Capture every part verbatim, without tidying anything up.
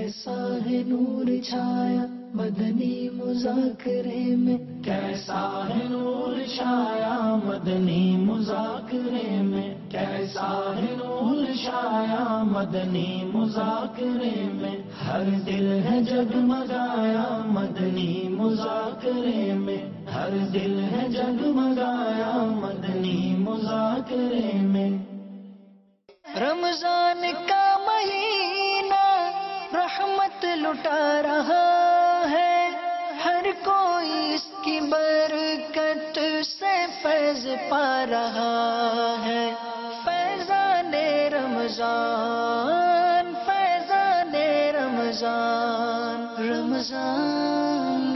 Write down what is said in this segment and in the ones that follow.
کیسا ہے نور چھایا مدنی مذاکرے میں، کیسا ہے نور چھایا مدنی مذاکرے میں، کیسا ہے نور چھایا مدنی مذاکرے میں، ہر دل ہے جگمگایا مدنی مذاکرے میں، ہر دل ہے جگمگایا مدنی مذاکرے میں۔ رمضان کا مہینہ رحمت لٹا رہا ہے، ہر کوئی اس کی برکت سے فیض پا رہا ہے۔ فیضان رمضان فیضان رمضان، رمضان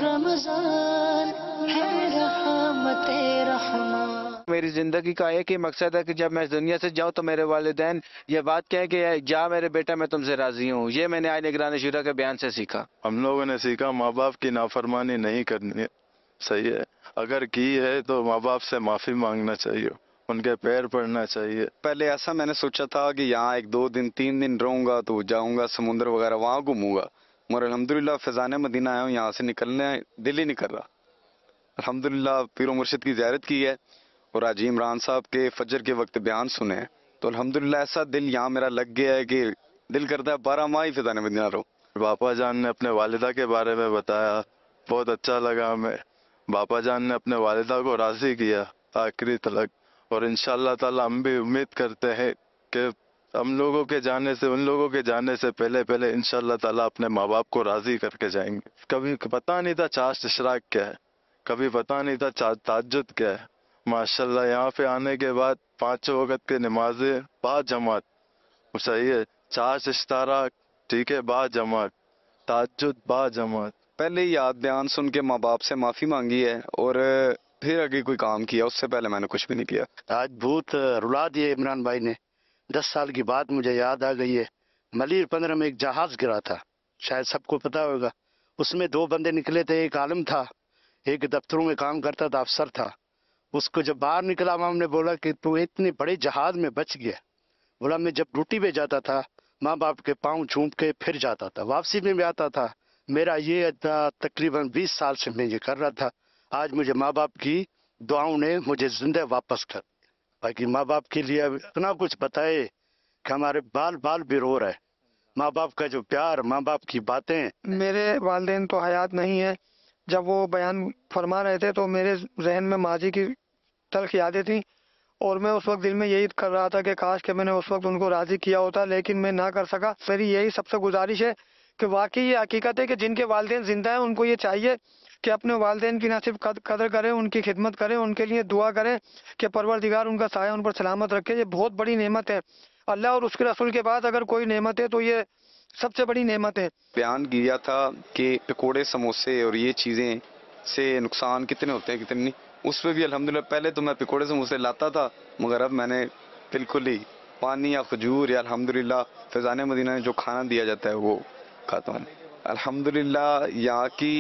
رمضان ہے رحمت رحمان۔ میری زندگی کا ایک ہی مقصد ہے کہ جب میں دنیا سے جاؤں تو میرے والدین یہ بات کہیں کہ جا میرے بیٹا میں تم سے راضی ہوں۔ یہ میں نے آج نگران شورا کے بیان سے سیکھا۔ ہم لوگوں نے سیکھا ماں باپ کی نافرمانی نہیں کرنی، صحیح ہے، اگر کی ہے تو ماں باپ سے معافی مانگنا چاہیے، ان کے پیر پڑنا چاہیے۔ پہلے ایسا میں نے سوچا تھا کہ یہاں ایک دو دن تین دن رہوں گا تو جاؤں گا سمندر وغیرہ وہاں گھوموں گا، مگر الحمدللہ فیضان مدینہ آیا ہوں، یہاں سے نکلنے دل ہی نہیں کر رہا۔ الحمدللہ پیر و مرشد کی زیارت کی ہے اور آج عمران صاحب کے فجر کے وقت بیان سنے ہیں تو الحمدللہ ایسا دل یہاں میرا لگ گیا ہے کہ دل کرتا ہے بارہ ماہ ہی فیضان مدینہ رہو۔ باپا جان نے اپنے والدہ کے بارے میں بتایا، بہت اچھا لگا ہمیں۔ باپا جان نے اپنے والدہ کو راضی کیا آخری تلک، اور انشاءاللہ تعالی ہم بھی امید کرتے ہیں کہ ہم لوگوں کے جانے سے ان لوگوں کے جانے سے پہلے پہلے انشاءاللہ تعالی اپنے ماں باپ کو راضی کر کے جائیں گے۔ کبھی پتہ نہیں تھا چاشت اشراق کیا ہے، کبھی پتہ نہیں تھا تہجد کیا ہے۔ ماشاءاللہ یہاں پہ آنے کے بعد پانچوں وقت کے نمازیں با جماعت، صحیح ہے، چاشت اشراق ٹھیک ہے، با جماعت، تہجد با جماعت۔ پہلے یاد بیان سن کے ماں باپ سے معافی مانگی ہے اور پھر آگے کوئی کام کیا، اس سے پہلے میں نے کچھ بھی نہیں کیا۔ آج بہت رلا دیے عمران بھائی نے، دس سال کی بات مجھے یاد آ گئی ہے۔ ملیر پندرہ میں ایک جہاز گرا تھا، شاید سب کو پتا ہوگا۔ اس میں دو بندے نکلے تھے، ایک عالم تھا، ایک دفتروں میں کام کرتا تھا، افسر تھا۔ اس کو جب باہر نکلا ہم نے بولا کہ تو اتنے بڑے جہاز میں بچ گیا۔ بولا میں جب ڈیوٹی پہ جاتا تھا ماں باپ کے پاؤں چوم کے پھر جاتا تھا، واپسی میں بھی آتا تھا۔ میرا یہ تقریباً بیس سال سے میں یہ کر رہا تھا۔ آج مجھے ماں باپ کی دعاؤں نے مجھے زندہ واپس کر دیا۔ باقی ماں باپ کے لیے اتنا کچھ بتائے کہ ہمارے بال بال بھی رو رہے۔ ماں باپ کا جو پیار، ماں باپ کی باتیں۔ میرے والدین تو حیات نہیں ہے، جب وہ بیان فرما رہے تھے تو میرے ذہن میں ماضی کی تلخ یادیں تھیں اور میں اس وقت دل میں یہی کر رہا تھا کہ کاش کہ میں نے اس وقت ان کو راضی کیا ہوتا، لیکن میں نہ کر سکا۔ میری یہی سب سے گزارش ہے کہ واقعی یہ حقیقت ہے کہ جن کے والدین زندہ ہیں ان کو یہ چاہیے کہ اپنے والدین کی نہ صرف قدر کریں، ان کی خدمت کریں، ان کے لیے دعا کریں کہ پروردگار ان کا سایہ ان پر سلامت رکھے۔ یہ بہت بڑی نعمت ہے، اللہ اور اس کے رسول کے بعد اگر کوئی نعمت ہے تو یہ سب سے بڑی نعمت ہے۔ بیان کیا تھا کہ پکوڑے سموسے اور یہ چیزیں سے نقصان کتنے ہوتے ہیں کتنے نہیں، اس پہ بھی الحمدللہ پہلے تو میں پکوڑے سموسے لاتا تھا، مگر اب میں نے بالکل ہی پانی یا کھجور یا الحمدللہ فیضان مدینہ میں جو کھانا دیا جاتا ہے وہ کھاتا ہوں۔ الحمدللہ یہاں کی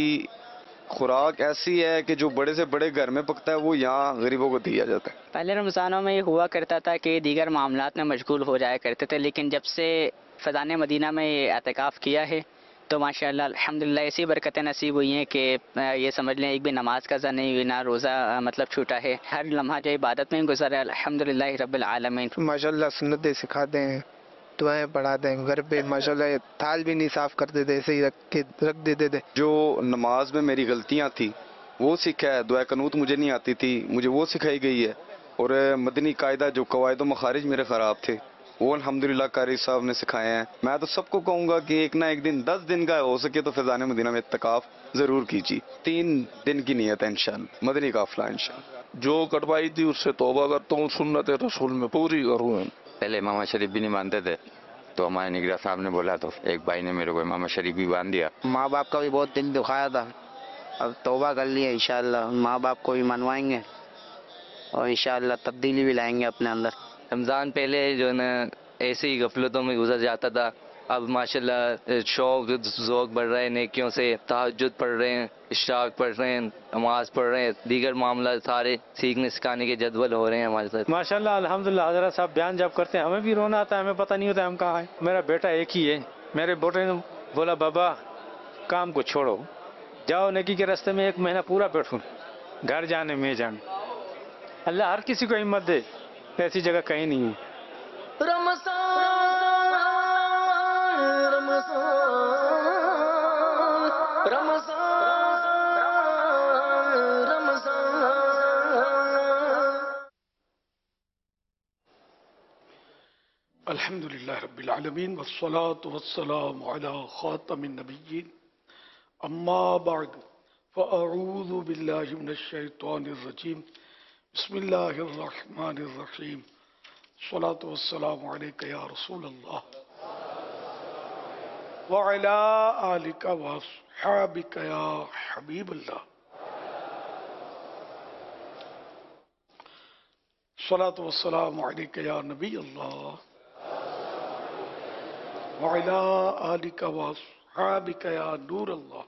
خوراک ایسی ہے کہ جو بڑے سے بڑے گھر میں پکتا ہے وہ یہاں غریبوں کو دیا جاتا ہے۔ پہلے رمضانوں میں یہ ہوا کرتا تھا کہ دیگر معاملات میں مشغول ہو جایا کرتے تھے، لیکن جب سے فیضان مدینہ میں اعتکاف کیا ہے تو ماشاءاللہ الحمدللہ ایسی برکتیں نصیب ہوئی ہیں کہ یہ سمجھ لیں ایک بھی نماز قضا نہیں ہوئی، نہ روزہ مطلب چھوٹا ہے، ہر لمحہ جو عبادت میں گزرا ہے الحمدللہ رب العالمین۔ ماشاءاللہ سنتیں سکھاتے ہیں، دعائیں پڑھاتے ہیں، گھر پہ ماشاءاللہ تھال بھی نہیں صاف کرتے تھے، ایسے ہی رکھ کے رکھ دیتے تھے۔ جو نماز میں میری غلطیاں تھیں وہ سیکھا ہے، دعا قنوت مجھے نہیں آتی تھی، مجھے وہ سکھائی گئی ہے، اور مدنی قاعدہ جو قواعد و مخارج میرے خراب تھے وہ الحمدللہ قاری صاحب نے سکھائے ہیں۔ میں تو سب کو کہوں گا کہ ایک نہ ایک دن دس دن کا ہو سکے تو فیضان مدینہ میں اعتکاف ضرور کیجیے۔ تین دن کی نیت ہے انشاءاللہ، مدنی قافلہ انشاءاللہ۔ جو کٹوائی تھی اس سے توبہ کرتا ہوں، سنت رسول میں پوری کروں۔ پہلے امام شریف بھی نہیں مانتے تھے تو ہمارے نگراں صاحب نے بولا تو ایک بھائی نے میرے کو امام شریف بھی باندھ دیا۔ ماں باپ کا بھی بہت دل دکھایا تھا، اب توبہ کر لیا، انشاءاللہ ماں باپ کو بھی منوائیں گے اور انشاءاللہ تبدیلی بھی لائیں گے اپنے اندر۔ رمضان پہلے جو ہے نا ایسے ہی غفلتوں میں گزر جاتا تھا، اب ماشاءاللہ شوق ذوق بڑھ رہے ہیں نیکیوں سے، تہجد پڑھ رہے ہیں، اشراق پڑھ رہے ہیں، نماز پڑھ رہے ہیں، دیگر معاملات سارے سیکھنے سکھانے کے جدول ہو رہے ہیں ہمارے ساتھ۔ ماشاءاللہ الحمدللہ حضرت صاحب بیان جب کرتے ہیں ہمیں بھی رونا آتا ہے، ہمیں پتہ نہیں ہوتا ہے ہم کہاں ہیں۔ میرا بیٹا ایک ہی ہے، میرے بیٹے نے बोला बाबा काम को छोड़ो, जाओ नेकी के रास्ते में एक महीना पूरा बैठो, घर जाने में जाने। अल्लाह हर किसी को हिम्मत दे, ऐसी जगह कहीं नहीं है। रमज़ान रमज़ान रमज़ान रमज़ान। अल्हम्दुलिल्लाह रब्बिल आलमीन वस्सलातु वस्सलामु अला खातमिन नबिय्यीन अम्मा बअद फ़अऊज़ु बिल्लाहि मिनश शैतानिर रजीम बिस्मिल्लाहिर रहमानिर रहीम सलातु वस्सलामु अलैका या रसूल अल्लाह व अला आलिका व अस्हाबिका या हबीब अल्लाह। सलातु वस्सलामु अलैका या नबी अल्लाह व अला आलिका व अस्हाबिका या नूर अल्लाह।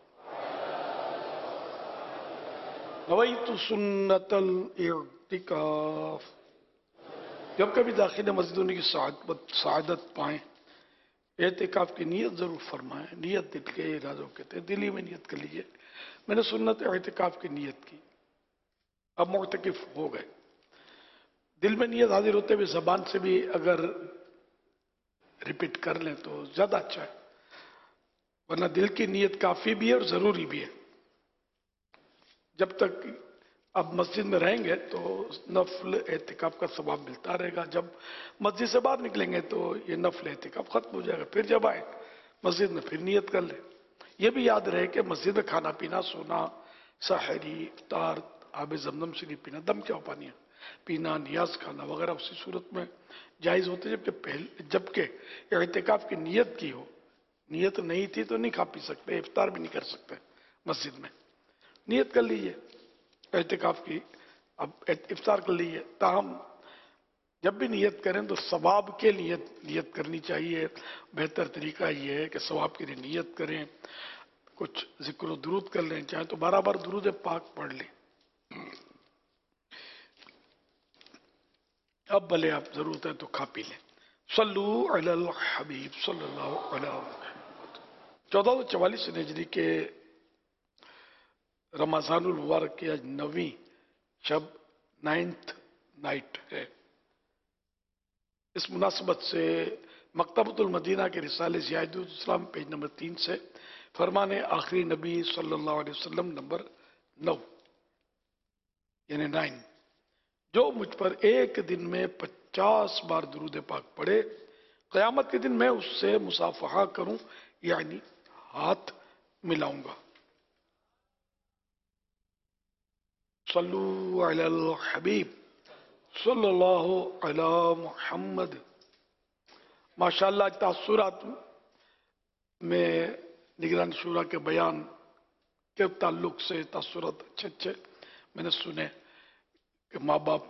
नवैतु सुन्नतल इर्तिकाफ। जब कभी दाखिल मस्जिद होने की सआदत पाएं, एहतिकाफ की नियत जरूर फरमाएं। नियत दिल के इरादों कहते हैं, दिली में नियत कर लीजिए। मैंने सुन्नत एहतिकाफ की नियत की, अब मुअतकिफ हो गए। दिल में नियत हाजिर होते हुए जबान से भी अगर रिपीट कर लें तो ज्यादा अच्छा है, वरना दिल की नियत काफी भी है और जरूरी भी है। जब तक अब मस्जिद में रहेंगे तो नफल एहतिकाफ का सवाब मिलता रहेगा। जब मस्जिद से बाहर निकलेंगे तो ये नफल एहतिकाफ खत्म हो जाएगा। फिर जब आए मस्जिद में फिर नियत कर ले। ये भी याद रहे कि मस्जिद में खाना पीना, सोना, सहरी, इफ्तार, आब जमजम शरीफ पीना, दम क्या पानी पीना, नियाज खाना वगैरह उसी सूरत में जायज़ होते जबकि पहले जबकि एहतिकाफ की नियत की हो। नियत नहीं थी तो नहीं खा पी सकते, इफ्तार भी नहीं कर सकते मस्जिद में। नियत कर लीजिए एहतिकाफ की, अब इफ्तार कर लीजिए। ताहम जब भी नियत करें तो सवाब के लिए नियत करनी चाहिए। बेहतर तरीका ये है कि सवाब के लिए नियत करें, कुछ जिक्र व दुरूद कर लें, चाहे तो बारह बार दुरूद पाक पढ़ लें। अब भले आप जरूरत है तो खा पी लें। सल्लू अलल हबीब सल्लल्लाहु अलैहि वसल्लम। चौदह सौ चवालीस हिजरी के रमज़ानुल मुबारक की आज नवीं शब नाइन्थ नाइट है। इस मुनासबत से मकतबतुल मदीना के रिसाले ज़ियादुल इस्लाम पेज नंबर तीन से फरमाने आखिरी नबी सल्लल्लाहु अलैहि वसल्लम नंबर नौ यानी नाइन, जो मुझ पर एक दिन में पचास बार दुरूद पाक पढ़े, क़यामत के दिन मैं उससे मुसाफहा करूं यानी हाथ मिलाऊंगा। सल्लू अलल हबीब सल्लल्लाहु अला मुहम्मद। माशाअल्लाह तासुरात में निगरान शूरा के बयान के ताल्लुक से तासुरात अच्छे अच्छे मैंने सुने कि माँ बाप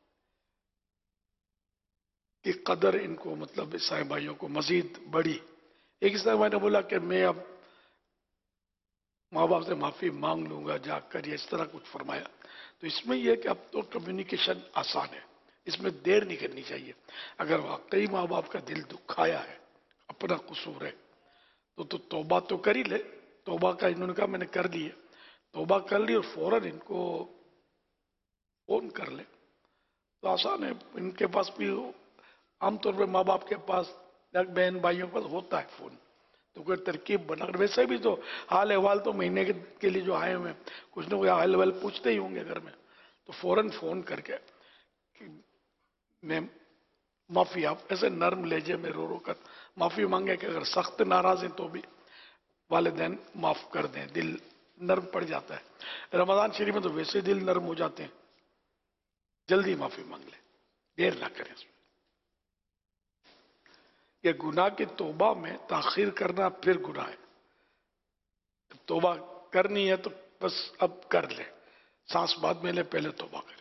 की कदर इनको मतलब ईसाई भाइयों को मजीद बढ़ी। एक ईसाई भाई ने बोला कि मैं अब माँ बाप से माफी मांग लूंगा जाकर, या इस तरह कुछ फरमाया। तो इसमें यह कि अब तो कम्युनिकेशन आसान है, इसमें देर नहीं करनी चाहिए। अगर वाकई माँ बाप का दिल दुखाया है, अपना कसूर है, तो तो तौबा तो कर ही ले। तौबा का इन्होंने कहा मैंने कर ली है, तौबा कर ली और फौरन इनको फोन कर ले तो आसान है। इनके पास भी आमतौर पर माँ बाप के पास बहन भाइयों के पास होता है फोन, तो कोई तरकीब बना कर, वैसे भी तो हाल अहवाल तो महीने के, के लिए जो आए हुए हैं कुछ ना कोई हाल अहवाल पूछते ही होंगे घर में, तो फौरन फोन करके कि मैं माफी, आप ऐसे नर्म लेजे में रो रो कर माफी मांगे कि अगर सख्त नाराज हैं तो भी वालिदैन माफ कर दें, दिल नर्म पड़ जाता है। रमजान शरीफ में तो वैसे दिल नर्म हो जाते हैं। जल्दी माफी मांग ले, देर ना करें। ये गुनाह की तौबा में ताखीर करना फिर गुनाह है। तौबा करनी है तो बस अब कर ले, सांस बाद में ले, पहले तौबा करे।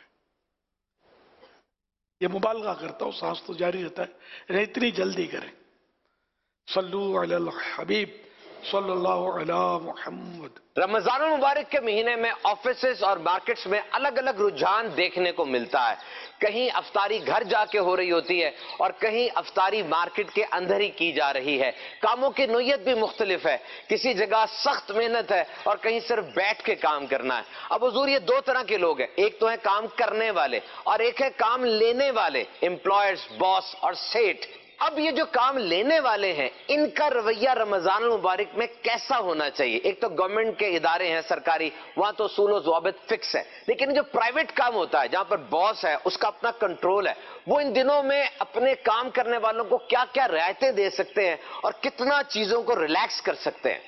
ये मुबालगा करता हूं, सांस तो जारी रहता है, इतनी जल्दी करें। सल्लू अलल हबीब सल्लल्लाहु अला मुहम्मद। रमजान मुबारक के महीने में ऑफिसेस और मार्केट्स में अलग अलग रुझान देखने को मिलता है। कहीं अफ्तारी घर जाके हो रही होती है और कहीं अफ्तारी मार्केट के अंदर ही की जा रही है। कामों की नोयत भी मुख्तलिफ है, किसी जगह सख्त मेहनत है और कहीं सिर्फ बैठ के काम करना है। अब हुजूर ये दो तरह के लोग हैं, एक तो है काम करने वाले और एक है काम लेने वाले, एम्प्लॉयर्स, बॉस और सेठ। अब ये जो काम लेने वाले हैं इनका रवैया रमजान मुबारक में कैसा होना चाहिए? एक तो गवर्नमेंट के इदारे हैं सरकारी, वहां तो उसूल व ज़वाबित फिक्स है, लेकिन जो प्राइवेट काम होता है जहां पर बॉस है उसका अपना कंट्रोल है, वो इन दिनों में अपने काम करने वालों को क्या क्या रियायतें दे सकते हैं और कितना चीजों को रिलैक्स कर सकते हैं?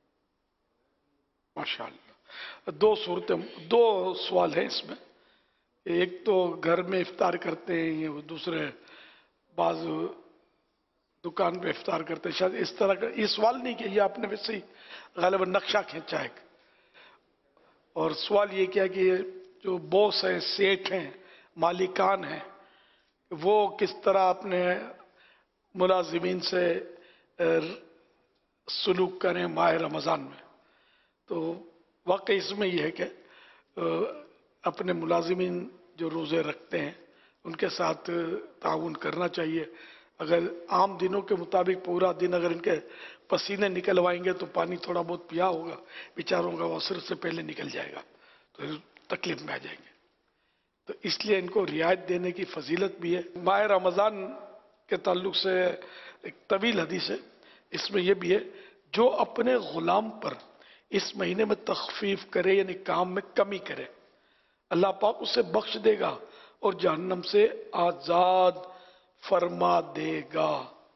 माशाअल्लाह, दो सूरतें, दो सवाल हैं इसमें। एक तो घर में इफ्तार करते हैं, ये दूसरे बाज दुकान पे इफ्तार करते हैं। शायद इस तरह का ये सवाल नहीं किया, ये आपने वैसे ही गालिबन नक्शा खींचा है। और सवाल ये किया कि जो बॉस है, सेठ हैं, मालिकान हैं, वो किस तरह अपने मुलाजिमीन से सलूक करें माह रमज़ान में। तो वाकई इसमें यह है कि अपने मुलाजिमीन जो रोज़े रखते हैं उनके साथ ताउन करना चाहिए। अगर आम दिनों के मुताबिक पूरा दिन अगर इनके पसीने निकलवाएंगे तो पानी थोड़ा बहुत पिया होगा बेचारों का, वो असर से पहले निकल जाएगा तो तकलीफ में आ जाएंगे। तो इसलिए इनको रियायत देने की फजीलत भी है। माह रमज़ान के ताल्लुक से एक तवील हदीस है, इसमें यह भी है जो अपने गुलाम पर इस महीने में तखफीफ करे यानी काम में कमी करे, अल्लाह पाक उसे बख्श देगा और जहन्नम से आजाद फरमा देगा।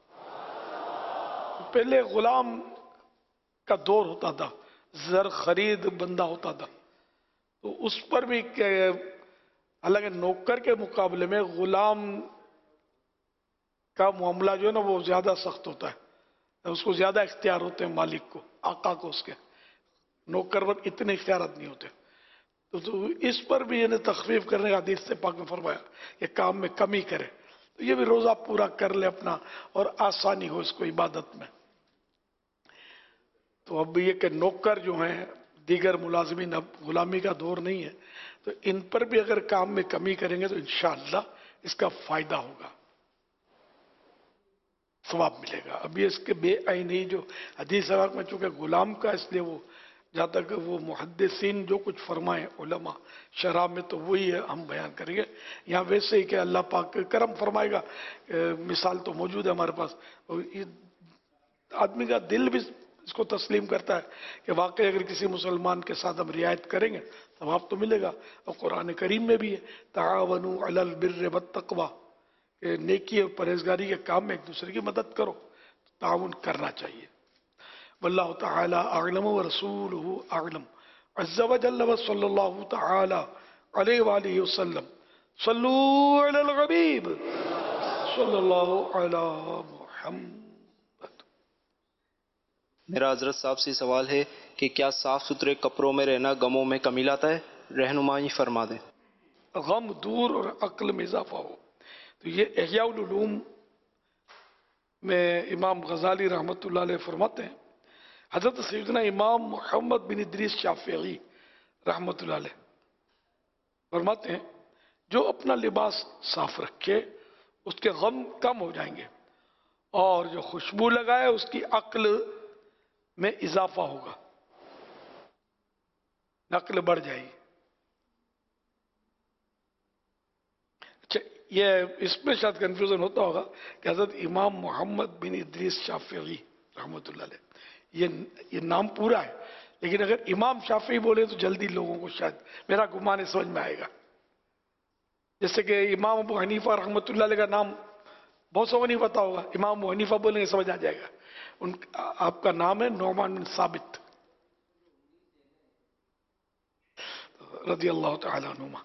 पहले गुलाम का दौर होता था, जर खरीद बंदा होता था, तो उस पर भी हालांकि नौकर के मुकाबले में गुलाम का मामला जो है ना वो ज्यादा सख्त होता है, उसको ज्यादा इख्तियार होते हैं मालिक को, आका को, उसके नौकर पर इतने इख्तियार नहीं होते। तो, तो इस पर भी इन्हें तखफीफ करने का हदीस से पाक में फरमाया कि काम में कमी करे, तो ये भी रोजा पूरा कर ले अपना और आसानी हो इसको इबादत में। तो अब ये कि नौकर जो हैं, दीगर मुलाजिमीन, अब गुलामी का दौर नहीं है, तो इन पर भी अगर काम में कमी करेंगे तो इंशाअल्लाह इसका फायदा होगा, सवाब मिलेगा। अब ये इसके बेआई नहीं जो हदीस में, चूंकि गुलाम का, इसलिए वो जहाँ तक वो मुहद्दिसीन जो कुछ फरमाए उलमा शराब में, तो वही है हम बयान करेंगे। यहाँ वैसे ही कि अल्लाह पाक करम फरमाएगा, मिसाल तो मौजूद है हमारे पास, और ये आदमी का दिल भी इसको तस्लीम करता है कि वाकई अगर किसी मुसलमान के साथ हम रियायत करेंगे सवाब तो मिलेगा। और कुरान करीम में भी है तावनु अलल बिर्रि वत्तक़वा, नेकी और परहेजगारी के काम में एक दूसरे की मदद करो, ताउन करना चाहिए। वल्लाहु तआला अअलम व रसूलुहु अअलम। अज़्ज़ा व जल्ल व सल्लल्लाहु तआला अलैहि व आलिहि वसल्लम। सल्लू अलल हबीब सल्लल्लाहु अला मुहम्मद। मेरा हजरत साहब से सवाल है कि क्या साफ सुथरे कपड़ों में रहना गमों में कमी लाता है? रहनुमाई फरमा दें। गम दूर और अक्ल में इजाफा हो। तो ये इह्या उल उलूम में इमाम गजाली रहमतुल्लाह अलैह फरमाते हैं, हजरत सैयदना इमाम मोहम्मद बिन इदरीस शाफिई रहमतुल्लाह अलैह फरमाते हैं जो अपना लिबास साफ रखे उसके गम कम हो जाएंगे, और जो खुशबू लगाए उसकी अक्ल में इजाफा होगा, अक्ल बढ़ जाएगी। अच्छा, ये इसमें शायद कंफ्यूजन होता होगा कि हजरत इमाम मोहम्मद बिन इदरीस शाफिई रहमतुल्लाह अलैह ये ये नाम पूरा है, लेकिन अगर इमाम शाफी बोले तो जल्दी लोगों को शायद मेरा गुमान समझ में आएगा। जैसे कि इमाम अबू हनीफा रहमतुल्लाह अलैह का नाम बहुत सौ नहीं पता होगा, इमाम अबू हनीफा बोलेंगे समझ आ जाएगा। उन आपका नाम है नौमान बिन साबित रज़ी अल्लाह तआला अन्हुमा।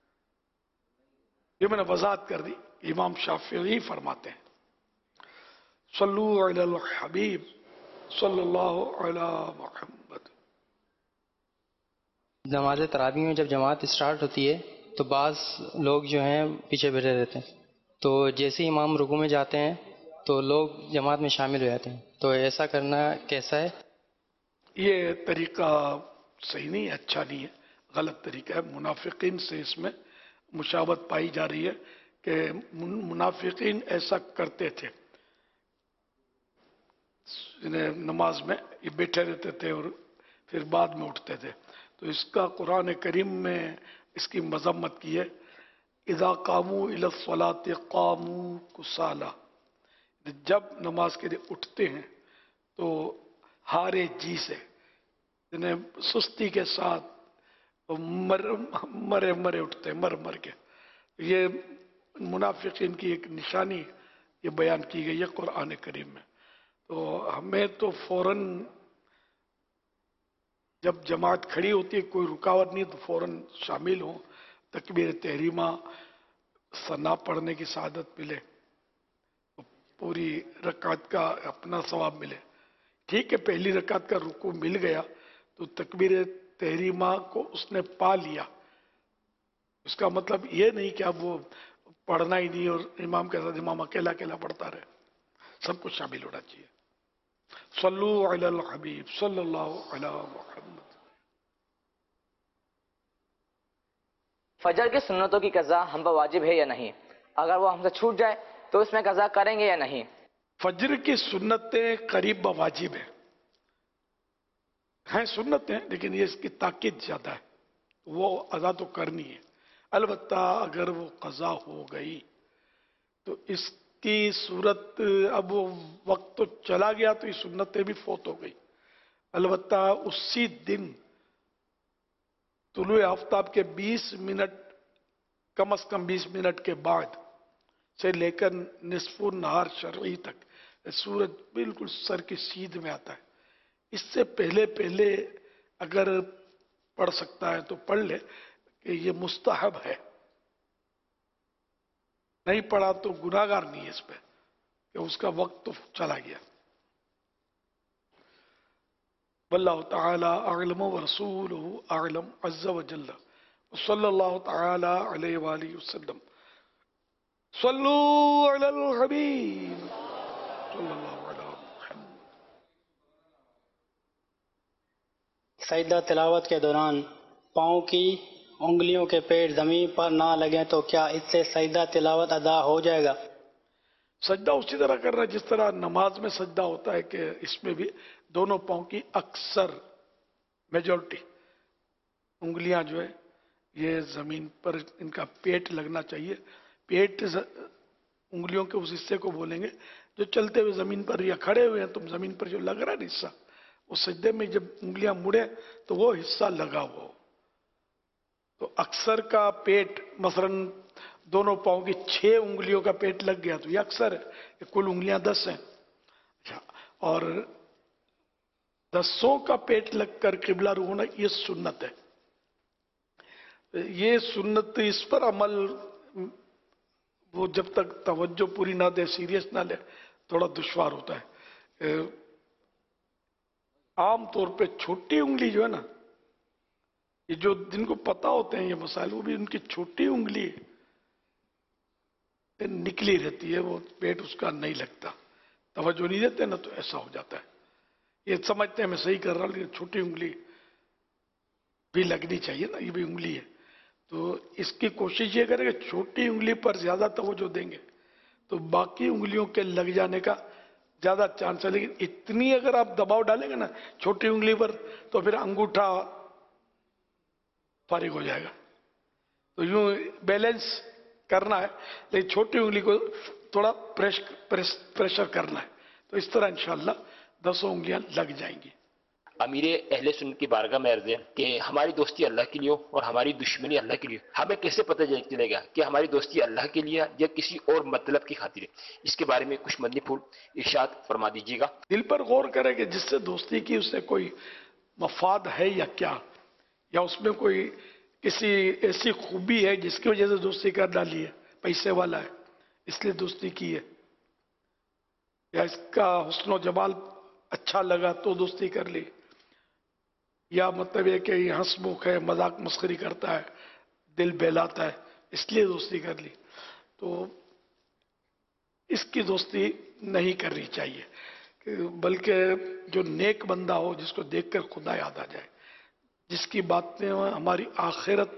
ये मैंने वजाहत कर दी। इमाम शाफी फरमाते हैं सल्लू अलल हबीब सल्लल्लाहु अला मुहम्मद। नमाज तरावी में जब जमात स्टार्ट होती है तो बाज़ लोग जो हैं पीछे बैठे रहते हैं, तो जैसे ही इमाम रुकू में जाते हैं तो लोग जमात में शामिल हो जाते हैं, तो ऐसा करना कैसा है? ये तरीका सही नहीं है, अच्छा नहीं है, गलत तरीका है। मुनाफिकीन से इसमें मुशावत पाई जा रही है कि मुनाफिकीन ऐसा करते थे, नमाज में ये बैठे रहते थे और फिर बाद में उठते थे। तो इसका कुरान करीम में इसकी मजम्मत की है, इज़ा कामू इला सलाति कामू कुसाला, जब नमाज के लिए उठते हैं तो हारे जी से, जिन्हें सुस्ती के साथ मर मरे मरे उठते हैं, मर मर के। ये मुनाफिकीन की एक निशानी ये बयान की गई है कुरान करीम में। तो हमें तो फौरन जब जमात खड़ी होती है, कोई रुकावट नहीं, तो फौरन शामिल हो, तकबीर तहरीमा सना पढ़ने की सआदत मिले, तो पूरी रकात का अपना सवाब मिले। ठीक है, पहली रकात का रुकू मिल गया तो तकबीर तहरीमा को उसने पा लिया, उसका मतलब ये नहीं कि अब वो पढ़ना ही नहीं और इमाम के साथ इमाम अकेला अकेला पढ़ता रहे, सब कुछ शामिल होना चाहिए। सल्लु अलल हबीब सल्लल्लाहु अलैहि वसल्लम। फजर की सुन्नतों की कज़ा हम पर वाजिब है या नहीं? अगर वो हमसे छूट जाए तो उसमें कज़ा करेंगे या नहीं? फजर की सुन्नतें करीब वाजिब है, हैं सुन्नतें, लेकिन ये इसकी ताकीद ज्यादा है, वो अदा तो करनी है। अलबत्ता अगर वो कज़ा हो गई तो इसकी सूरत, अब वो वक्त तो चला गया तो ये सुन्नतें भी फौत हो गई। अलबत्ता उसी दिन तुलुए आफ्ताब के बीस मिनट, कम से कम बीस मिनट के बाद से लेकर निस्फुन नहार शरई तक सूरज बिल्कुल सर की सीध में आता है। इससे पहले पहले अगर पढ़ सकता है तो पढ़ ले, कि ये मुस्तहब है, नहीं पढ़ा तो गुनाहगार नहीं है इस पे, कि उसका वक्त तो चला गया। वल्लाहु तआला अअलम व रसूलुहु अअलम अज़्ज़ा व जल्ला सल्लल्लाहु तआला अलैहि व आलिहि वसल्लम। सल्लु अलल हबीब सल्लल्लाहु अलैहि वसल्लम। सजदा तिलावत के दौरान पाँव की उंगलियों के पेट जमीन पर ना लगे तो क्या इससे सजदा तिलावत अदा हो जाएगा? सजदा उसी तरह करना जिस तरह नमाज में सजदा होता है, कि इसमें भी दोनों पाँव की अक्सर मेजॉरिटी उंगलियां जो है ये जमीन पर, इनका पेट लगना चाहिए। पेट उंगलियों के उस हिस्से को बोलेंगे जो चलते हुए जमीन पर या खड़े हुए हैं, तुम जमीन पर जो लग रहा है हिस्सा, उस सजदे में जब उंगलियां मुड़े तो वो हिस्सा लगा हुआ। तो अक्सर का पेट, मसलन दोनों पाँव की छह उंगलियों का पेट लग गया तो ये अक्सर है, कुल उंगलियां दस हैं। अच्छा, और दसों का पेट लगकर किबला रुख होना ये सुन्नत है। ये सुन्नत, इस पर अमल वो जब तक तवज्जो पूरी ना दे, सीरियस ना ले, थोड़ा दुश्वार होता है। आम तौर पे छोटी उंगली जो है ना, ये जो जिनको पता होते हैं ये मसाइल, वो भी उनकी छोटी उंगली निकली रहती है, वो पेट उसका नहीं लगता, तवज्जो नहीं देते ना, तो ऐसा हो जाता है। ये समझते हैं मैं सही कर रहा हूं, लेकिन छोटी उंगली भी लगनी चाहिए ना, ये भी उंगली है। तो इसकी कोशिश ये करें कि छोटी उंगली पर ज्यादा तवज्जो देंगे तो बाकी उंगलियों के लग जाने का ज्यादा चांस है। लेकिन इतनी अगर आप दबाव डालेंगे ना छोटी उंगली पर, तो फिर अंगूठा फारिग हो जाएगा। तो यूं बैलेंस करना है, लेकिन छोटी उंगली को थोड़ा प्रेश, प्रेस, प्रेशर करना है। तो इस तरह इंशाल्लाह दसों उंगलियां लग जाएंगी। अमीर अहले सुन्नत की बारगाह में अर्ज़ है कि हमारी दोस्ती अल्लाह के लिए हो और हमारी दुश्मनी अल्लाह के लिए। हमें कैसे पता चलेगा कि हमारी दोस्ती अल्लाह के लिए या किसी और मतलब की खातिर है? इसके बारे में कुछ मदनी फूल इरशाद फरमा दीजिएगा। दिल पर गौर करें कि जिससे दोस्ती की उससे कोई मफाद है या क्या, या उसमें कोई किसी ऐसी खूबी है जिसकी वजह से दोस्ती कर डाली है, पैसे वाला है इसलिए दोस्ती की है, या इसका हुस्न जमाल अच्छा लगा तो दोस्ती कर ली, या मतलब ये कि हंसमुख है, मजाक मस्करी करता है, दिल बहलाता है इसलिए दोस्ती कर ली, तो इसकी दोस्ती नहीं करनी चाहिए। बल्कि जो नेक बंदा हो, जिसको देखकर खुदा याद आ जाए, जिसकी बातें हमारी आखिरत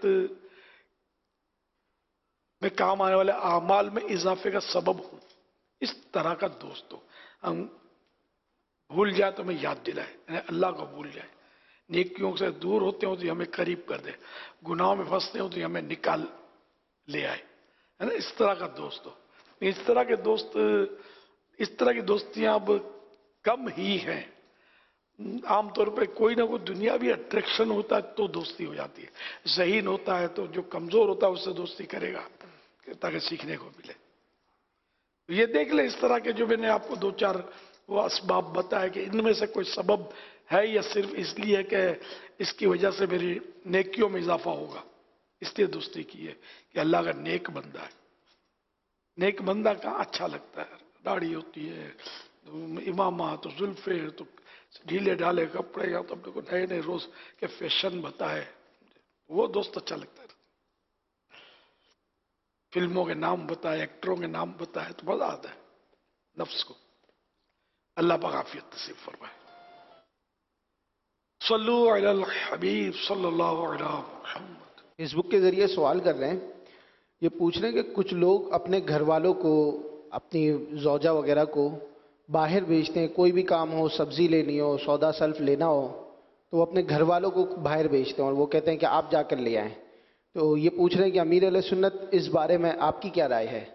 में काम आने वाले आमाल में इजाफे का सबब हो, इस तरह का दोस्त हो। हम भूल जाए तो हमें याद दिलाए, यानी अल्लाह को भूल जाए। नेकियों से दूर होते हो तो हमें करीब कर दे, गुनाहों में फंसते हो तो हमें निकाल ले आए, है ना। इस तरह का दोस्त हो। इस तरह के दोस्त, इस तरह की दोस्तियां अब कम ही हैं। आमतौर पर कोई ना कोई दुनियावी अट्रैक्शन होता है तो दोस्ती हो जाती है। ज़हीन होता है तो जो कमजोर होता है उससे दोस्ती करेगा ताकि सीखने को मिले। ये देख ले, इस तरह के जो मैंने आपको दो चार वो असबाब बताए कि इनमें से कोई सबब है या सिर्फ इसलिए कि इसकी वजह से मेरी नेकियों में इजाफा होगा, इसलिए दोस्ती की है कि अल्लाह का नेक बंदा है। नेक बंदा कहाँ अच्छा लगता है, दाढ़ी होती है, इमामा तो जुल्फे तो ढीले ढाले कपड़े, या तो अपने को नए नए रोज के फैशन बताए, वो दोस्त अच्छा लगता है। फिल्मों के नाम बताए, एक्टरों के नाम बताए तो मजा आता है नफ्स को। अल्लाह पाक आफियत नसीब फरमाए। सल्लु अलल हबीब सल्लल्लाहु अलैहि मुहम्मद। फेसबुक के जरिए सवाल कर रहे हैं, ये पूछ रहे हैं कि कुछ लोग अपने घर वालों को, अपनी जौजा वगैरह को बाहर भेजते हैं। कोई भी काम हो, सब्जी लेनी हो, सौदा सल्फ लेना हो, तो वो अपने घर वालों को बाहर भेजते हैं और वो कहते हैं कि आप जाकर ले आएं। तो ये पूछ रहे हैं कि अमीर अहले सुन्नत इस बारे में आपकी क्या राय है?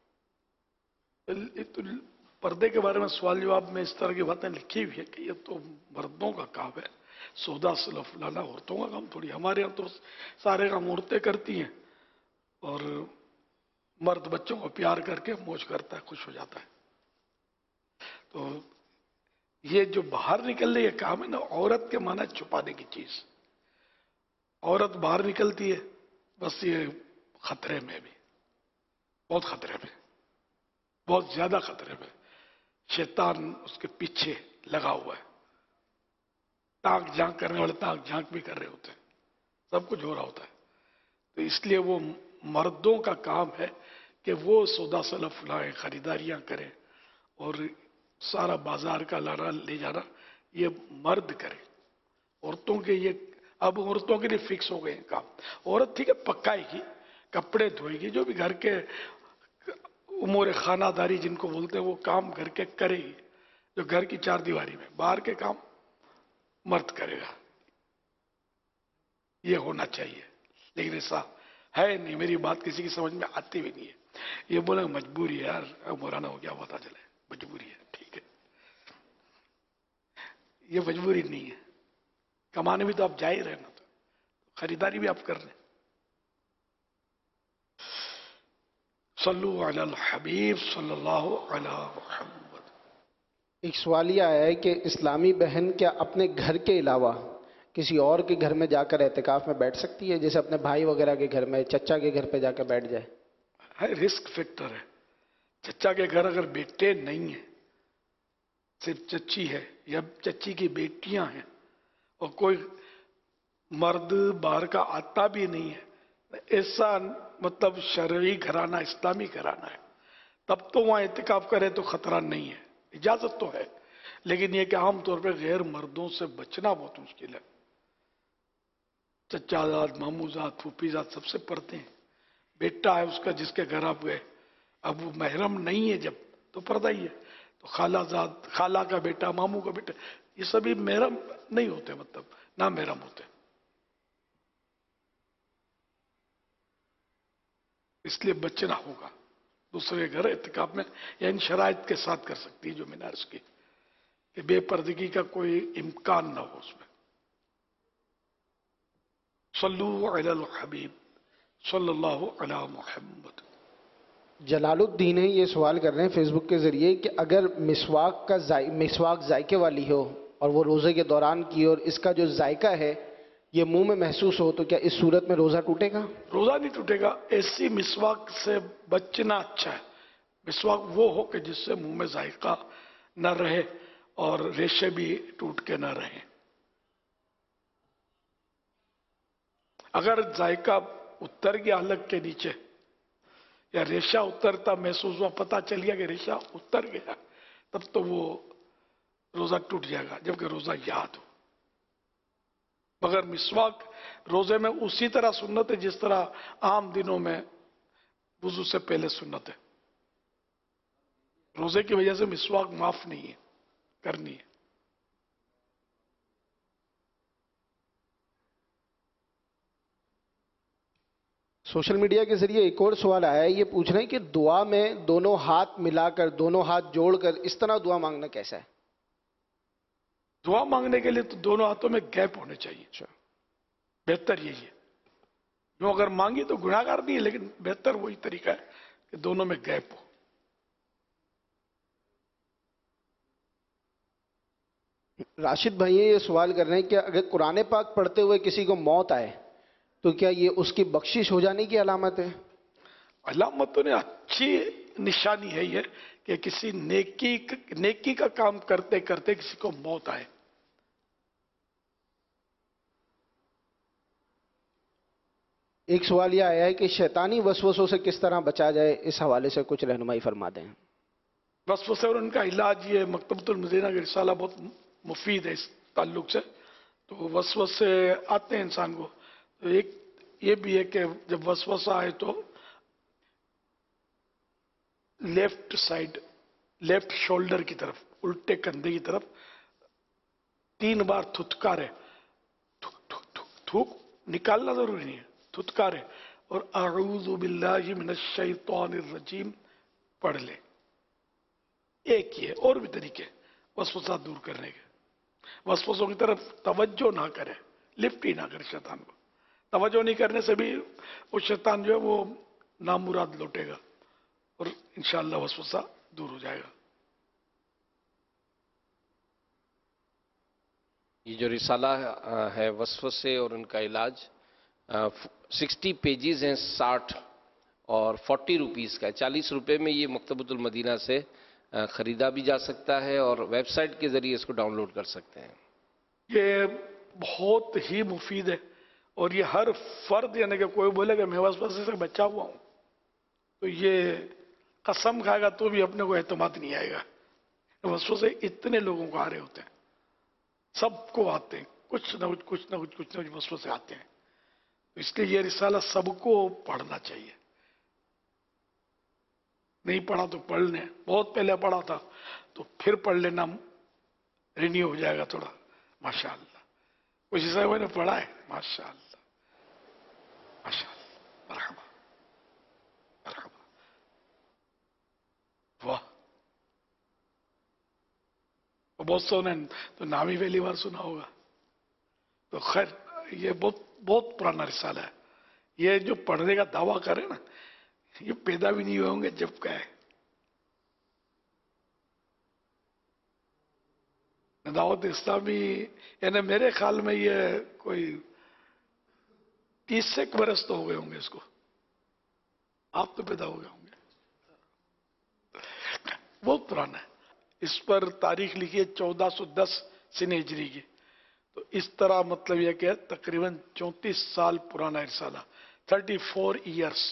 तो पर्दे के बारे में सवाल जवाब में इस तरह की बातें लिखी हुई है कि ये तो मर्दों का काम है, सौदा सल्फ लाना औरतों का काम थोड़ी। हमारे यहाँ तो सारे काम औरतें करती हैं और मर्द बच्चों को प्यार करके मौज करता है, खुश हो जाता है। तो ये जो बाहर निकलने ये काम है ना, औरत के माना छुपाने की चीज। औरत बाहर निकलती है बस ये खतरे में, भी बहुत खतरे में, बहुत ज्यादा खतरे में। शैतान उसके पीछे लगा हुआ है, ताक झांक करने वाले ताक झांक भी कर रहे होते हैं, सब कुछ हो रहा होता है। तो इसलिए वो मर्दों का काम है कि वो सौदा सलफ लाए, खरीदारियां करें, और सारा बाजार का लाना ले जाना ये मर्द करे। औरतों के ये अब औरतों के लिए फिक्स हो गए काम। औरत ठीक है पकाएगी, कपड़े धोएगी, जो भी घर के उमूर खानादारी जिनको बोलते हैं वो काम घर के करेगी, जो घर की चार दीवारी में। बाहर के काम मर्द करेगा, ये होना चाहिए। लेकिन ऐसा है नहीं, मेरी बात किसी की समझ में आती भी नहीं है। ये बोले मजबूरी है यार, मौलाना हो गया पता चले, मजबूरी है, ठीक है। ये मजबूरी नहीं है, कमाने भी तो आप जा ही रहे ना, तो खरीदारी भी आप कर रहे हैं। सल्लु अलल हबीब सल्लल्लाहु अलैहि मुहम्मद। एक सवाल ये आया है कि इस्लामी बहन क्या अपने घर के अलावा किसी और के घर में जाकर एहतिकाफ में बैठ सकती है, जैसे अपने भाई वगैरह के घर में, चचा के घर पे जाकर बैठ जाए? है रिस्क फैक्टर है। चचा के घर अगर बेटे नहीं है, सिर्फ चच्ची है या चच्ची की बेटियां हैं और कोई मर्द बाहर का आता भी नहीं है, ऐसा मतलब शरई घराना, इस्लामी घराना है, तब तो वहां एहतिकाफ करे तो खतरा नहीं है, इजाजत तो है। लेकिन यह कि आमतौर पर गैर मर्दों से बचना बहुत मुश्किल है। चचाजाद, मामूजाद, फूफीजाद सबसे पढ़ते हैं। बेटा है उसका जिसके घर आप गए, अब वो महरम नहीं है जब, तो पर्दा ही है। तो खालाजाद, खाला का बेटा, मामू का बेटा, ये सभी महरम नहीं होते, मतलब ना महरम होते। इसलिए बचना होगा। दूसरे घर एहतिकाफ में या इन शराइत के साथ कर सकती है जो मैंने अर्ज की, कि बेपर्दगी का कोई इम्कान ना हो उसमें। सल्लु अलल हबीब सल्लल्लाहु अलैहि मुहम्मद। जलालुद्दीन है ये सवाल कर रहे हैं फेसबुक के जरिए कि अगर मिसवाक का जाय, मिसवाक जायके वाली हो और वो रोजे के दौरान की और इसका जो जायका है ये मुंह में महसूस हो, तो क्या इस सूरत में रोजा टूटेगा? रोजा नहीं टूटेगा। ऐसी मिसवाक से बचना अच्छा है। मिसवाक वो हो कि जिससे मुंह में जायका न रहे और रेशे भी टूट के न रहे। अगर जायका उतर गया हलक के नीचे या रेशा उतरता महसूस हुआ, पता चल गया कि रेशा उतर गया, तब तो वो रोजा टूट जाएगा, जबकि रोजा याद हो। मगर मिसवाक रोजे में उसी तरह सुन्नत है जिस तरह आम दिनों में वुजू से पहले सुन्नत है। रोजे की वजह से मिसवाक माफ नहीं है, करनी है। सोशल मीडिया के जरिए एक और सवाल आया है, ये पूछ रहे हैं कि दुआ में दोनों हाथ मिलाकर, दोनों हाथ जोड़कर इस तरह दुआ मांगना कैसा है? दुआ मांगने के लिए तो दोनों हाथों में गैप होने चाहिए। अच्छा, बेहतर यही है। जो अगर मांगी तो गुनाहगार नहीं है, लेकिन बेहतर वही तरीका है कि दोनों में गैप हो। राशिद भाई ये सवाल कर रहे हैं कि अगर कुरान पाक पढ़ते हुए किसी को मौत आए तो क्या ये उसकी बख्शिश हो जाने की अलामत है? अलामत तो नहीं, अच्छी निशानी है ये कि किसी नेकी नेकी का काम करते करते किसी को मौत आए। एक सवाल यह आया है कि शैतानी वसवसों से किस तरह बचा जाए, इस हवाले से कुछ रहनुमाई फरमा दें। वसवसे और उनका इलाज, ये मकतबतुल मदीना का रिसाला बहुत मुफीद है इस ताल्लुक से। तो वसवसे आते हैं इंसान को, तो एक ये भी है कि जब वसवसा आए तो लेफ्ट साइड, लेफ्ट शोल्डर की तरफ, उल्टे कंधे की तरफ तीन बार थुतकारे, थूक थूक थूक थूक निकालना जरूरी नहीं है, थुतकारे और अऊज़ु बिल्लाहि मिनश शैतानिर रजीम पढ़ ले। एक ही है, और भी तरीके वसवसा दूर करने के। वसवसों की तरफ तवज्जो ना करे, लिफ्ट ही ना करे शैतान को। तवज्जो नहीं करने से भी वो शैतान जो है वो नामुराद लौटेगा और इंशाअल्लाह वसवसा दूर हो जाएगा। ये जो रिसाला है वसवसे और उनका इलाज, सिक्सटी पेजेस हैं, साठ और फोर्टी रुपीज़ का है, चालीस रुपए में ये मकतबतुल मदीना से खरीदा भी जा सकता है और वेबसाइट के जरिए इसको डाउनलोड कर सकते हैं। ये बहुत ही मुफीद है और ये हर फर्द, यानी कि कोई बोलेगा मैं वसवसे से बचा हुआ हूं तो ये कसम खाएगा तो भी अपने को एतमाद नहीं आएगा। वसवसे इतने लोगों को आ रहे होते हैं, सबको आते हैं, कुछ ना कुछ कुछ ना कुछ कुछ ना कुछ वसवसे आते हैं। तो इसलिए ये रिसाला सबको पढ़ना चाहिए। नहीं पढ़ा तो पढ़ लें, बहुत पहले पढ़ा था तो फिर पढ़ लेना, रिन्यू हो जाएगा थोड़ा। माशाअल्लाह, कुछ हिस्सा मैंने पढ़ा है, माशाअल्लाह माशाअल्लाह, मरहबा मरहबा, वाह। बहुत सौ ने तो नाम ही पहली बार सुना होगा। तो खैर ये बहुत बहुत पुराना रिसाला है। ये जो पढ़ने का दावा करे ना, ये पैदा भी नहीं हुए होंगे जब का है। दावत इस्लामी, यानी मेरे ख्याल में ये कोई तीस से बरस तो हो गए होंगे इसको। आप तो पैदा हो गए होंगे, बहुत पुराना है। इस पर तारीख लिखी है चौदह सौ दस सिने हिजरी की। तो इस तरह मतलब यह कि तकरीबन चौंतीस साल पुराना रिसाला, थर्टी फोर ईयर्स।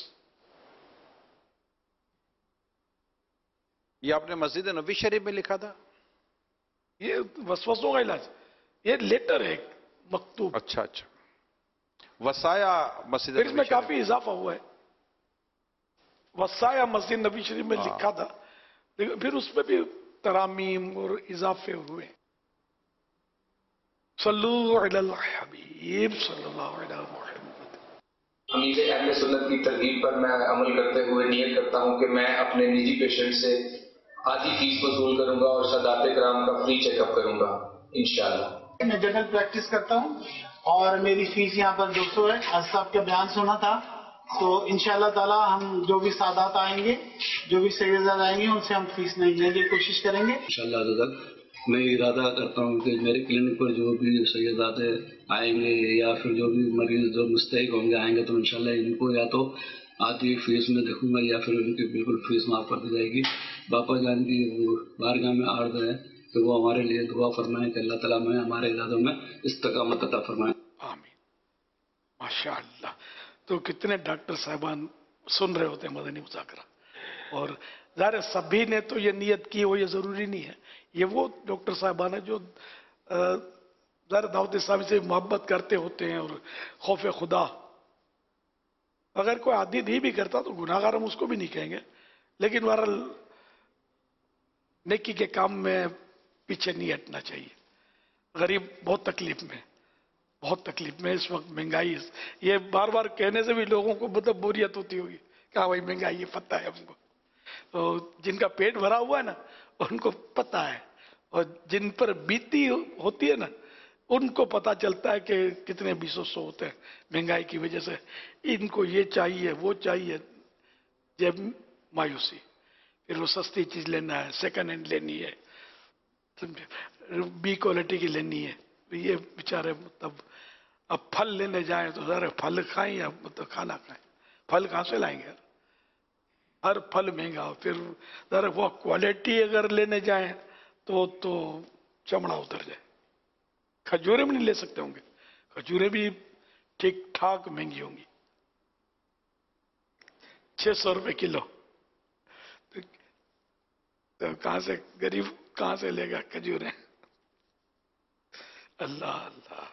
ये आपने मस्जिद नबी शरीफ में लिखा था? ये वसवसों का इलाज, ये लेटर है मकतूब। अच्छा अच्छा, वसाया मस्जिद फिर इसमें काफी इजाफा हुआ है। वसाया मस्जिद नबी शरीफ में लिखा था, लेकिन फिर उसमें भी तरामीम और इजाफे हुए। सल्लु अलल हबीब सल्लल्लाहु अलैहि मुहम्मद। अमीर अहले सुन्नत की तरगीब पर मैं अमल करते हुए नियत करता हूं कि मैं अपने निजी पेशेंट से आधी फीस वसूल करूंगा और सादात कराम का फ्री चेकअप करूंगा इंशाअल्लाह। मैं जनरल प्रैक्टिस करता हूं और मेरी फीस यहाँ पर दो सौ है। आज साहब का बयान सुना था, तो इंशाअल्लाह ताला हम जो भी सादात आएंगे, जो भी सैयदात आएंगे, उनसे हम फीस नहीं लेने की कोशिश करेंगे इंशाअल्लाह। मैं इरादा करता हूँ कि मेरे क्लिनिक पर जो भी सैयदाते आएंगे या फिर जो भी मरीज जो मुस्तहिक होंगे आएंगे, तो इंशाल्लाह इनको या तो आधी फीस में देखूंगा या फिर उनकी बिल्कुल फीस माफ कर दी जाएगी। बापा जान की बारगाह में आर्ज है कि वो हमारे लिए दुआ फरमाएं कि अल्लाह ताला में हमारे इरादों में इस्तकामत अता फरमाएं। आमीन, माशाअल्लाह। तो कितने डॉक्टर साहबान सुन रहे होते हैं मदनी मुज़ाकरा, और ज़ाहिर सभी ने तो ये नियत की हो, ये जरूरी नहीं है। ये वो डॉक्टर साहबान है जो ज़रा दावत इस्लामी से मोहब्बत करते होते हैं और खौफ खुदा। अगर कोई आदि नहीं भी करता तो गुनाहगार हम उसको भी नहीं कहेंगे, लेकिन बहरहाल नेकी के काम में पीछे नहीं हटना चाहिए। गरीब बहुत तकलीफ में, बहुत तकलीफ में इस वक्त महंगाई, ये बार बार कहने से भी लोगों को मतलब बोरियत होती होगी, कहा भाई महंगाई ये पता है हमको। तो जिनका पेट भरा हुआ है ना उनको पता है, और जिन पर बीती होती है ना उनको पता चलता है कि कितने बीसों सौ होते हैं महंगाई की वजह से। इनको ये चाहिए वो चाहिए, जब मायूसी, फिर वो सस्ती चीज लेना है, सेकंड हैंड लेनी है, समझे, बी क्वालिटी की लेनी है। ये बेचारे मतलब अब फल लेने जाएं तो सारे फल खाएं या मतलब खाना खाएं, फल कहाँ से लाएंगे? हर फल महंगा हो। फिर जरा वो क्वालिटी अगर लेने जाएं तो तो चमड़ा उतर जाए। खजूरें भी नहीं ले सकते होंगे, खजूरें भी ठीक ठाक महंगी होंगी, छह सौ रुपए किलो। तो, तो कहां से गरीब कहां से लेगा खजूरें? अल्लाह अल्लाह।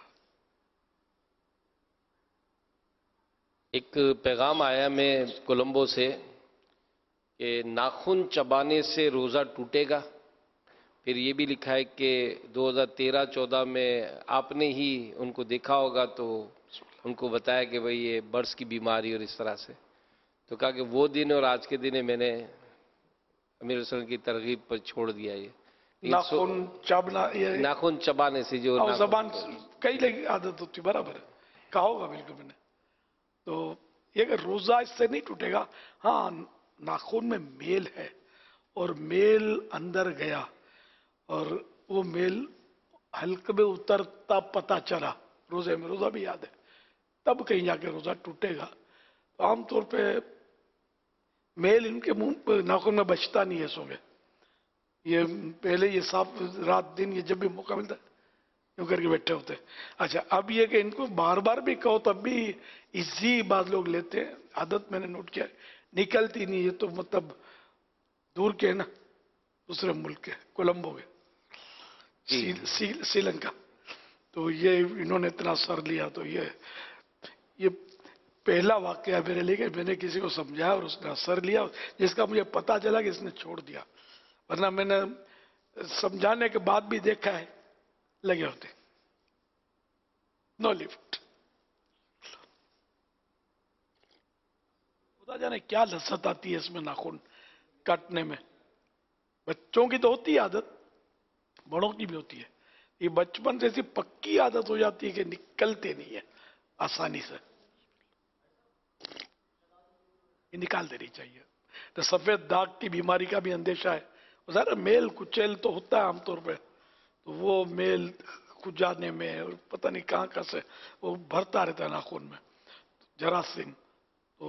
एक पैगाम आया मैं कोलंबो से कि नाखून चबाने से रोज़ा टूटेगा। फिर ये भी लिखा है कि दो हज़ार तेरह चौदह में आपने ही उनको देखा होगा तो उनको बताया कि भाई ये बर्स की बीमारी और इस तरह से, तो कहा कि वो दिन और आज के दिन मैंने अमीर हुसैन की तरगीब पर छोड़ दिया। ये नाखून चबना, ये नाखून चबाने से जो जबान कई लगी आदत होती, बराबर है, कहा होगा बिल्कुल मैंने। तो ये अगर रोजा इससे नहीं टूटेगा, हाँ नाखून में मेल है और मेल अंदर गया और वो मेल हल्के में उतरता पता चला रोजे में, रोजा भी याद है, तब कहीं जाके रोजा टूटेगा। तो आमतौर पे मेल इनके मुंह पे नाखून में बचता नहीं है सो में, ये पहले ये साफ रात दिन ये जब भी मौका मिलता है यूं करके बैठे होते हैं। अच्छा अब ये कि इनको बार बार भी कहो तब भी इजी बात लोग लेते हैं, आदत मैंने नोट किया निकलती नहीं है। तो मतलब दूर के ना दूसरे मुल्क के कोलंबो के श्रीलंका, तो ये इन्होंने इतना असर लिया। तो ये ये पहला वाकया मेरे लिए, मैंने किसी को समझाया और उसने असर लिया जिसका मुझे पता चला कि इसने छोड़ दिया, वरना मैंने समझाने के बाद भी देखा है लगे होते नो लिफ्ट। खुदा जाने क्या लज्जत आती है इसमें नाखून काटने में। बच्चों की तो होती है आदत, बड़ों की भी होती है। ये बचपन से ऐसी पक्की आदत हो जाती है कि निकलते नहीं है आसानी से, ये निकाल देनी चाहिए। तो सफेद दाग की बीमारी का भी अंदेशा है, ज़रा मेल कुचेल तो होता है आमतौर पे, तो वो मेल खुजाने में और पता नहीं कहाँ कहाँ से वो भरता रहता है नाखून में, जरासीम, तो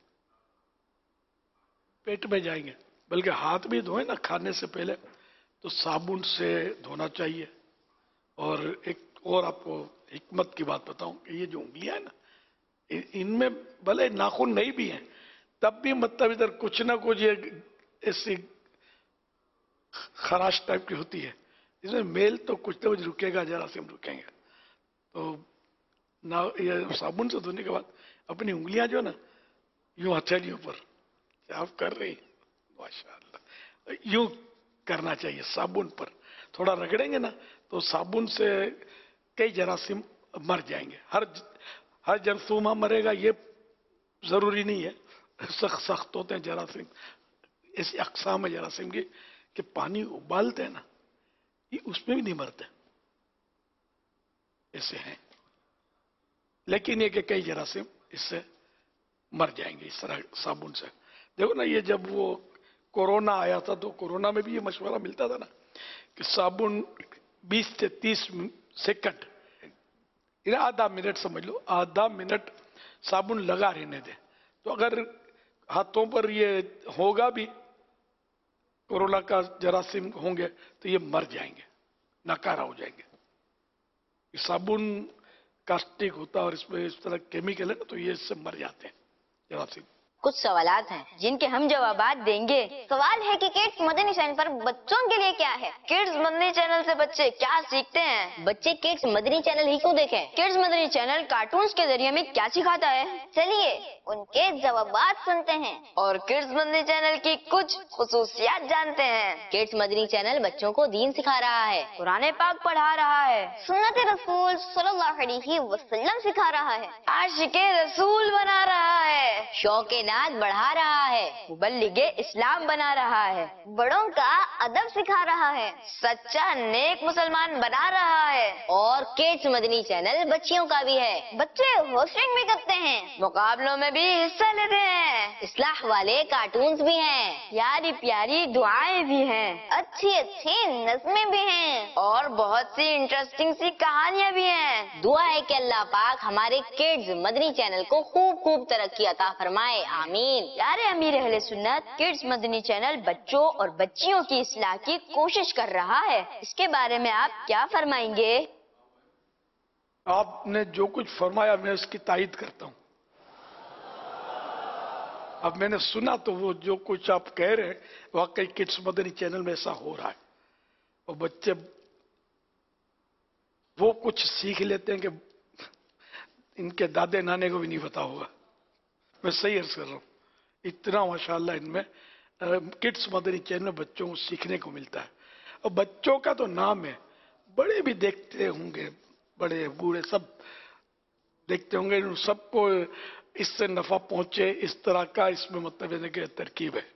पेट में जाएंगे। बल्कि हाथ भी धोए ना खाने से पहले तो साबुन से धोना चाहिए। और एक और आपको हिकमत की बात बताऊं कि ये जो उंगलियां है ना, इनमें भले नाखून नहीं भी हैं तब भी मतलब इधर कुछ ना कुछ ये ऐसी खराश टाइप की होती है, इसमें मेल तो कुछ ना कुछ रुकेगा, जरासीम रुकेंगे। तो ना ये साबुन से धोने के बाद अपनी उंगलियां जो ना यूं हथेलियों पर आप कर रही, माशाअल्लाह, यूं करना चाहिए साबुन पर, थोड़ा रगड़ेंगे ना तो साबुन से कई जरासीम मर जाएंगे। हर हर जरासीम मरेगा ये जरूरी नहीं है, सख्त सख्त होते हैं जरासीम, ऐसी अकसाम है जरासीम की कि पानी उबालते हैं ना ये उसमें भी नहीं मरते, ऐसे हैं। लेकिन ये कि कई जरासीम इससे मर जाएंगे इस तरह साबुन से। देखो ना ये जब वो कोरोना आया था तो कोरोना में भी ये मशवरा मिलता था ना कि साबुन बीस से तीस सेकंड, आधा मिनट समझ लो, आधा मिनट साबुन लगा रहने दे। तो अगर हाथों पर ये होगा भी कोरोना का जरासीम होंगे तो ये मर जाएंगे, नाकारा हो जाएंगे। साबुन कास्टिक होता है और इसमें इस तरह केमिकल है ना, तो ये इससे मर जाते हैं जरासीम। کچھ سوالات ہیں جن کے ہم جوابات دیں گے۔ سوال ہے کہ کڈز مدنی چینل پر بچوں کے لیے کیا ہے؟ کڈز مدنی چینل سے بچے کیا سیکھتے ہیں؟ بچے کڈز مدنی چینل ہی کیوں دیکھیں؟ کڈز مدنی چینل کارٹونز کے ذریعے میں کیا سکھاتا ہے؟ چلیے ان کے جوابات سنتے ہیں اور کڈز مدنی چینل کی کچھ خصوصیات جانتے ہیں۔ کڈز مدنی چینل بچوں کو دین سکھا رہا ہے، قرآن پاک پڑھا رہا ہے، سنت رسول صلی اللہ علیہ وسلم سکھا رہا ہے، عاشق رسول بنا رہا ہے، شوق نعت بڑھا رہا ہے، مبلغ اسلام بنا رہا ہے، بڑوں کا ادب سکھا رہا ہے، سچا نیک مسلمان بنا رہا ہے، اور کڈز مدنی چینل بچیوں کا بھی ہے۔ بچے ہوسٹنگ بھی کرتے ہیں، مقابلوں میں بھی حصہ لیتے ہیں، اصلاح والے کارٹونز بھی ہیں، پیاری پیاری دعائیں بھی ہیں، اچھی اچھی نظمیں بھی ہیں، اور بہت سی انٹرسٹنگ سی کہانیاں بھی ہیں۔ دعا ہے کہ اللہ پاک ہمارے کڈز مدنی چینل کو خوب خوب ترقی عطا فرمائے، آمین۔ پیارے امیر اہل سنت، کڈز مدنی چینل بچوں اور بچیوں کی اصلاح کی کوشش کر رہا ہے، اس کے بارے میں آپ کیا فرمائیں گے؟ آپ نے جو کچھ فرمایا میں اس کی تائید کرتا ہوں۔ اب میں نے سنا تو وہ جو کچھ آپ کہہ رہے ہیں واقعی کڈز مدنی چینل میں ایسا ہو رہا ہے، اور بچے وہ کچھ سیکھ لیتے ہیں کہ ان کے دادے نانے کو بھی نہیں پتا ہوگا۔ میں صحیح عرض کر رہا ہوں، اتنا ماشاءاللہ ان میں کڈز مدنی چینل بچوں کو سیکھنے کو ملتا ہے۔ اور بچوں کا تو نام ہے، بڑے بھی دیکھتے ہوں گے، بڑے بوڑھے سب دیکھتے ہوں گے، ان سب کو اس سے نفع پہنچے اس طرح کا اس میں مطلب ہے کہ ترکیب ہے۔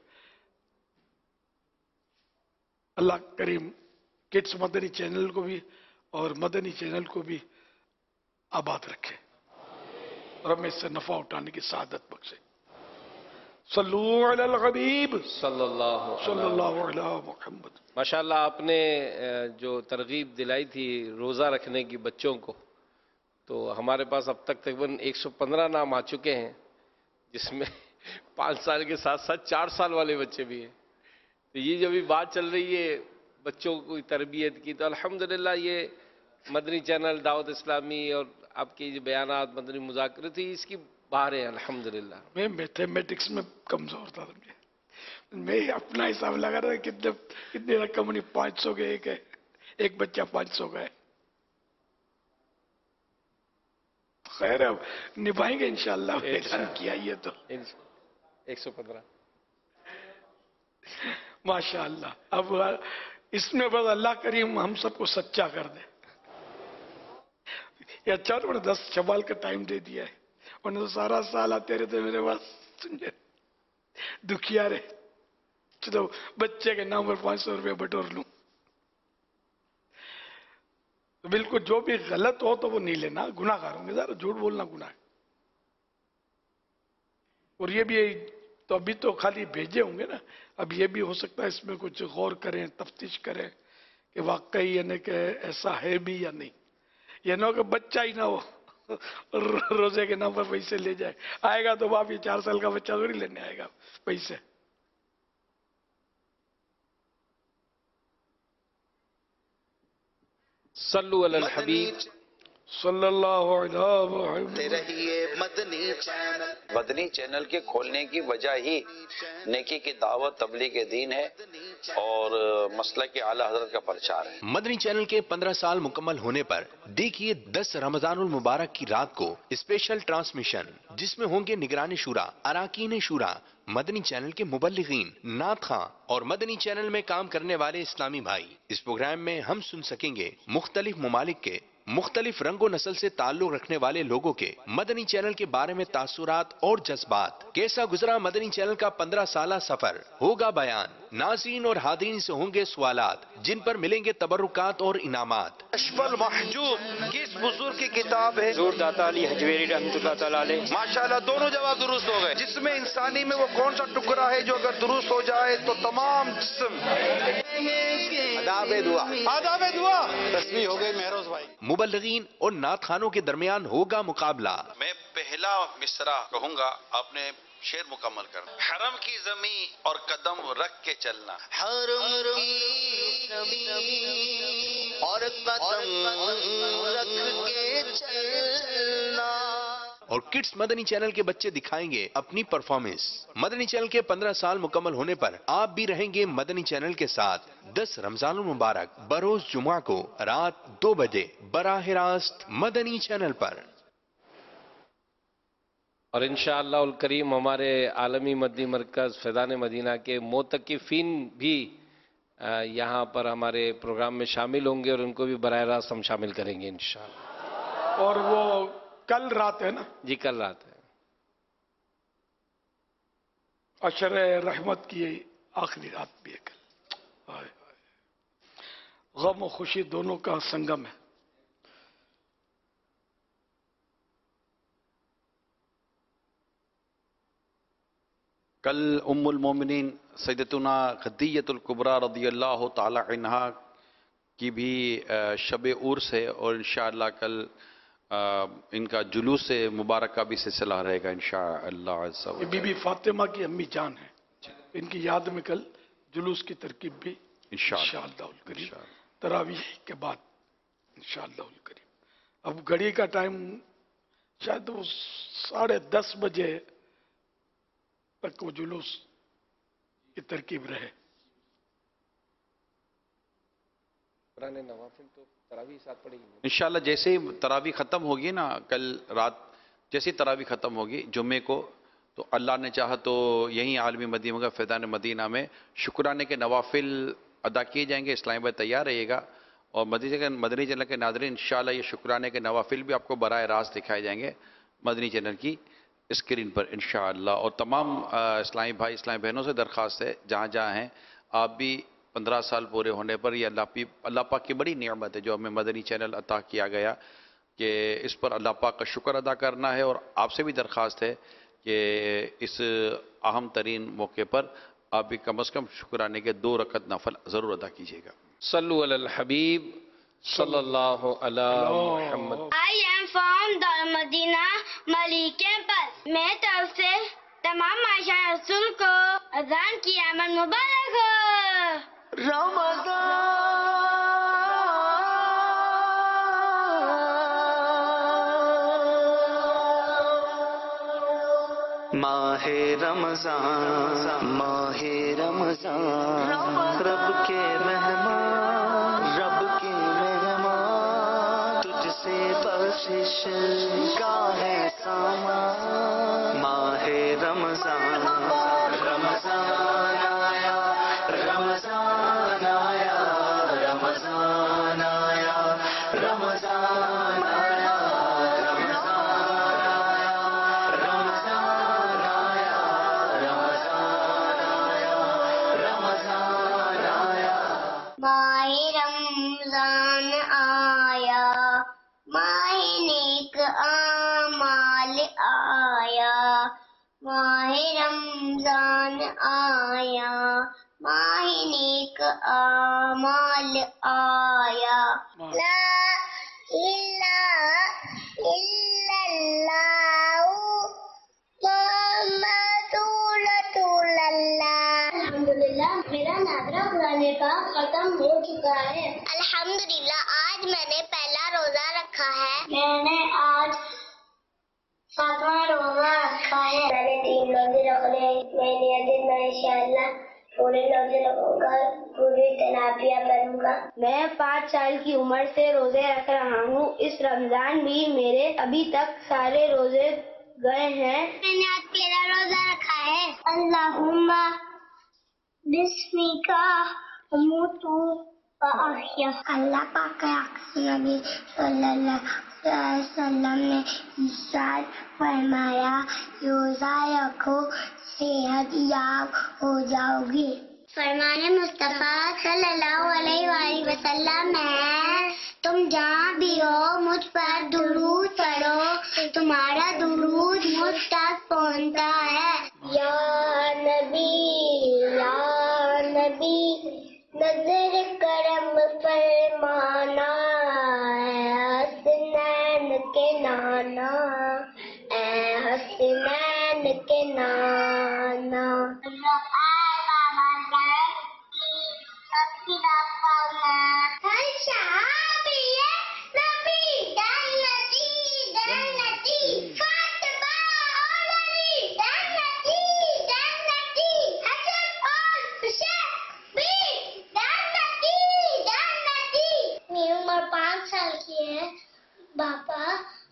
اللہ کریم کڈز مدنی چینل کو بھی اور مدنی چینل کو بھی آباد رکھے اور ہمیں اس سے نفع اٹھانے کی سعادت بخشے۔ صلو علی الحبیب صلی اللہ صلی اللہ علی محمد۔ ماشاءاللہ آپ نے جو ترغیب دلائی تھی روزہ رکھنے کی بچوں کو، تو ہمارے پاس اب تک تقریباً ایک سو پندرہ نام آ چکے ہیں، جس میں پانچ سال کے ساتھ ساتھ چار سال والے بچے بھی ہیں۔ تو یہ جو بھی بات چل رہی ہے بچوں کی تربیت کی، تو الحمدللہ یہ مدنی چینل دعوت اسلامی اور آپ کی جو بیانات مدنی مذاکرے تھی اس کی باہر ہے الحمدللہ۔ میں میتھمیٹکس میں کمزور تھا، میں اپنا حساب لگا رہا کتنے کتنی رقم نہیں، پانچ سو کے ایک ہے، ایک بچہ پانچ سو کا ہے۔ خیر اب نبھائیں گے انشاءاللہ، اعلان کیا یہ تو ایک سو پندرہ ماشاءاللہ۔ اب اس میں بس اللہ کریم ہم سب کو سچا کر دے۔ یہ اچھا تو دس سوال کا ٹائم دے دیا ہے، انہوں نے سارا سال آتے رہتے میرے پاس، سمجھے دکھیا رہے، چلو بچے کے نام پر پانچ سو روپے بٹور لوں۔ بالکل جو بھی غلط ہو تو وہ نہیں لینا، گناہ گار ہوں گے، ذرا جھوٹ بولنا گناہ ہے۔ اور یہ بھی تو ابھی تو خالی بھیجے ہوں گے نا، اب یہ بھی ہو سکتا ہے اس میں کچھ غور کریں، تفتیش کریں کہ واقعی یعنی کہ ایسا ہے بھی یا نہیں، یہ نہ ہو کہ بچہ ہی نہ ہو روزے کے نام پر پیسے لے جائے، آئے گا تو باپ یہ چار سال کا بچہ تھوڑی لینے آئے گا پیسے۔ صلو علی الحبیب صلی اللہ علیہ وسلم۔ رہیے مدنی چینل مدنی چینل کے کھولنے کی وجہ ہی نیکی کی دعوت، تبلیغ دین ہے اور مسلک اعلیٰ حضرت کا پرچار ہے۔ مدنی چینل کے پندرہ سال مکمل ہونے پر دیکھیے دس رمضان المبارک کی رات کو اسپیشل ٹرانسمیشن، جس میں ہوں گے نگران شورا، اراکین شورا، مدنی چینل کے مبلغین، نعت خواں اور مدنی چینل میں کام کرنے والے اسلامی بھائی۔ اس پروگرام میں ہم سن سکیں گے مختلف ممالک کے مختلف رنگ و نسل سے تعلق رکھنے والے لوگوں کے مدنی چینل کے بارے میں تاثرات اور جذبات، کیسا گزرا مدنی چینل کا پندرہ سالہ سفر، ہوگا بیان، ناظرین اور حاضرین سے ہوں گے سوالات جن پر ملیں گے تبرکات اور انعامات۔ کشف المحجوب کس بزرگ کی کتاب ہے؟ حضور داتا علی حجویری رحمۃ اللہ تعالی علیہ۔ ماشاءاللہ دونوں جواب درست ہو گئے۔ جسم انسانی میں وہ کون سا ٹکڑا ہے جو اگر درست ہو جائے تو تمام جسم؟ آداب دعا، آداب دعا۔ تسبیح ہو گئی مہروز بھائی۔ مبلغین اور نعت خانوں کے درمیان ہوگا مقابلہ۔ میں پہلا مصرع کہوں گا، آپ نے شعر مکمل کرنا۔ حرم کی زمین اور قدم رکھ کے چلنا، حرم کی زمین اور قدم رکھ کے چلنا، اور کڈس مدنی چینل کے بچے دکھائیں گے اپنی پرفارمنس۔ مدنی چینل کے پندرہ سال مکمل ہونے پر آپ بھی رہیں گے مدنی چینل کے ساتھ۔ دس رمضان المبارک بروز جمعہ کو رات دو بجے براہ راست مدنی چینل پر۔ اور انشاءاللہ الکریم ہمارے عالمی مدنی مرکز فیضان مدینہ کے معتکفین بھی یہاں پر ہمارے پروگرام میں شامل ہوں گے اور ان کو بھی براہ راست ہم شامل کریں گے انشاءاللہ۔ اور وہ کل رات ہے نا؟ جی کل رات ہے، عشر رحمت کی آخری رات بھی ہے کل۔ غم و خوشی دونوں کا سنگم ہے۔ کل ام المومنین سیدتنا خدیجہ الکبریٰ رضی اللہ تعالی عنہا کی بھی شب عرس ہے، اور انشاءاللہ کل ان کا جلوس مبارکہ بھی سلسلہ رہے گا انشاءاللہ عز و جل۔ بی بی فاطمہ کی امی جان ہے، ان کی یاد میں کل جلوس کی ترکیب بھی انشاءاللہ الکریم تراویح کے بعد انشاءاللہ الکریم۔ اب گھڑی کا ٹائم شاید وہ ساڑھے دس بجے تک وہ جلوس کی ترکیب رہے۔ نوافل تو تراویح ساتھ پڑے گی انشاءاللہ۔ جیسے ہی تراویح ختم ہوگی نا کل رات، جیسے ہی تراویح ختم ہوگی جمعے کو، تو اللہ نے چاہا تو یہیں عالمی مدینہ کا فیضان مدینہ میں شکرانے کے نوافل ادا کیے جائیں گے۔ اسلام بھائی تیار رہیے گا، اور مدنی چینل کے ناظرین انشاءاللہ یہ شکرانے کے نوافل بھی آپ کو براہ راست دکھائے جائیں گے مدنی چینل کی اسکرین پر انشاءاللہ۔ اور تمام اسلامی بھائی اسلامی بہنوں سے درخواست ہے جہاں جہاں ہیں، آپ بھی پندرہ سال پورے ہونے پر یہ اللہ اللہ پاک کی بڑی نعمت ہے جو ہمیں مدنی چینل عطا کیا گیا، کہ اس پر اللہ پاک کا شکر ادا کرنا ہے۔ اور آپ سے بھی درخواست ہے کہ اس اہم ترین موقع پر آپ بھی کم از کم شکرانے کے دو رکعت نفل ضرور ادا کیجیے گا۔ صلو علی الحبیب صلی اللہ علی محمد۔ I am from Dar Madina Malik campus. میرے طرف سے تمام معاشرہ رسول کو اذان کی آمد مبارک ہو۔ ماہ رمضان ماہ رمضان رب کے مہمان رب کے مہمان تجھ سے بخشش کا ہے سامان۔ ماہ رمضان رمضان آیا رمضان آیا رمضان آیا رمضان آیا ماہ رمضان آیا ماہ نیک اعمال آیا۔ ماہ رمضان آیا ماہ نیک اعمال آیا۔ لا الہ الا اللہ محمد رسول اللہ۔ الحمدللہ میرا نادرہ قرآن پاک ختم ہو چکا ہے۔ الحمدللہ آج میں نے پہلا روزہ رکھا ہے۔ میں نے آج ساتواں روزہ رکھا ہے۔ میں نے تین روزے رکھنے ہیں۔ میں نیت میں انشاءاللہ پورے روزے رکھوں گا، پوری تلاویہ کروں گا۔ میں پانچ سال کی عمر سے روزے رکھ رہا ہوں۔ اس رمضان بھی میرے ابھی تک سارے روزے گئے ہیں۔ میں نے آج تیرہ روزہ رکھا ہے۔ اللہم بسمی کا اموتو وآحیا۔ اللہ پاک نبی صلی اللہ علیہ وسلم نے ارشاد فرمایا روزہ رکھو صحت یاب ہو جاؤ گی۔ فرمان مصطفیٰ صلی اللہ علیہ وآلہ وسلم ہے تم جہاں بھی ہو مجھ پر درود پڑھو، تمہارا درود مجھ تک پہنچتا ہے۔ یا نبی یا نبی نظر کرم فرمانا اے حسنین کے نانا اے حسنین کے نانا۔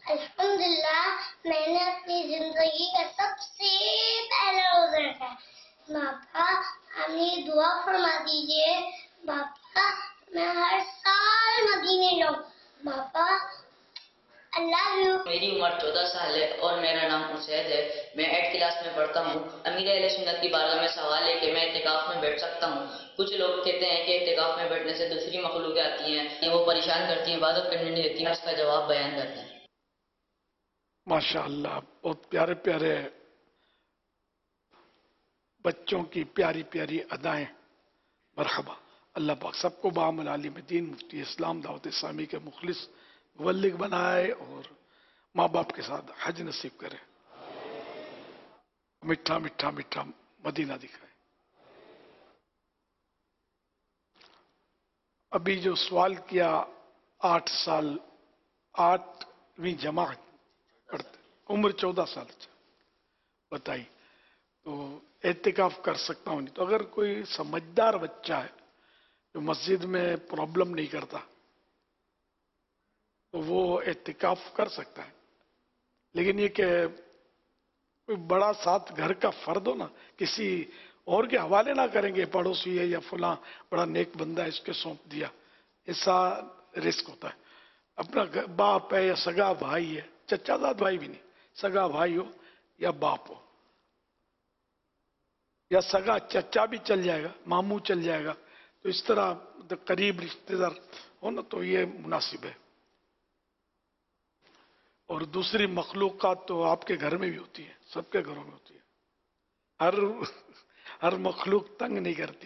अल्हम्दुलिल्लाह मैंने अपनी जिंदगी का सबसे पहला रोजा रखा है। बापा आप ये दुआ फरमा दीजिए बापा मैं हर साल मदीने जाऊं। बापा अल्लाह यू। मेरी उम्र चौदह साल है और मेरा नाम उसैद है। मैं एट क्लास में पढ़ता हूँ। अमीर अहले सुन्नत की बारगाह में सवाल है कि मैं इत्तिकाफ में बैठ सकता हूँ। कुछ लोग कहते हैं कि इत्तिकाफ में बैठने से दूसरी मखलूक आती हैं, वो परेशान करती हैं, इबादत करने नहीं देती हैं। उसका जवाब बयान करते हैं। माशाअल्लाह, बहुत प्यारे प्यारे बच्चों की प्यारी प्यारी अदाएं। मरहबा। अल्लाह पाक सबको बामल आलिम दीन मुफ्ती इस्लाम दावत इस्लामी के मुखलिस मुबल्लिग बनाए और माँ बाप के साथ हज नसीब करे, मिठा मिठा मिठा मदीना दिखाए। अभी जो सवाल किया, आठ साल आठवीं जमात पढ़ते, उम्र चौदह साल बताई, तो एहतिकाफ कर सकता हूं नहीं। तो अगर कोई समझदार बच्चा है जो मस्जिद में प्रॉब्लम नहीं करता तो वो एहतिकाफ कर सकता है। लेकिन ये कि कोई बड़ा साथ घर का फर्द हो ना, किसी और के हवाले ना करेंगे, पड़ोसी है या फलां बड़ा नेक बंदा है इसके सौंप दिया, ऐसा रिस्क होता है। अपना बाप है या सगा भाई है, चचाजाद भाई भी नहीं, सगा भाई हो या बाप हो या सगा चचा भी चल जाएगा, मामू चल जाएगा, तो इस तरह करीब रिश्तेदार हो ना तो ये मुनासिब है। और दूसरी मखलूक़ात तो आपके घर में भी होती है, सबके घरों में होती है। हर हर मखलूक तंग नहीं करती,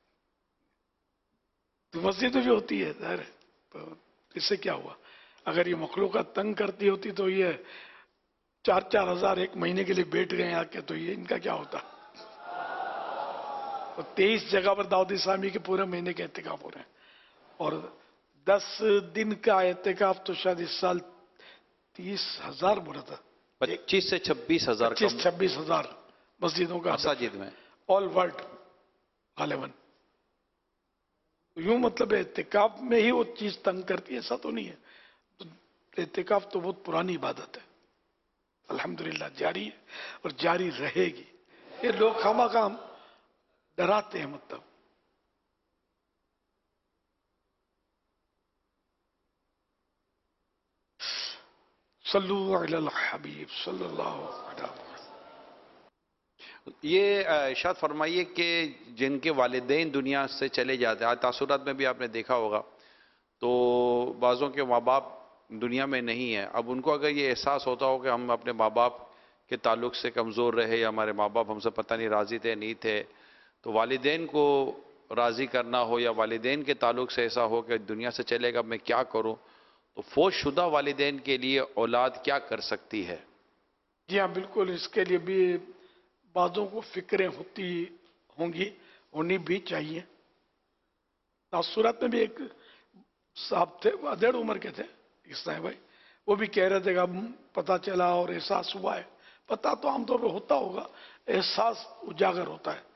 तो मस्जिद में भी होती है ज़ाहिर है। तो इससे क्या हुआ, अगर ये मखलूक़ात तंग करती होती तो ये चार चार हजार एक महीने के लिए बैठ गए आके, तो ये इनका क्या होता। तो तेईस जगह पर दाऊद इस्लामी के पूरे महीने के एहतिकाफ हो रहे हैं, और दस दिन का एहतिकाफ तो शायद इस साल तीस हजार बोला था, पच्चीस से छब्बीस हजार पच्चीस छब्बीस हजार मस्जिदों का मसाजिद में ऑल वर्ल्ड गालिबन। तो यूं मतलब एहतिकाफ में ही वो चीज तंग करती है, ऐसा तो नहीं है। तो एहतिकाफ तो बहुत पुरानी इबादत है, अल्हम्दुलिल्लाह जारी है और जारी रहेगी। ये लोग खामाखाम डराते हैं, मतलब सल्लु अलल हबीब सल्लल्लाहु अलैहि वसल्लम। ये इरशाद फरमाइए कि जिनके वालिदैन दुनिया से चले जाते हैं, आज तासुरात में भी आपने देखा होगा, तो बाज़ों के माँ बाप दुनिया में नहीं है। अब उनको अगर ये एहसास होता हो कि हम अपने माँ बाप के ताल्लुक से कमज़ोर रहे या हमारे माँ बाप हमसे पता नहीं राज़ी थे नहीं थे, तो वालिदैन को राज़ी करना हो या वालिदैन के ताल्लुक से ऐसा हो कि दुनिया से चलेगा मैं क्या करूं, तो फौजशुदा वालिदैन के लिए औलाद क्या कर सकती है? जी हाँ बिल्कुल, इसके लिए भी बाज़ों को फिक्रें होती होंगी, होनी भी चाहिए। तासुरात में भी एक साहब थे, अधेड़ उम्र के थे इस्लाम भाई, वो भी कह रहे थे कि अब पता चला और एहसास हुआ है। पता तो आमतौर पर होता होगा, एहसास उजागर होता है।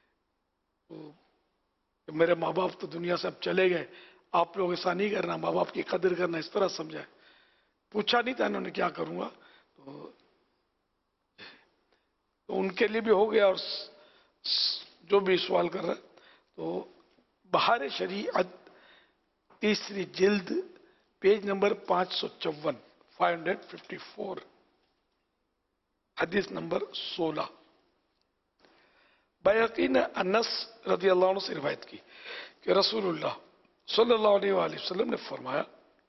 तो मेरे माँ बाप तो दुनिया से अब चले गए, आप लोग ऐसा नहीं करना, माँ बाप की कदर करना, इस तरह समझाए। पूछा नहीं था इन्होंने क्या करूंगा, तो, तो उनके लिए भी हो गया। और जो भी सवाल कर रहे तो बहार शरीयत तीसरी जिल्द पेज नंबर पांच सौ चौवन फाइव हंड्रेड फिफ्टी फोर हदीस नंबर सोलह। बैहक़ी ने अनस रज़ी अल्लाह अन्हु से रिवायत की कि रसूलुल्लाह सल्लल्लाहु अलैहि वसल्लम ने फरमाया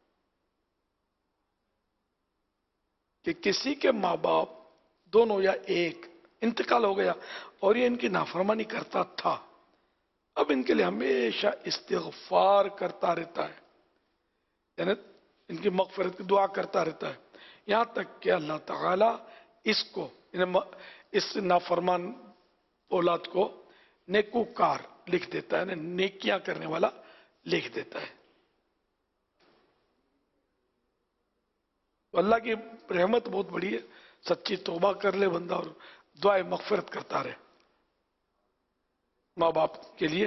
कि किसी के माँ बाप दोनों या एक इंतकाल हो गया और ये इनकी नाफरमानी करता था, अब इनके लिए हमेशा इस्तिग़फ़ार करता रहता है, यानी इनकी मग़फ़िरत की दुआ करता रहता है, यहाँ तक कि अल्लाह ताला इसको इस नाफरमान औलाद को नेकूकार लिख देता है, नेकियां करने वाला लिख देता है। तो अल्लाह की रहमत बहुत बड़ी है, सच्ची तौबा कर ले बंदा और दुआए मग़फ़िरत करता रहे माँ बाप के लिए।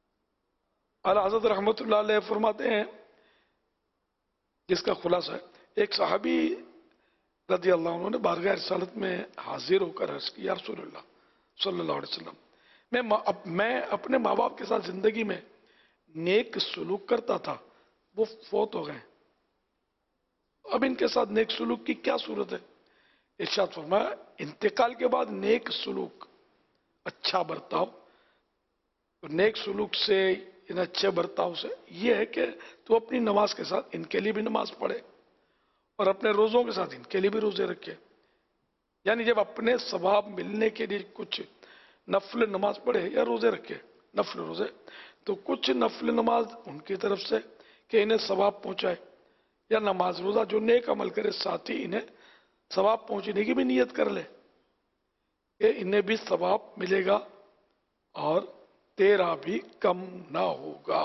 आला हज़रत रहमतुल्लाह अलैह फरमाते हैं, जिसका खुलासा है एक सहाबी रज़ी अल्लाह अन्हु ने बारगाह रिसालत में हाजिर होकर अर्ज किया, या रसूलल्लाह सल्लल्लाहु अलैहि वसल्लम, मैं अप, मैं अपने माँ बाप के साथ जिंदगी में नेक सुलूक करता था, वो फौत हो गए, अब इनके साथ नेक सुलूक की क्या सूरत है? इरशाद फरमाया, इंतकाल के बाद नेक सुलूक, अच्छा बर्ताव, तो नेक सुलूक से, इन अच्छे बर्ताव से ये है कि तू अपनी नमाज के साथ इनके लिए भी नमाज पढ़े और अपने रोज़ों के साथ इनके लिए भी रोज़े रखे। यानी जब अपने सवाब मिलने के लिए कुछ नफल नमाज पढ़े या रोज़े रखे, नफल रोज़े, तो कुछ नफल नमाज उनकी तरफ से कि इन्हें सवाब पहुँचाए, या नमाज रोज़ा जो नेक अमल करे साथ ही इन्हें सवाब पहुँचने की भी नीयत कर ले कि इन्हें भी सवाब मिलेगा और तेरा भी कम ना होगा।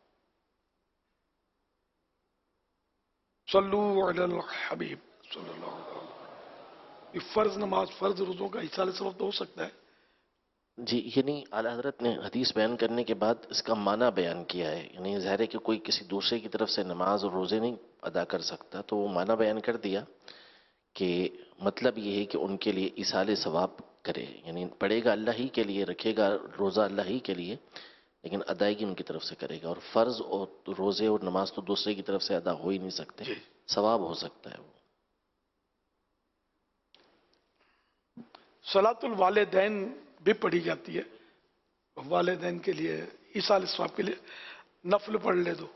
सल्लू अलल हबीब सल्लल्लाहु अलैहि वसल्लम। ये फर्ज नमाज, फर्ज रोज़ों का इसाले सबब तो हो सकता है जी, यानी आला हज़रत ने हदीस बयान करने के बाद इसका माना बयान किया है, यानी ज़ाहिर है कि कोई किसी दूसरे की तरफ से नमाज और रोज़े नहीं अदा कर सकता, तो वो माना बयान कर दिया कि मतलब ये है कि उनके लिए इसाले सवाब करे, यानी पढ़ेगा अल्लाह ही के लिए, रखेगा रोज़ा अल्लाह ही के लिए, लेकिन अदायगी उनकी तरफ से करेगा। और फ़र्ज़ और रोज़े और नमाज तो दूसरे की तरफ से अदा हो ही नहीं सकते, सवाब हो सकता है वो। सलातुल वालिदैन भी पढ़ी जाती है, वालिदैन के लिए इसाले सवाब के लिए नफल पढ़ ले दो,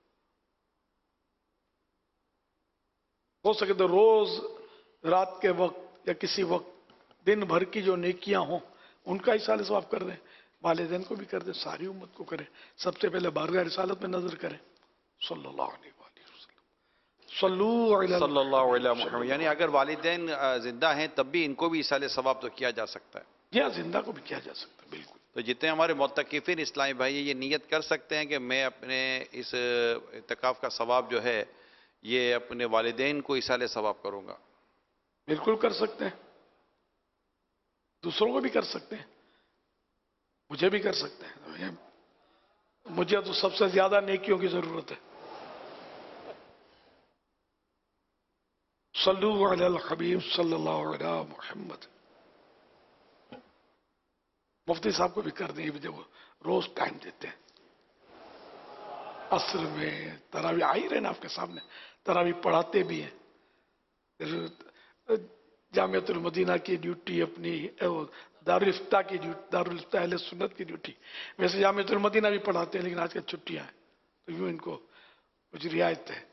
हो सके तो रोज रात के वक्त या किसी वक्त दिन भर की जो नेकियां हों उनका इसाले सवाब कर दें, वालिदैन को भी कर दें, सारी उम्मत को करें। सबसे पहले बारगाह रिसालत में नजर करें। सल्लल्लाहु अलैहि वसल्लम सल्लल्लाहु अलैहि वसल्लम। यानी अगर वालिदैन जिंदा हैं तब भी इनको भी इसाले सवाब तो किया जा सकता है। जी हाँ, जिंदा को भी किया जा सकता है, बिल्कुल। तो जितने हमारे मुत्तकिफिन इस्लामी भाई ये नियत कर सकते हैं कि मैं अपने इस इत्तिकाफ का सवाब जो है ये अपने वालिदैन को इसाले सवाब करूंगा। बिल्कुल कर सकते हैं, दूसरों को भी कर सकते हैं, मुझे भी कर सकते हैं। मुझे तो सबसे ज्यादा नेकियों की जरूरत है। सल्लू अलल हबीब सल्लल्लाहु अलैहि मुहम्मद। मुफ्ती साहब को भी कर देंगे जब रोज टाइम देते हैं, असर में तरावी आ ही रहे ना आपके सामने, तरावी पढ़ाते भी हैं। जामियतुल मदीना की ड्यूटी अपनी, दारुल इफ्ता की ड्यूटी, दारुल इफ्ता अहले सुन्नत की ड्यूटी। वैसे जामियतुल मदीना भी पढ़ाते हैं लेकिन आजकल छुट्टियां हैं तो यूं इनको कुछ रियायत है।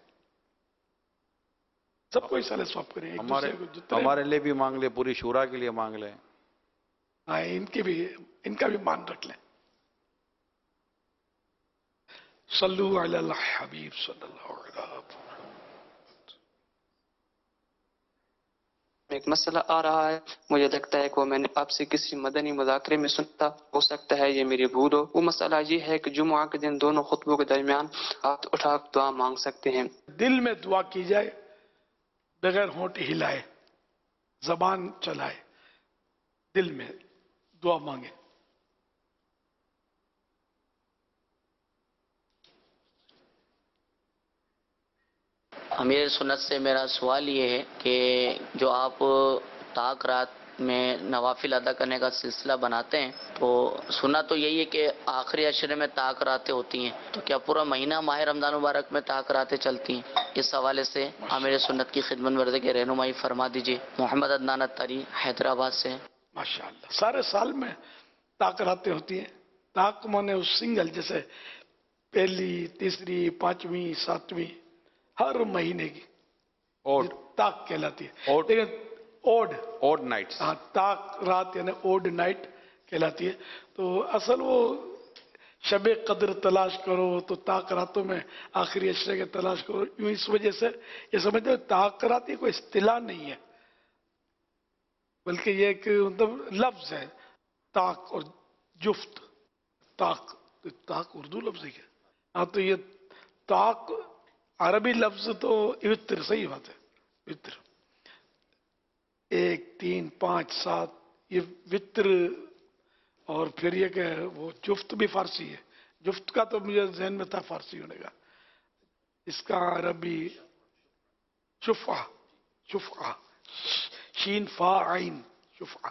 सबको इसाले स्वाब करें, हमारे हमारे लिए भी मांग ले, पूरी शूरा के लिए मांग ले। हाँ, इनके भी, इनका भी मान रख लें। सल्लू अलल हबीब सल्लल्लाहु अलैहि वसल्लम। एक मसला आ रहा है, मुझे लगता है कि वो मैंने आपसे किसी मदनी मुज़ाकरे में सुनता, हो सकता है ये मेरी भूल हो। वो मसला ये है कि जुम्मा के दिन दोनों खुतबों के दरमियान हाथ उठा दुआ मांग सकते हैं। दिल में दुआ की जाए बगैर होंठ हिलाए, जबान चलाए, दिल में दुआ मांगे। अमीर सुन्नत से मेरा सवाल ये है कि जो आप ताक रात में नवाफिल अदा करने का सिलसिला बनाते हैं, तो सुना तो यही है कि आखिरी अशरे में ताक रातें होती हैं, तो क्या पूरा महीना माह रमजान मुबारक में ताक रातें चलती हैं? इस हवाले से आमिर सुन्नत की खिदमत वर्द के रहनुमाई फरमा दीजिए। मोहम्मद अदनान अत्तारी हैदराबाद से। माशाअल्लाह, सारे साल में ताक रातें होती हैं। ताक माने उस सिंगल, जैसे पहली, तीसरी, पांचवी, सातवीं, हर महीने की ओड ताक कहलाती है। लेकिन ओड ओड नाइट्स, हाँ, ताक रात यानी ओड नाइट कहलाती है। तो असल वो शबे कदर तलाश करो तो ताक रातों में आखिरी अशरे के तलाश करो, यूं इस वजह से ये समझते ताक रात ये कोई इस्तिलाह नहीं है, बल्कि ये एक मतलब लफ्ज है। ताक और जुफ्त, ताक तो ताक उर्दू लफ्ज है। हाँ, तो ये ताक अरबी लफ्ज तो वित्र, सही बात है, वित्र। एक, तीन, पांच, सात, ये वित्र। और फिर ये कि वो जुफ्त भी फारसी है। जुफ्त का तो मुझे जहन में था फारसी होने का, इसका अरबी شفعہ شفعہ شین فا عین شفعہ.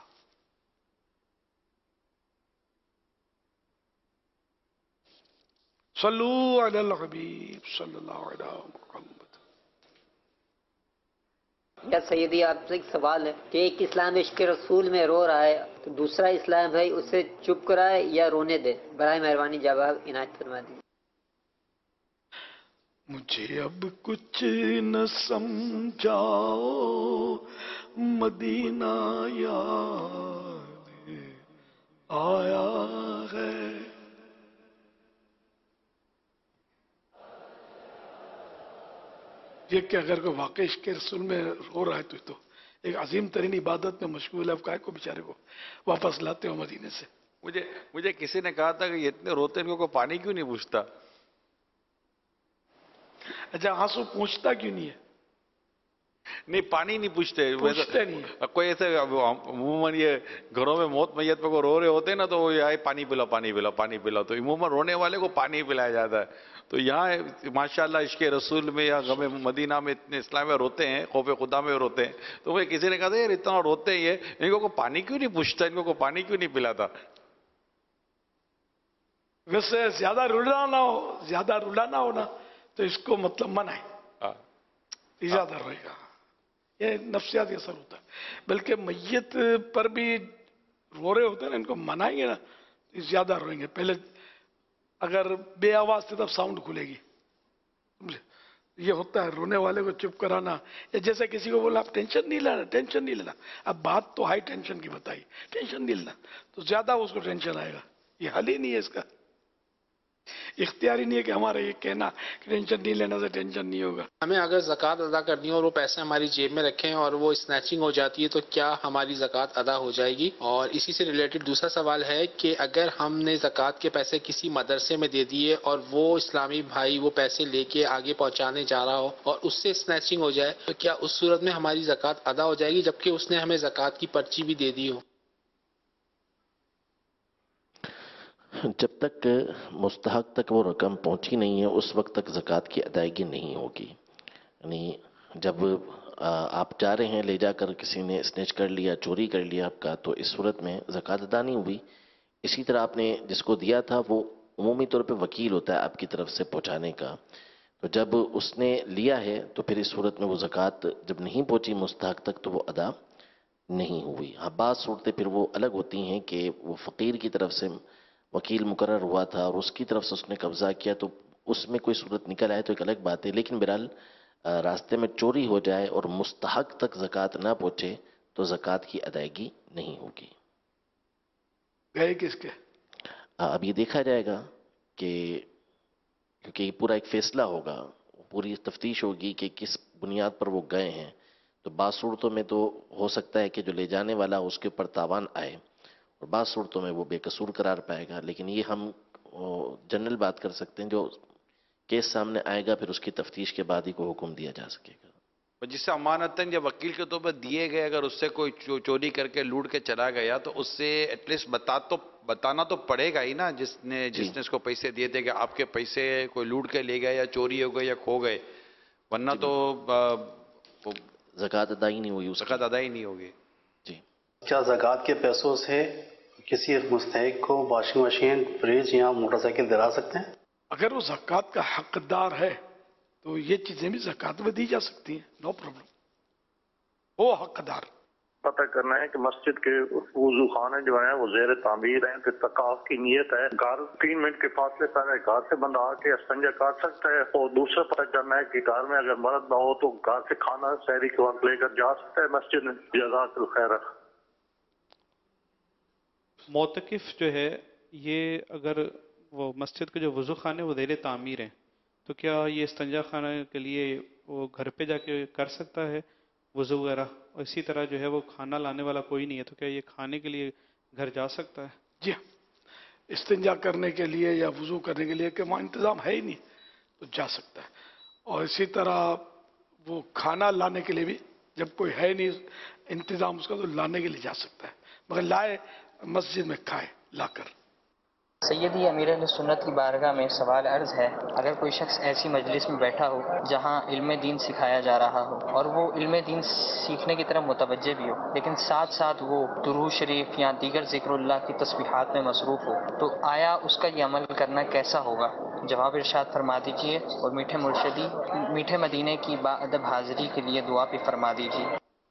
صلو علی الحبیب صلی اللہ علیہ محمد. یا سیدی آپ سے ایک سوال ہے کہ ایک اسلام عشق رسول میں رو رہا ہے تو دوسرا اسلام ہے اسے چپ کرائے یا رونے دے؟ برائے مہربانی جواب عنایت فرما دیجیے. مجھے اب کچھ نہ سمجھاؤ مدینہ یاد آیا ہے. یہ کہ اگر کوئی واقعی عشق رسول میں رو رہا ہے تو تو ایک عظیم ترین عبادت میں مشغول ہے. کا کو بیچارے کو واپس لاتے ہو مدینے سے. مجھے مجھے کسی نے کہا تھا کہ یہ اتنے روتے ہیں ان کو پانی کیوں نہیں پوچھتا. اچھا آنسو پوچھتا کیوں نہیں ہے؟ نہیں پانی نہیں پوچھتے. پوچھتے نہیں. کوئی ایسے عموماً یہ گھروں میں موت میت پہ کو رو رہے ہوتے ہیں نا تو وہ آئے پانی پلاؤ پانی پلاؤ پانی پلاؤ تو عموماً رونے والے کو پانی پلایا جاتا ہے. تو یہاں ماشاءاللہ عشق رسول میں یا غم مدینہ میں اتنے اسلام میں روتے ہیں, خوف خدا میں روتے ہیں. تو وہ کسی نے کہا تھا یار اتنا روتے ہیں یہ ان کو پانی کیوں نہیں پوچھتا, ان کو پانی کیوں نہیں پلاتا. ویسے زیادہ رلا نہ ہو زیادہ رلا نہ ہونا تو اس کو مطلب منع ہے, زیادہ روئے گا. یہ نفسیاتی اثر ہوتا ہے. بلکہ میت پر بھی رو رہے ہوتے ہیں نا, ان کو منائیں گے نا زیادہ روئیں گے. پہلے اگر بے آواز سے تب ساؤنڈ کھلے گی. یہ ہوتا ہے رونے والے کو چپ کرانا. یا جیسے کسی کو بولا آپ ٹینشن نہیں لینا ٹینشن نہیں لینا. اب بات تو ہائی ٹینشن کی بتائی, ٹینشن نہیں لینا تو زیادہ اس کو ٹینشن آئے گا. یہ حل ہی نہیں ہے اس کا. اختیاری نہیں ہے کہ ہمارا یہ کہنا کہ ٹینشن نہیں لینا سے ٹینشن نہیں ہوگا. ہمیں اگر زکوٰۃ ادا کرنی ہو اور وہ پیسے ہماری جیب میں رکھیں اور وہ اسنیچنگ ہو جاتی ہے تو کیا ہماری زکوٰۃ ادا ہو جائے گی؟ اور اسی سے ریلیٹڈ دوسرا سوال ہے کہ اگر ہم نے زکوٰۃ کے پیسے کسی مدرسے میں دے دیے اور وہ اسلامی بھائی وہ پیسے لے کے آگے پہنچانے جا رہا ہو اور اس سے اسنیچنگ ہو جائے تو کیا اس صورت میں ہماری زکوٰۃ ادا ہو جائے گی جبکہ اس نے ہمیں زکوٰۃ کی پرچی بھی دے دی ہو؟ جب تک مستحق تک وہ رقم پہنچی نہیں ہے اس وقت تک زکوٰۃ کی ادائیگی نہیں ہوگی. یعنی جب آپ جا رہے ہیں لے جا کر کسی نے اسنیچ کر لیا چوری کر لیا آپ کا تو اس صورت میں زکوٰۃ ادا نہیں ہوئی. اسی طرح آپ نے جس کو دیا تھا وہ عمومی طور پہ وکیل ہوتا ہے آپ کی طرف سے پہنچانے کا, تو جب اس نے لیا ہے تو پھر اس صورت میں وہ زکوٰۃ جب نہیں پہنچی مستحق تک تو وہ ادا نہیں ہوئی. ہاں بعض صورتیں پھر وہ الگ ہوتی ہیں کہ وہ فقیر کی طرف سے وکیل مقرر ہوا تھا اور اس کی طرف سے اس نے قبضہ کیا تو اس میں کوئی صورت نکل آئے تو ایک الگ بات ہے. لیکن بہرحال راستے میں چوری ہو جائے اور مستحق تک زکوٰۃ نہ پہنچے تو زکوٰۃ کی ادائیگی نہیں ہوگی. گئے کس کے؟ اب یہ دیکھا جائے گا کہ کیونکہ یہ پورا ایک فیصلہ ہوگا, پوری تفتیش ہوگی کہ کس بنیاد پر وہ گئے ہیں. تو بعض صورتوں میں تو ہو سکتا ہے کہ جو لے جانے والا اس کے اوپر تاوان آئے اور بعض صورتوں میں وہ بے قصور قرار پائے گا. لیکن یہ ہم جنرل بات کر سکتے ہیں, جو کیس سامنے آئے گا پھر اس کی تفتیش کے بعد ہی کو حکم دیا جا سکے گا. جس سے امانتاً جب وکیل کے طور پر دیے گئے اگر اس سے کوئی چوری کر کے لوٹ کے چلا گیا تو اس سے ایٹ لیسٹ بتا تو بتانا تو پڑے گا ہی نا جس نے جس نے اس کو پیسے دیے تھے کہ آپ کے پیسے کوئی لوٹ کے لے گئے یا چوری ہو گئے یا کھو گئے, ورنہ تو زکوٰۃ ادا ہی نہیں ہوئی, زکوٰۃ ادا ہی نہیں ہوگی. جی کیا زکوٰۃ کے پیسوں سے کسی مستحق کو واشنگ مشین فریج یا موٹر سائیکل دلا سکتے ہیں؟ اگر وہ زکوٰۃ کا حقدار ہے تو یہ چیزیں بھی زکوٰۃ میں دی جا سکتی ہیں, نو پرابلم. وہ حقدار پتہ کرنا ہے کہ مسجد کے وضو خانے جو ہیں وہ زیر تعمیر ہیں, پھر تقاف کی نیت ہے. گھر تین منٹ کے فاصلے پر گھر سے بندہ آ کے استنجا کر سکتا ہے. اور دوسرا پتہ کرنا ہے کہ گھر میں اگر مرد نہ ہو تو گھر سے کھانا سحری کے وقت لے کر جا سکتا ہے مسجد میں. جزاک الخیر. معتکف جو ہے یہ اگر وہ مسجد کے جو وضو خانے وہ زیر تعمیر ہیں تو کیا یہ استنجا خانہ کے لیے وہ گھر پہ جا کے کر سکتا ہے وضو وغیرہ؟ اور اسی طرح جو ہے وہ کھانا لانے والا کوئی نہیں ہے تو کیا یہ کھانے کے لیے گھر جا سکتا ہے؟ جی استنجا کرنے کے لیے یا وضو کرنے کے لیے کہ وہاں انتظام ہے ہی نہیں تو جا سکتا ہے. اور اسی طرح وہ کھانا لانے کے لیے بھی جب کوئی ہے نہیں انتظام اس کا تو لانے کے لیے جا سکتا ہے, مگر لائے مسجد میں کھائے لا کر. سیدی امیر اہل سنت کی بارگاہ میں سوال عرض ہے، اگر کوئی شخص ایسی مجلس میں بیٹھا ہو جہاں علم دین سکھایا جا رہا ہو اور وہ علم دین سیکھنے کی طرف متوجہ بھی ہو، لیکن ساتھ ساتھ وہ درود شریف یا دیگر ذکر اللہ کی تسبیحات میں مصروف ہو، تو آیا اس کا یہ عمل کرنا کیسا ہوگا؟ جواب ارشاد فرما دیجیے، اور میٹھے مرشدی میٹھے مدینے کی با ادب حاضری کے لیے دعا بھی فرما دیجیے۔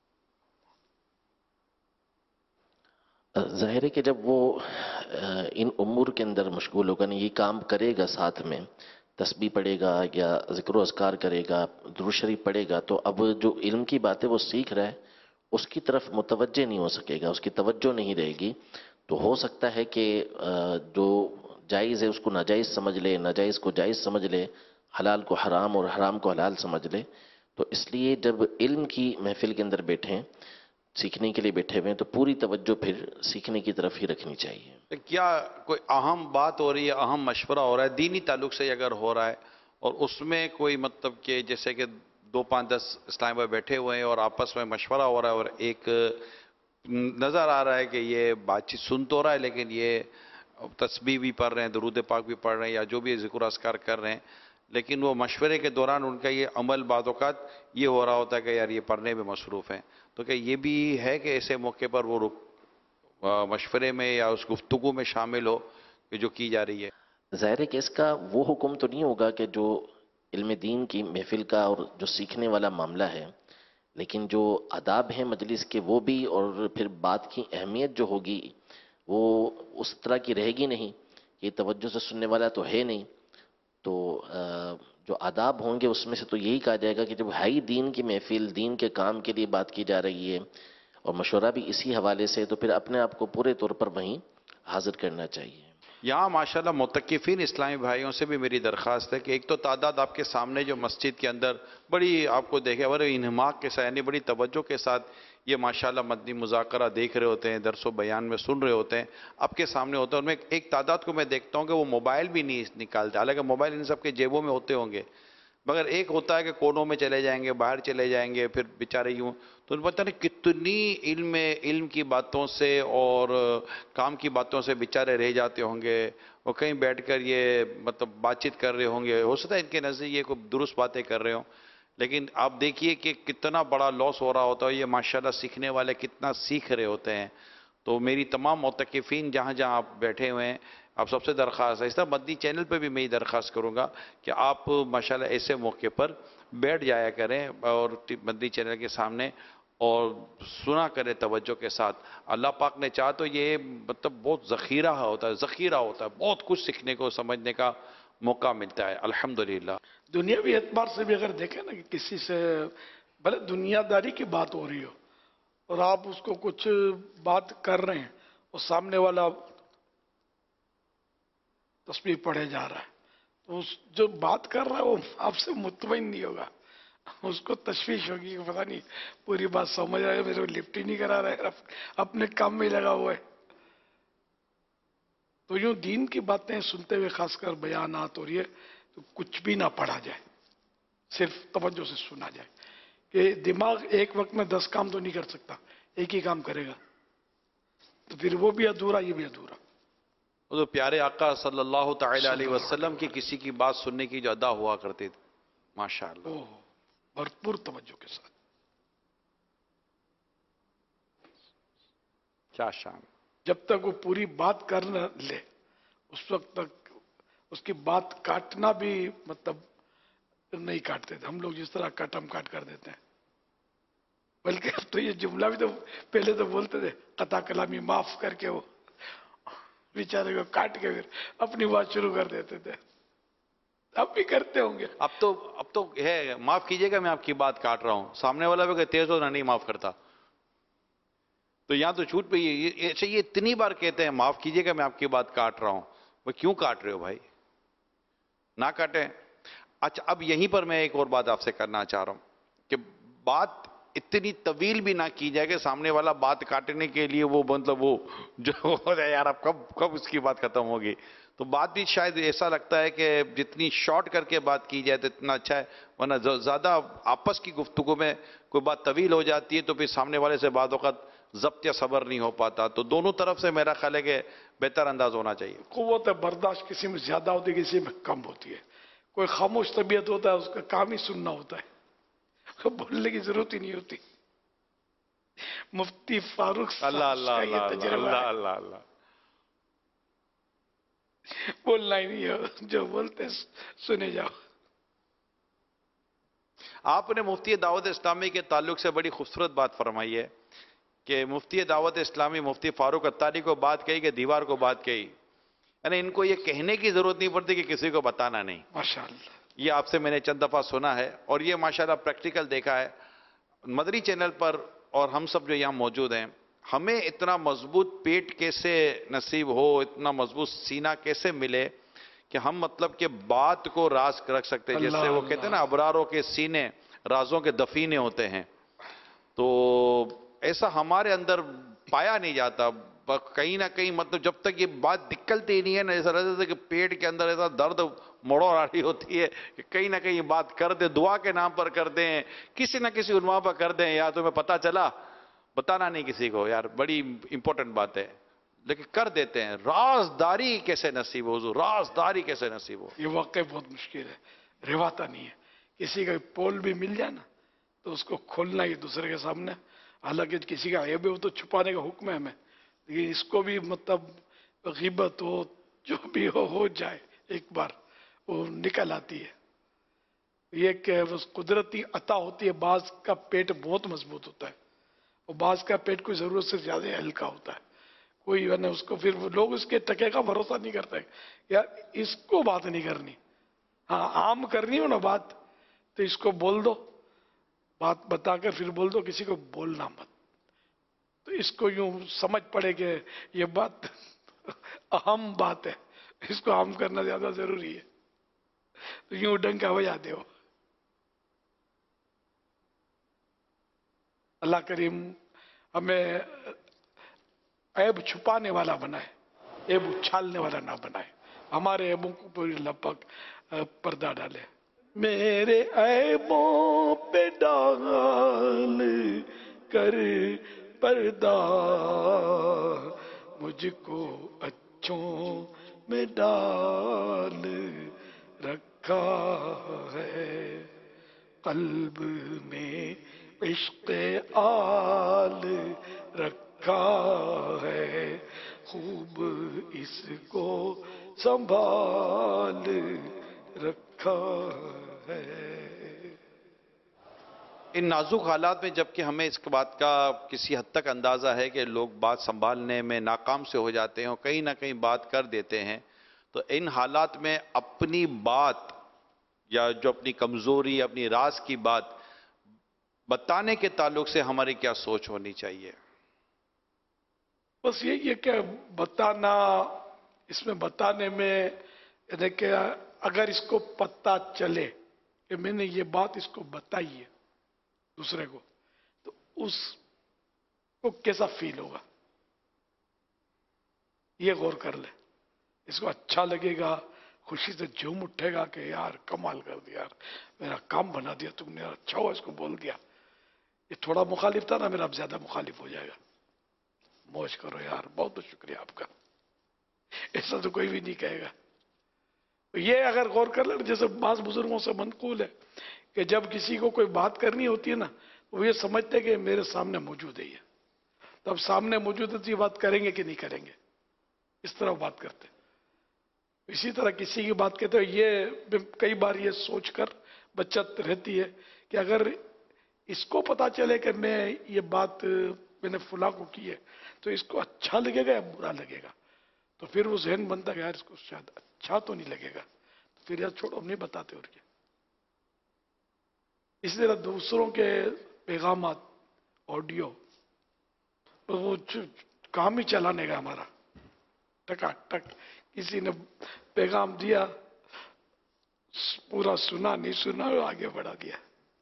ظاہر ہے کہ جب وہ ان امور کے اندر مشغول ہوگا، نہیں یہ کام کرے گا، ساتھ میں تسبیح پڑھے گا یا ذکر و اذکار کرے گا، درود شریف پڑھے گا، تو اب جو علم کی باتیں وہ سیکھ رہا ہے اس کی طرف متوجہ نہیں ہو سکے گا، اس کی توجہ نہیں رہے گی۔ تو ہو سکتا ہے کہ جو جائز ہے اس کو ناجائز سمجھ لے، ناجائز کو جائز سمجھ لے، حلال کو حرام اور حرام کو حلال سمجھ لے۔ تو اس لیے جب علم کی محفل کے اندر بیٹھیں، سیکھنے کے لیے بیٹھے ہوئے ہیں، تو پوری توجہ پھر سیکھنے کی طرف ہی رکھنی چاہیے۔ کیا کوئی اہم بات ہو رہی ہے، اہم مشورہ ہو رہا ہے دینی تعلق سے اگر ہو رہا ہے، اور اس میں کوئی مطلب کہ جیسے کہ دو پانچ دس اسلام بھائی بیٹھے ہوئے ہیں اور آپس میں مشورہ ہو رہا ہے، اور ایک نظر آ رہا ہے کہ یہ بات چیت سن تو رہا ہے لیکن یہ تسبیح بھی پڑھ رہے ہیں، درود پاک بھی پڑھ رہے ہیں، یا جو بھی ذکر اذکار کر رہے ہیں، لیکن وہ مشورے کے دوران ان کا یہ عمل بعض اوقات یہ ہو رہا ہوتا ہے کہ یار یہ پڑھنے میں مصروف ہیں، تو کہ یہ بھی ہے کہ ایسے موقع پر وہ مشورے میں یا اس گفتگو میں شامل ہو کہ جو کی جا رہی ہے؟ ظاہر ہے کہ اس کا وہ حکم تو نہیں ہوگا کہ جو علم دین کی محفل کا اور جو سیکھنے والا معاملہ ہے، لیکن جو آداب ہیں مجلس کے وہ بھی، اور پھر بات کی اہمیت جو ہوگی وہ اس طرح کی رہے گی نہیں کہ توجہ سے سننے والا تو ہے نہیں۔ تو جو آداب ہوں گے اس میں سے تو یہی کہا جائے گا کہ جب ہائی دین کی محفل، دین کے کام کے لیے بات کی جا رہی ہے اور مشورہ بھی اسی حوالے سے، تو پھر اپنے آپ کو پورے طور پر وہیں حاضر کرنا چاہیے۔ یہاں ماشاءاللہ متقفین اسلامی بھائیوں سے بھی میری درخواست ہے کہ ایک تو تعداد آپ کے سامنے جو مسجد کے اندر بڑی آپ کو دیکھے اور انہماک کے ساتھ، یعنی بڑی توجہ کے ساتھ یہ ماشاءاللہ مدنی مذاکرہ دیکھ رہے ہوتے ہیں، درس و بیان میں سن رہے ہوتے ہیں، آپ کے سامنے ہوتا ہے، اور میں ایک تعداد کو میں دیکھتا ہوں کہ وہ موبائل بھی نہیں نکالتے، حالانکہ موبائل ان سب کے جیبوں میں ہوتے ہوں گے، مگر ایک ہوتا ہے کہ کونوں میں چلے جائیں گے، باہر چلے جائیں گے، پھر بیچارے یوں، تو ان پتہ نہیں کتنی علم علم کی باتوں سے اور کام کی باتوں سے بیچارے رہ جاتے ہوں گے، وہ کہیں بیٹھ کر یہ مطلب بات چیت کر رہے ہوں گے، ہو سکتا ہے ان کے نزدیک یہ کوئی درست باتیں کر رہے ہوں، لیکن آپ دیکھیے کہ کتنا بڑا لاس ہو رہا ہوتا ہے، یہ ماشاءاللہ سیکھنے والے کتنا سیکھ رہے ہوتے ہیں۔ تو میری تمام معتکفین جہاں جہاں آپ بیٹھے ہوئے ہیں، آپ سب سے درخواست ہے، اس طرح مدنی چینل پہ بھی میں یہ درخواست کروں گا کہ آپ ماشاءاللہ ایسے موقع پر بیٹھ جایا کریں اور مدنی چینل کے سامنے اور سنا کریں توجہ کے ساتھ۔ اللہ پاک نے چاہا تو یہ مطلب بہت ذخیرہ ہوتا ہے، ذخیرہ ہوتا ہے، بہت کچھ سیکھنے کو سمجھنے کا موقع ملتا ہے الحمدللہ۔ دنیاوی اعتبار سے بھی اگر دیکھیں نا کہ کسی سے بھلے دنیا داری کی بات ہو رہی ہو اور آپ اس کو کچھ بات کر رہے ہیں اور سامنے والا تسبیح پڑھے جا رہا ہے، تو اس جو بات کر رہا ہے وہ آپ سے مطمئن نہیں ہوگا، اس کو تشویش ہوگی کہ پتہ نہیں پوری بات سمجھ رہا ہے، میرے کو لفٹ ہی نہیں کرا رہا ہے، اپنے کام میں لگا ہوا ہے۔ تو یوں دین کی باتیں سنتے ہوئے خاص کر بیانات اور یہ تو کچھ بھی نہ پڑھا جائے، صرف توجہ سے سنا جائے، کہ دماغ ایک وقت میں دس کام تو نہیں کر سکتا، ایک ہی کام کرے گا، تو پھر وہ بھی ادھورا یہ بھی ادھورا۔ وہ تو پیارے آقا صلی اللہ تعالی علیہ وسلم کی کسی کی بات سننے کی جو ادا ہوا کرتے تھے ماشاءاللہ، بھرپور توجہ کے ساتھ۔ کیا شان! جب تک وہ پوری بات کر نہ لے اس وقت تک اس کی بات کاٹنا بھی مطلب نہیں کاٹتے تھے ہم لوگ، جس طرح کٹم کاٹ کر دیتے ہیں، بلکہ اب تو یہ جملہ بھی تو پہلے تو بولتے تھے قطع کلامی معاف کر کے، وہ بیچارے کو کاٹ کے پھر اپنی بات شروع کر دیتے تھے، اب بھی کرتے ہوں گے۔ اب تو اب تو ہے معاف کیجئے گا میں آپ کی بات کاٹ رہا ہوں، سامنے والا بھی کہ تیز ہو نہ نہیں معاف کرتا، تو یہاں تو چھوٹ پہ یہ اچھا یہ اتنی بار کہتے ہیں معاف کیجئے گا میں آپ کی بات کاٹ رہا ہوں، وہ کیوں کاٹ رہے ہو بھائی؟ نہ کاٹیں۔ اچھا اب یہیں پر میں ایک اور بات آپ سے کرنا چاہ رہا ہوں کہ بات اتنی طویل بھی نہ کی جائے کہ سامنے والا بات کاٹنے کے لیے وہ مطلب وہ جو ہو جائے یار اب کب کب اس کی بات ختم ہوگی، تو بات بھی شاید ایسا لگتا ہے کہ جتنی شارٹ کر کے بات کی جائے تو اتنا اچھا ہے، ورنہ زیادہ آپس کی گفتگو میں کوئی بات طویل ہو جاتی ہے تو پھر سامنے والے سے بعض اوقات ضبط या सब्र नहीं हो पाता। तो दोनों तरफ से मेरा ख्याल है कि बेहतर अंदाज होना चाहिए। कुव्वत बर्दाश्त किसी में ज्यादा होती है, किसी में कम होती है। कोई खामोश तबीयत होता है, उसका काम ही सुनना होता है, बोलने की जरूरत ही नहीं होती। मुफ्ती फारूक अल्लाह अल्लाह का ये तजुर्बा अल्लाह है। अल्लाह अल्लाह। बोलना ही नहीं हो, जो बोलते सुने जाओ। आपने मुफ्ती दावत इस्लामी के ताल्लुक से बड़ी खूबसूरत बात फरमाई है कि मुफ्ती दावत इस्लामी मुफ्ती फारूक अत्तारी को बात कही कि दीवार को बात कही, यानी इनको ये कहने की जरूरत नहीं पड़ती कि किसी को बताना नहीं। माशाअल्लाह, ये आपसे मैंने चंद दफा सुना है और ये माशाल्लाह प्रैक्टिकल देखा है मदरी चैनल पर, और हम सब जो यहाँ मौजूद हैं, हमें इतना मजबूत पेट कैसे नसीब हो, इतना मजबूत सीना कैसे मिले कि हम मतलब के बात को राज रख सकते हैं। जैसे वो कहते हैं ना, अबरारों के सीने राजों के दफीने होते हैं, तो ऐसा हमारे अंदर पाया नहीं जाता। कहीं ना कहीं मतलब जब तक ये बात निकलती ही नहीं है ना, ऐसा लगता है कि पेट के अंदर ऐसा दर्द मोड़ो रही होती है कि कहीं ना कहीं बात कर दे, दुआ के नाम पर कर दें, किसी ना किसी उन्वा पर कर दें, या तुम्हें पता चला, बताना नहीं किसी को, यार बड़ी इंपॉर्टेंट बात है, लेकिन कर देते हैं। राजदारी कैसे नसीब हो हुजूर, राजदारी कैसे नसीब हो? ये वाकई बहुत मुश्किल है, रिवाता नहीं है। किसी का पोल भी मिल जाए ना तो उसको खोलना ही दूसरे के सामने, हालांकि किसी का ऐब है वो तो छुपाने का हुक्म है हमें, लेकिन इसको भी मतलब गिबत हो जो भी हो हो जाए एक बार वो निकल आती है। ये कि बस कुदरती अता होती है। बाज का पेट बहुत मजबूत होता है और बाज का पेट कोई जरूरत से ज्यादा हल्का होता है। कोई है ना उसको, फिर लोग उसके टके का भरोसा नहीं करते, यार इसको बात नहीं करनी, हाँ आम करनी हो ना बात तो इसको बोल दो, बात बताकर फिर बोल दो, किसी को बोलना मत। तो इसको यूं समझ पड़े कि ये बात अहम बात है, इसको आम करना ज्यादा जरूरी है, तो यूं डंका हो जाते हो। अल्लाह करीम हमें ऐब छुपाने वाला बनाए, ऐब उछालने वाला ना बनाए, हमारे ऐबों को पूरी लपक पर्दा डाले। मेरे ऐबों पे डाल कर पर्दा, मुझको अच्छों में डाल रखा है, कल्ब में इश्क़ आल रखा है, खूब इसको संभाल रखा है। इन नाजुक हालात में जबकि हमें इस बात का किसी हद तक अंदाजा है कि लोग बात संभालने में नाकाम से हो जाते हैं और कहीं ना कहीं बात कर देते हैं, तो इन हालात में अपनी बात या जो अपनी कमजोरी, अपनी राज की बात बताने के ताल्लुक से हमारी क्या सोच होनी चाहिए? बस यही है कि बताना, इसमें बताने में देखिए अगर इसको पता चले कि मैंने ये बात इसको बताई है दूसरे को, तो उसको कैसा फील होगा ये गौर कर ले। इसको अच्छा लगेगा, खुशी से झूम उठेगा कि यार कमाल कर दिया, यार मेरा काम बना दिया तुमने, यार अच्छा हुआ इसको बोल दिया। ये थोड़ा मुखालिफ था ना मेरा, अब ज्यादा मुखालिफ हो जाएगा। मौज करो यार, बहुत बहुत शुक्रिया आपका, ऐसा तो कोई भी नहीं कहेगा। तो ये अगर गौर कर ले, जैसे बास बुजुर्गों से मनकूल है कि जब किसी को कोई बात करनी होती है ना, वो ये समझते हैं कि मेरे सामने मौजूद है, ये तब सामने मौजूद है तो ये बात करेंगे कि नहीं करेंगे, इस तरह बात करते। इसी तरह किसी की बात कहते हो, ये कई बार ये सोचकर बचत रहती है कि अगर इसको पता चले कि मैं ये बात मैंने फुला को की है तो इसको अच्छा लगेगा या बुरा लगेगा, तो फिर वो जहन बनता है यार इसको शायद अच्छा तो नहीं लगेगा, तो फिर यार छोड़ो, हम नहीं बताते। और क्या, इसी तरह दूसरों के पैगाम ऑडियो, तो वो काम ही चलाने का हमारा, टकाटक किसी ने पैगाम दिया, पूरा सुना नहीं सुना आगे बढ़ा दिया।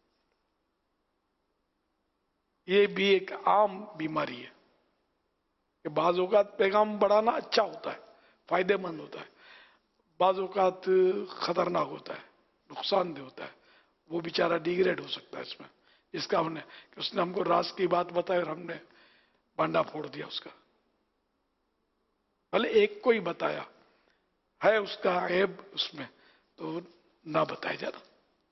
ये भी एक आम बीमारी है कि बाज़ औक़ात पैगाम बढ़ाना अच्छा होता है, फायदेमंद होता है, बाज़ औक़ात खतरनाक होता है, नुकसानदेह होता है। वो बेचारा डिग्रेड हो सकता है इसमें, इसका हमने कि उसने हमको राज की बात बताई और हमने पांडा फोड़ दिया उसका। भले एक को ही बताया है उसका ऐब उसमें, तो ना बताया जाना।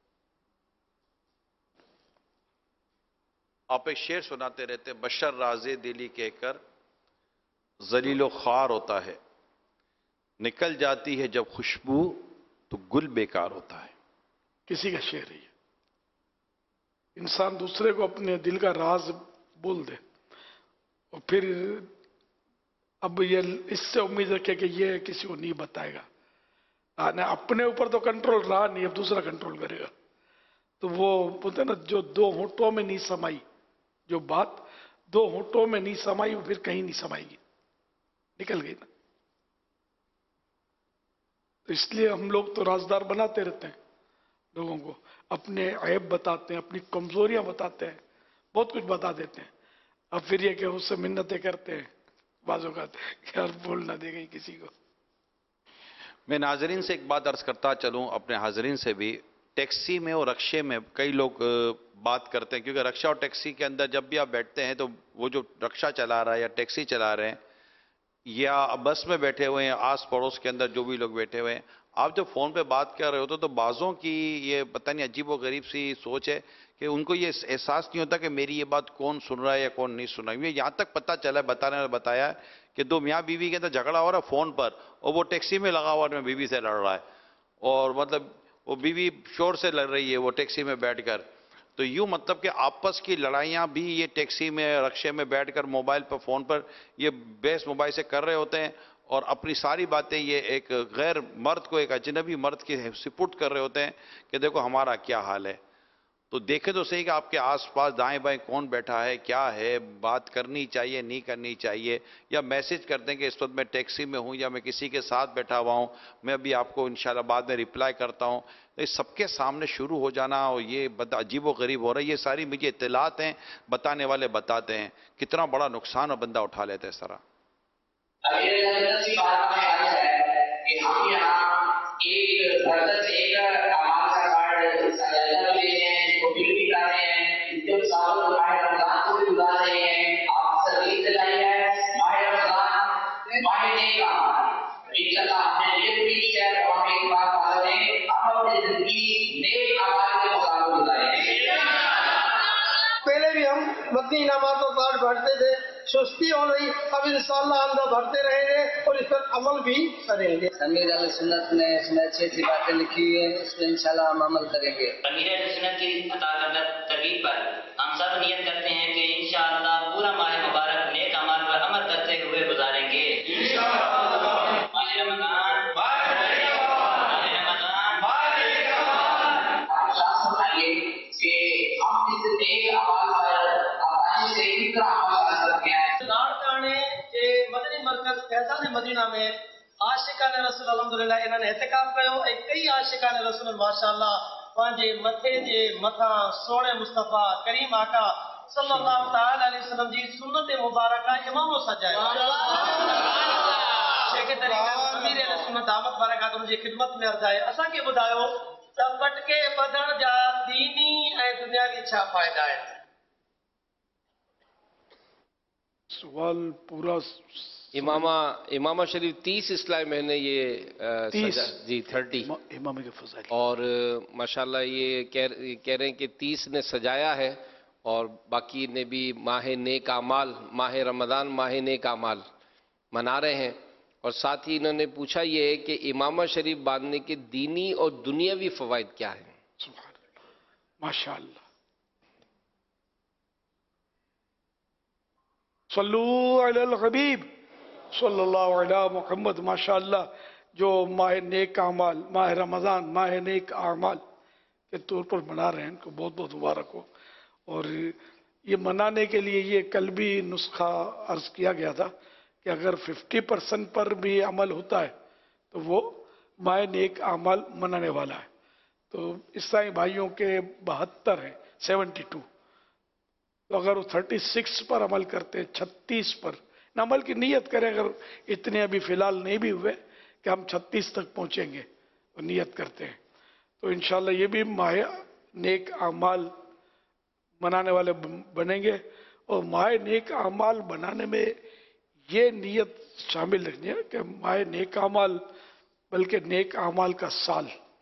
आप एक शेर सुनाते रहते, बशर राजे दिली कहकर जलीलो खार होता है, निकल जाती है जब खुशबू तो गुल बेकार होता है। किसी का शेर है। इंसान दूसरे को अपने दिल का राज बोल दे और फिर अब ये इससे उम्मीद रखे कि ये किसी को नहीं बताएगा। आने अपने ऊपर तो कंट्रोल रहा नहीं, अब दूसरा कंट्रोल करेगा। तो वो बोलते ना, जो दो होठों में नहीं समाई, जो बात दो होठों में नहीं समाई वो फिर कहीं नहीं समाएगी, निकल गई ना। तो इसलिए हम लोग तो राजदार बनाते रहते हैं लोगों को, अपने ऐब बताते हैं, अपनी कमजोरियां बताते हैं, बहुत कुछ बता देते हैं। अब फिर ये कि उससे मिन्नतें करते हैं, बाजों कहते हैं कि यार बोल ना दे गई किसी को। मैं नाजरीन से एक बात अर्ज करता चलूं, अपने हाजरीन से भी। टैक्सी में और रक्शे में कई लोग बात करते हैं, क्योंकि रक्षा और टैक्सी के अंदर जब भी आप बैठते हैं तो वो जो रक्षा चला रहा है या टैक्सी चला रहे हैं या बस में बैठे हुए हैं, आस पड़ोस के अंदर जो भी लोग बैठे हुए हैं, आप जब फोन पे बात कर रहे होते तो बाजों की ये पता नहीं अजीब व गरीब सी सोच है कि उनको ये एहसास नहीं होता कि मेरी ये बात कौन सुन रहा है या कौन नहीं सुन रहा है। ये यहाँ तक पता चला है, बताने वाले बताया कि दो मियाँ बीवी के अंदर झगड़ा हो रहा है फोन पर, और वो टैक्सी में लगा हुआ बीवी से लड़ रहा है, और मतलब वो बीवी शोर से लड़ रही है वो टैक्सी में बैठकर। तो यूं मतलब कि आपस की लड़ाइयां भी ये टैक्सी में रक्शे में बैठकर मोबाइल पर फोन पर ये बेस मोबाइल से कर रहे होते हैं, और अपनी सारी बातें ये एक गैर मर्द को, एक अजनबी मर्द की सिपुर्द कर रहे होते हैं कि देखो हमारा क्या हाल है। तो देखे तो सही कि आपके आसपास दाएं बाएं कौन बैठा है, क्या है, बात करनी चाहिए नहीं करनी चाहिए, या मैसेज करते हैं कि इस वक्त मैं टैक्सी में हूं या मैं किसी के साथ बैठा हुआ हूं, मैं अभी आपको इंशाल्लाह बाद में रिप्लाई करता हूं। तो इस सबके सामने शुरू हो जाना और ये अजीब व गरीब हो रहा है, ये सारी मुझे इत्तलात हैं, बताने वाले बताते हैं, कितना बड़ा नुकसान और बंदा उठा लेता है इस तरह। पहले भी हम मदनी इनामात और कार्ड बांटते थे, सुस्ती हो रही, अब इंशाअल्लाह आंदा बढ़ते रहेंगे और इस पर अमल भी करेंगे। अमीर अहले सुन्नत ने इसमें अच्छी अच्छी बातें लिखी हुई है, इस पर इंशाअल्लाह हम अमल करेंगे। अमीर अहले सुन्नत की अता करदा तरगीब पर हम सब नियत करते हैं कि इंशाअल्लाह पूरा माह मुबारक नेक अमाल पर अमल करते हुए गुजारेंगे इंशाअल्लाह। माह रमजान माह रमजान आप साथ सुनाइए कि हम इस नेक अमाल पर आसानी से कितना अमल कर सकते हैं। नारदाने के मदनी मरकज फैजान मदीना में आशिकाने रसूल अल्हम्दुलिल्लाह इन्होंने एहतिकाफ कयो ऐं कई आशिकाने रसूल माशाअल्लाह पंहिंजे मथे जे मथां सोणे मुस्तफ़ा करीम आका सल्लल्लाहु तआला अलैहि वसल्लम जी सुन्नत मुबारका इमामो सजायो। शेख तरीक़त अमीर अहले सुन्नत दामत बरकातुहू जी खिदमत में अर्ज़ आहे, असांखे ॿुधायो त पटके ॿधण जा दीनी ऐं दुनियावी छा फ़ाइदा आहिनि। सवाल पूरा इमामा इमामा शरीफ तीस इस्लाही महीने ये आ, सजा, जी थर्टी इमाम के फज़ाइल, और माशाल्लाह ये कह कह रहे हैं कि तीस ने सजाया है और बाकी ने भी माह नेक आमाल, माह रमज़ान माह नेक आमाल मना रहे हैं। और साथ ही इन्होंने पूछा ये है कि इमामा शरीफ बांधने के दीनी और दुनियावी फवाइद क्या हैं। माशाअल्लाह, सल्लू अलल हबीब सल्लल्लाहु अलैहि मुहम्मद। माशाअल्लाह, जो माह नेक अमाल, माह रमज़ान माह नेक अमाल के तौर पर मना रहे हैं, इनको बहुत बहुत मुबारक हो। और ये मनाने के लिए ये कल भी नुस्खा अर्ज किया गया था कि अगर पचास परसेंट पर भी अमल होता है तो वो माह नेक अमाल मनाने वाला है। तो ईसाई भाइयों के बहत्तर हैं, सेवेंटी टू, तो अगर वो थर्टी सिक्स पर अमल करते हैं, छत्तीस पर अमल की नीयत करें, अगर इतने अभी फिलहाल नहीं भी हुए कि हम छत्तीस तक पहुंचेंगे, तो नियत करते हैं तो इंशाल्लाह ये भी माह नेक अमाल मनाने वाले बनेंगे। اور مائے نیک اعمال بنانے میں یہ نیت شامل رکھنی ہے کہ مائے نیک اعمال بلکہ نیک اعمال کا سال،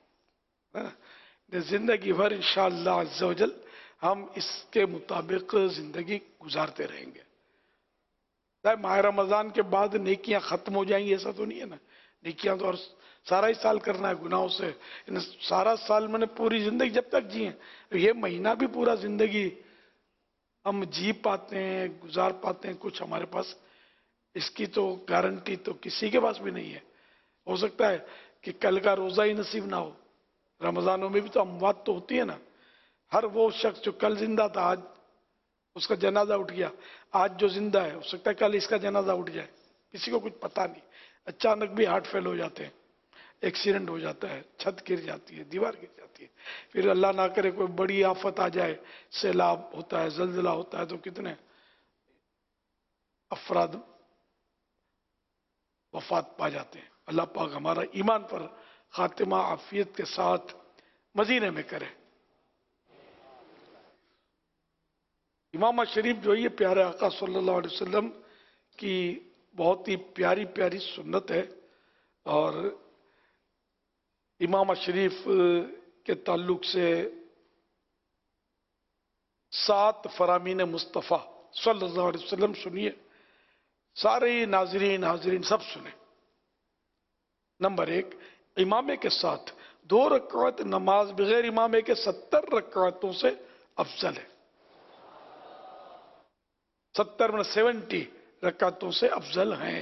زندگی بھر انشاءاللہ عز و جل ہم اس کے مطابق زندگی گزارتے رہیں گے۔ ماہ رمضان کے بعد نیکیاں ختم ہو جائیں گی ایسا تو نہیں ہے نا، نیکیاں تو اور سارا ہی سال کرنا ہے گناہوں سے، سارا سال میں نے پوری زندگی جب تک جی ہیں، یہ مہینہ بھی پورا زندگی ہم جی پاتے ہیں گزار پاتے ہیں کچھ ہمارے پاس اس کی تو گارنٹی تو کسی کے پاس بھی نہیں ہے۔ ہو سکتا ہے کہ کل کا روزہ ہی نصیب نہ ہو، رمضانوں میں بھی تو اموات تو ہوتی ہے نا، ہر وہ شخص جو کل زندہ تھا آج اس کا جنازہ اٹھ گیا، آج جو زندہ ہے ہو سکتا ہے کل اس کا جنازہ اٹھ جائے، کسی کو کچھ پتہ نہیں، اچانک بھی ہارٹ فیل ہو جاتے ہیں، ایکسیڈنٹ ہو جاتا ہے، چھت گر جاتی ہے، دیوار گر جاتی ہے، پھر اللہ نہ کرے کوئی بڑی آفت آ جائے، سیلاب ہوتا ہے، زلزلہ ہوتا ہے، تو کتنے افراد وفات پا جاتے ہیں۔ اللہ پاک ہمارا ایمان پر خاتمہ عافیت کے ساتھ مدینے میں کرے۔ امامہ شریف جو یہ پیارے آقا صلی اللہ علیہ وسلم کی بہت ہی پیاری پیاری سنت ہے، اور امامہ شریف کے تعلق سے سات فرامین مصطفیٰ صلی اللہ علیہ وسلم سنیے، سارے ناظرین حاضرین سب سنیں۔ نمبر ایک، امامے کے ساتھ دو رکعت نماز بغیر امامے کے ستر رکعتوں سے افضل ہے، ستر میں سیونٹی رکعتوں سے افضل ہیں۔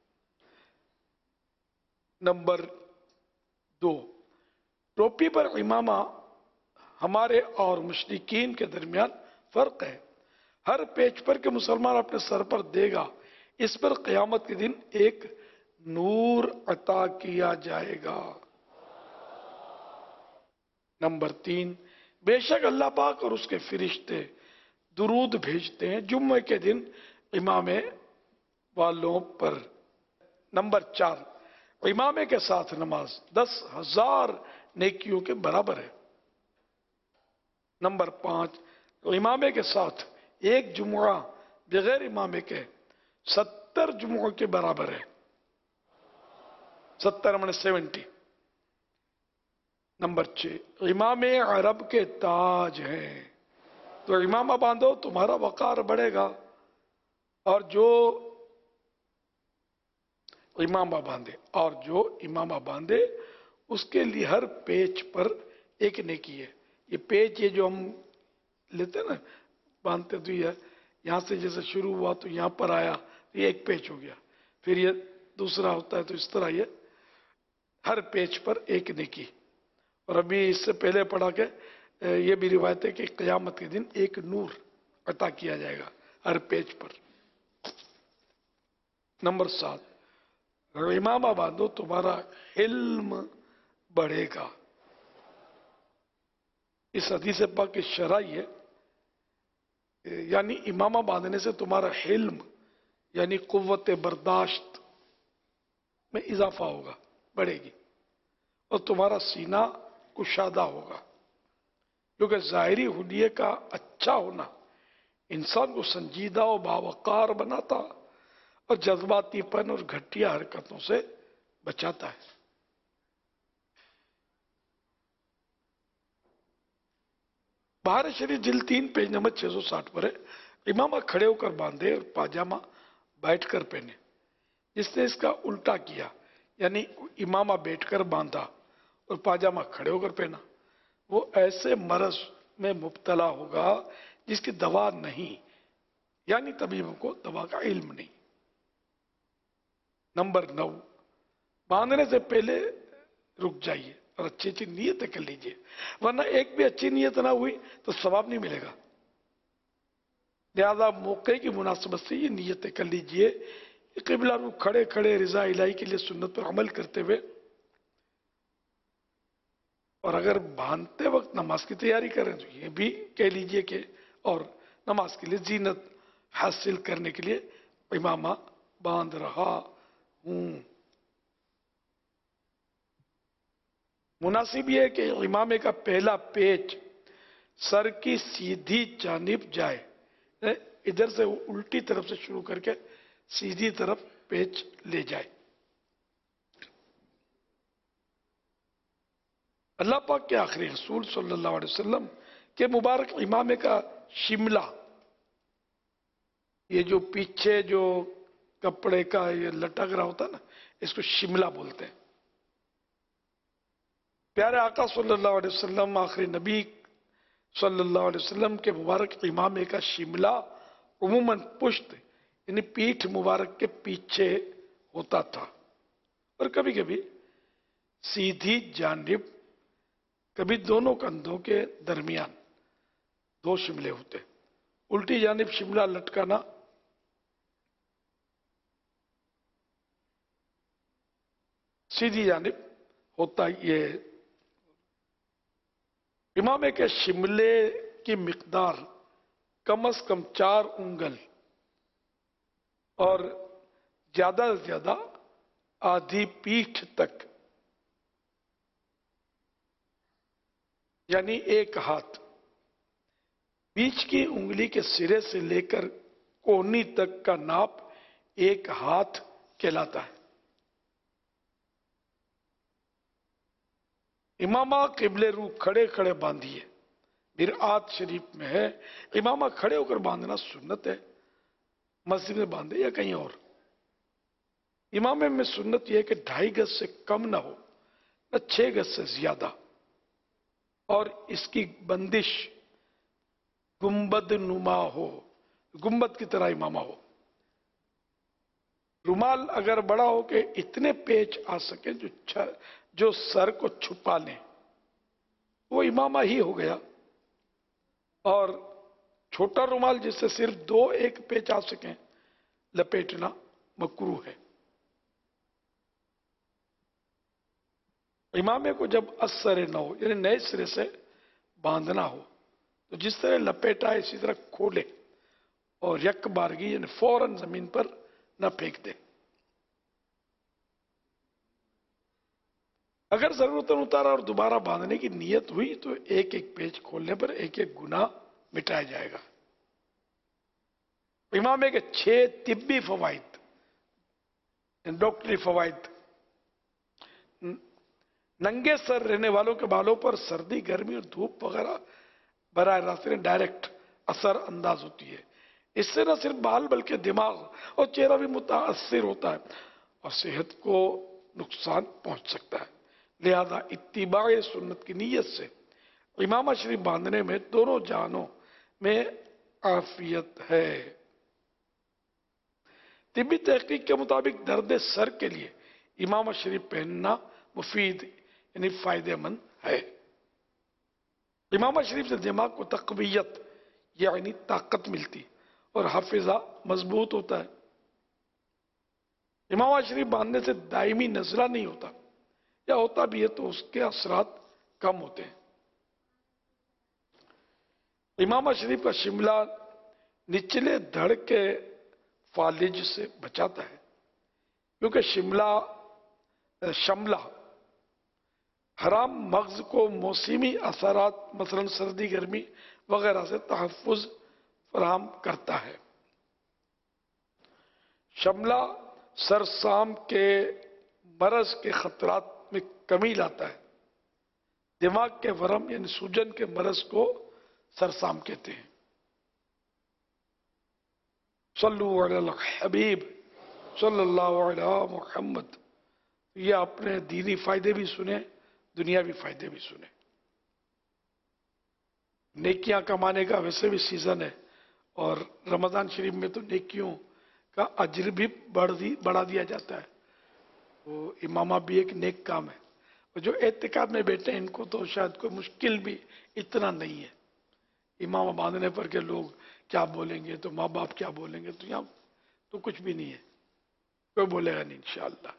نمبر دو، ٹوپی پر امامہ ہمارے اور مشرکین کے درمیان فرق ہے، ہر پیچ پر کہ مسلمان اپنے سر پر دے گا اس پر قیامت کے دن ایک نور عطا کیا جائے گا۔ نمبر تین، بے شک اللہ پاک اور اس کے فرشتے درود بھیجتے ہیں جمعے کے دن امامے والوں پر۔ نمبر چار، امامے کے ساتھ نماز دس ہزار نیکیوں کے برابر ہے۔ نمبر پانچ، امامے کے ساتھ ایک جمعہ بغیر امامے کے ستر جمعوں کے برابر ہے، ستر میں سیونٹی۔ نمبر چھ، امام عرب کے تاج ہیں، تو امامہ باندھو تمہارا وقار بڑھے گا، اور جو امامہ باندھے اور جو امامہ باندھے اس کے لیے ہر پیچ پر ایک نیکی ہے۔ یہ پیچ یہ جو ہم لیتے ہیں نا باندھتے تو یہ یہاں سے جیسے شروع ہوا تو یہاں پر آیا، یہ ایک پیچ ہو گیا، پھر یہ دوسرا ہوتا ہے، تو اس طرح یہ ہر پیچ پر ایک نیکی۔ اور ابھی اس سے پہلے پڑھا کہ یہ بھی روایت ہے کہ قیامت کے دن ایک نور عطا کیا جائے گا ہر پیچ پر۔ نمبر سات، امامہ باندھو تمہارا علم بڑھے گا۔ اس حدیث پاک کی شرح یہ یعنی امامہ باندھنے سے تمہارا علم یعنی قوت برداشت میں اضافہ ہوگا، بڑھے گی، اور تمہارا سینہ کشادہ ہوگا، کیونکہ ظاہری حلیے کا اچھا ہونا انسان کو سنجیدہ و باوقار بناتا اور جذباتی پن اور گھٹیا حرکتوں سے بچاتا ہے۔ بہار شریف جلد تین پیج نمبر چھ سو ساٹھ پر ہے، امامہ کھڑے ہو کر باندھے اور پاجامہ بیٹھ کر پہنے۔ جس نے اس کا الٹا کیا یعنی امامہ بیٹھ کر باندھا اور پاجامہ کھڑے ہو کر پہنا، وہ ایسے مرض میں مبتلا ہوگا جس کی دوا نہیں، یعنی طبیبوں کو دوا کا علم نہیں۔ نمبر نو، باندھنے سے پہلے رک جائیے اور اچھی اچھی نیتیں کر لیجئے، ورنہ ایک بھی اچھی نیت نہ ہوئی تو ثواب نہیں ملے گا۔ لہذا موقع کی مناسبت سے یہ نیتیں کر لیجئے، قبلہ رو کھڑے کھڑے رضا الہی کے لیے سنت پر عمل کرتے ہوئے، اور اگر باندھتے وقت نماز کی تیاری کریں تو یہ بھی کہہ لیجئے کہ اور نماز کے لیے زینت حاصل کرنے کے لیے امامہ باندھ رہا ہوں۔ مناسب یہ ہے کہ امامے کا پہلا پیچ سر کی سیدھی جانب جائے، इधर से उल्टी तरफ से शुरू करके सीधी तरफ पेच ले जाए। अल्लाह पाक के आखिरी रसूल सल्लल्लाहु अलैहि वसल्लम के मुबारक इमामे का शिमला, ये जो पीछे जो कपड़े का ये लटक रहा होता है ना, इसको शिमला बोलते हैं। प्यारे आका सल्लल्लाहु अलैहि वसल्लम, आखिरी नबी सल्लल्लाहु अलैहि वसल्लम के मुबारक इमामे का शिमला उमूमन पुश्त यानी पीठ मुबारक के पीछे होता था और कभी कभी सीधी जानिब, कभी दोनों कंधों के दरमियान दो शिमले होते। उल्टी जानिब शिमला लटकाना सीधी जानिब होता। ये इमामे के शिमले की मिकदार कम से कम चार उंगल और ज्यादा से ज्यादा आधी पीठ तक यानी एक हाथ, बीच की उंगली के सिरे से लेकर कोहनी तक का नाप एक हाथ कहलाता है। इमामा किबले रू खड़े खड़े बांधिए, मिरआत शरीफ में है इमामा खड़े होकर बांधना सुन्नत है, मस्जिद में बांधे या कहीं और। इमामे में सुन्नत यह है कि ढाई गज से कम ना हो न छह गज से ज्यादा, और इसकी बंदिश गुंबद नुमा हो, गुंबद की तरह इमामा हो। रुमाल अगर बड़ा हो कि इतने पेच आ सके जो जो सर को छुपा ले, वो इमामा ही हो गया। और छोटा रुमाल जिससे सिर्फ दो एक पेच आ सके लपेटना मकरूह है। इमामे को जब असर न हो यानी नए सिरे से बांधना हो तो जिस तरह लपेटा इसी तरह खोले और यक बारगी यानी फौरन जमीन पर न फेंक दे। अगर जरूरत उतारा और दोबारा बांधने की नीयत हुई तो एक एक पेज खोलने पर एक एक गुनाह मिटाया जाएगा। इमामे के छह तिब्बी फवाइद, डॉक्टरी फवाइद। नंगे सर रहने वालों के बालों पर सर्दी, गर्मी और धूप वगैरह बराह रास्त डायरेक्ट असर अंदाज होती है। इससे न सिर्फ बाल बल्कि दिमाग और चेहरा भी मुतासर होता है और सेहत को नुकसान पहुंच सकता है। लिहाजा इत्तिबाए सुन्नत की नीयत से इमामा शरीफ बांधने में दोनों जानों में आफियत है। तिब्बी तहकीक के मुताबिक दर्द सर के लिए इमामा शरीफ पहनना मुफीद यानी फायदेमंद है। इमामा शरीफ से दिमाग को तकवीयत यानी ताकत मिलती और हाफिजा मजबूत होता है। इमामा शरीफ बांधने से दायमी नजला नहीं होता, या होता भी है तो उसके असरात कम होते हैं। इमामा शरीफ का शिमला निचले धड़ के फालिज से बचाता है, क्योंकि शिमला शमला हराम मगज को मौसमी असरात मसलन सर्दी गर्मी वगैरह से तहफ़्फ़ुज़ फराहम करता है। शमला सरसाम के मरज के खतरात में कमी लाता है। दिमाग के वरम यानी सूजन के मरज को सरसाम कहते हैं। सल्लु अला हबीब सल्लल्लाहु अला मुहम्मद। ये अपने दीनी फायदे भी सुने, दुनियावी फायदे भी सुने। नेकियां कमाने का वैसे भी सीजन है और रमजान शरीफ में तो नेकियों का अज्र भी बढ़ दी बढ़ा दिया जाता है। वो इमामा भी एक नेक काम है। और जो एहतिकाफ में बैठे हैं इनको तो शायद कोई मुश्किल भी इतना नहीं है। इमामा बांधने पर के लोग क्या बोलेंगे, तो माँ बाप क्या बोलेंगे, तो यहाँ तो कुछ भी नहीं है, कोई बोलेगा नहीं इंशाअल्लाह।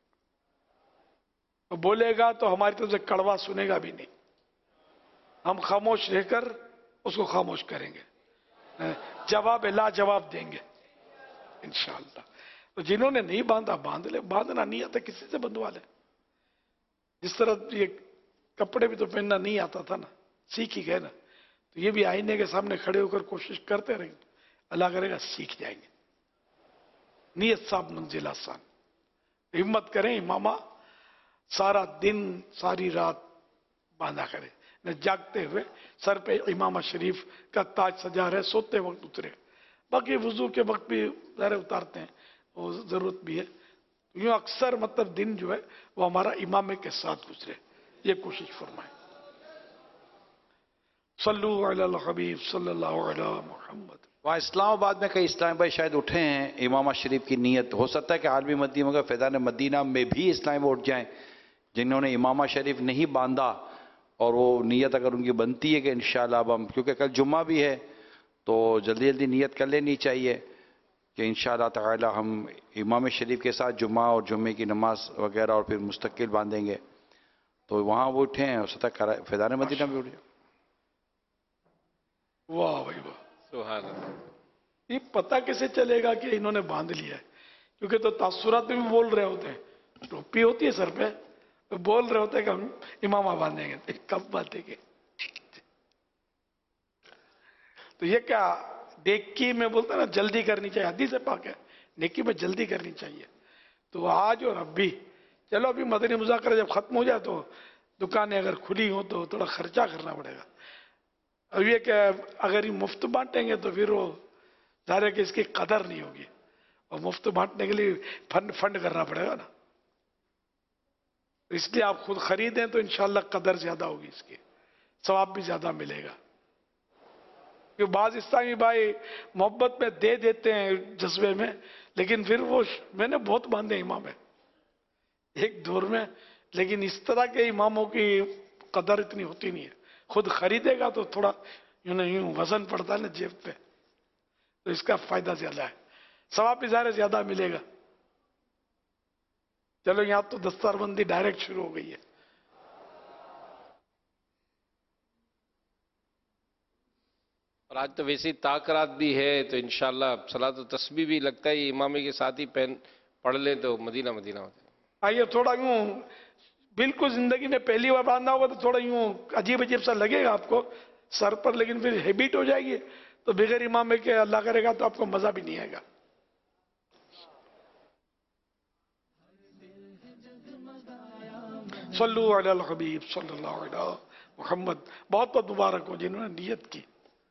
तो बोलेगा तो हमारी तरफ से कड़वा सुनेगा भी नहीं। हम खामोश रहकर उसको खामोश करेंगे, जवाब ला जवाब देंगे इंशाअल्लाह। तो जिन्होंने नहीं बांधा बांध ले, बांधना नहीं आता किसी से बंधवा ले। जिस तरह ये कपड़े भी तो पहनना नहीं आता था ना, सीख ही गए ना, तो ये भी आईने के सामने खड़े होकर कोशिश करते रहेंगे। अल्लाह करेगा सीख जाएंगे। नियत साहब मंजिल आसान। हिम्मत करें, इमामा सारा दिन सारी रात बांधा करे, न जागते हुए सर पे इमामा शरीफ का ताज सजा रहे, सोते वक्त उतरे। बाकी वजू के वक्त भी ज़रा उतारते हैं, वो जरूरत भी है। यूं अक्सर मतलब दिन जो है वो हमारा इमामे के साथ गुजरे, ये कोशिश फरमाए। सल्लु अलल हबीब सल्लल्लाहु अलैहि मुहम्मद। वहाँ इस्लामाबाद में कई इस्लामी भाई शायद उठे हैं इमामा शरीफ की नीयत। हो सकता है कि आलमी मदीना मगर फैज़ान मदीना में भी इस्लामी उठ जाएं जिन्होंने इमामा शरीफ नहीं बांधा, और वो नीयत अगर उनकी बनती है कि इंशाअल्लाह अब हम, क्योंकि कल जुम्मा भी है तो जल्दी जल्दी नीयत कर लेनी चाहिए कि इंशाअल्लाह ताला हम इमाम शरीफ के साथ जुम्मा और जुम्मे की नमाज वगैरह और फिर मुस्तकिल बांधेंगे। तो वहाँ वो उठे हैं, हो सकता है फैज़ान मदीना भी उठ जाए। वाह भाई वाह, सुभान। ये पता कैसे चलेगा कि इन्होंने बांध लिया है? क्योंकि तो तासुरात में भी बोल रहे होते हैं, टोपी होती है सर पे, तो बोल रहे होते हैं कि हम इमामा बांधेंगे। तो कब बांधेंगे? तो ये क्या नेकी में बोलते हैं ना, जल्दी करनी चाहिए। हदीस पाक है नेकी में जल्दी करनी चाहिए। तो आज और अब भी चलो, अभी मदनी मुज़ाकरा जब खत्म हो जाए तो दुकानें अगर खुली हो तो थोड़ा खर्चा करना पड़ेगा। अब ये क्या, अगर ये मुफ्त बांटेंगे तो फिर वो ज़ाहिर है कि इसकी कदर नहीं होगी, और मुफ्त बांटने के लिए फंड फंड करना पड़ेगा ना। तो इसलिए आप खुद खरीदें तो इंशाल्लाह कदर ज्यादा होगी, इसकी सवाब भी ज्यादा मिलेगा। क्योंकि बाज इस्लामी भाई मोहब्बत में दे देते हैं जज्बे में, लेकिन फिर वो मैंने बहुत बांधे इमाम है एक दौर में, लेकिन इस तरह के इमामों की कदर इतनी होती नहीं है। खुद खरीदेगा तो थोड़ा यूं ना यूं वजन पड़ता है ना जेब पे, तो इसका फायदा ज्यादा है, सवाब भी ज़ाहिर ज्यादा मिलेगा। चलो यहां तो दस्तारबंदी डायरेक्ट शुरू हो गई है। और आज तो वैसे ही ताकरात भी है, तो इंशाल्लाह सलात व तस्बीह भी लगता है इमामे के साथ ही पहन पढ़ लें तो मदीना मदीना होता है। आइए थोड़ा यूं बिल्कुल जिंदगी में पहली बार बांधा होगा तो थोड़ा यूं अजीब अजीब सा लगेगा आपको सर पर, लेकिन फिर हैबिट हो जाएगी तो बगैर इमामे के अल्लाह करेगा तो आपको मजा भी नहीं आएगा। सल्लु अलल हबीब सल्लल्लाहु अलैहि मुहम्मद। बहुत बहुत मुबारक हो जिन्होंने नियत की।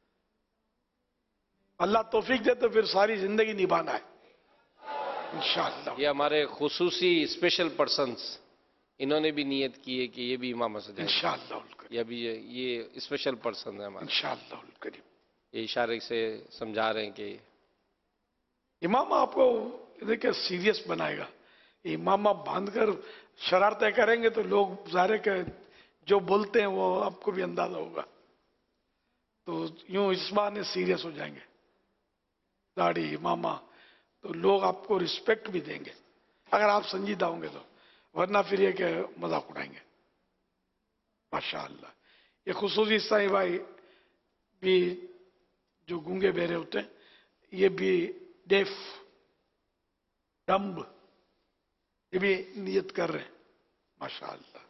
अल्लाह तौफीक दे तो फिर सारी जिंदगी निभाना है इंशाअल्लाह। ये हमारे खुसूसी स्पेशल पर्सन्स, इन्होंने भी नियत की है कि ये भी इमाम से जाएंगे इंशाअल्लाह। ये भी ये स्पेशल पर्सन है हमारे इंशाअल्लाह करीम। ये इशारे से समझा रहे हैं कि इमाम आपको देखिए सीरियस बनाएगा। इमामा बांधकर शरारतें करेंगे तो लोग ज़ाहिर के जो बोलते हैं वो आपको भी अंदाजा होगा, तो यूं इस बहाने सीरियस हो जाएंगे दाढ़ी इमामा, तो लोग आपको रिस्पेक्ट भी देंगे अगर आप संजीदा होंगे तो, वरना फिर ये के मजाक उड़ाएंगे। माशाअल्लाह। ये खुसूसी ईसाई भाई भी जो गूंगे बहरे होते हैं, ये भी डेफ डम्ब, ये भी नियत कर रहे हैं माशाअल्लाह।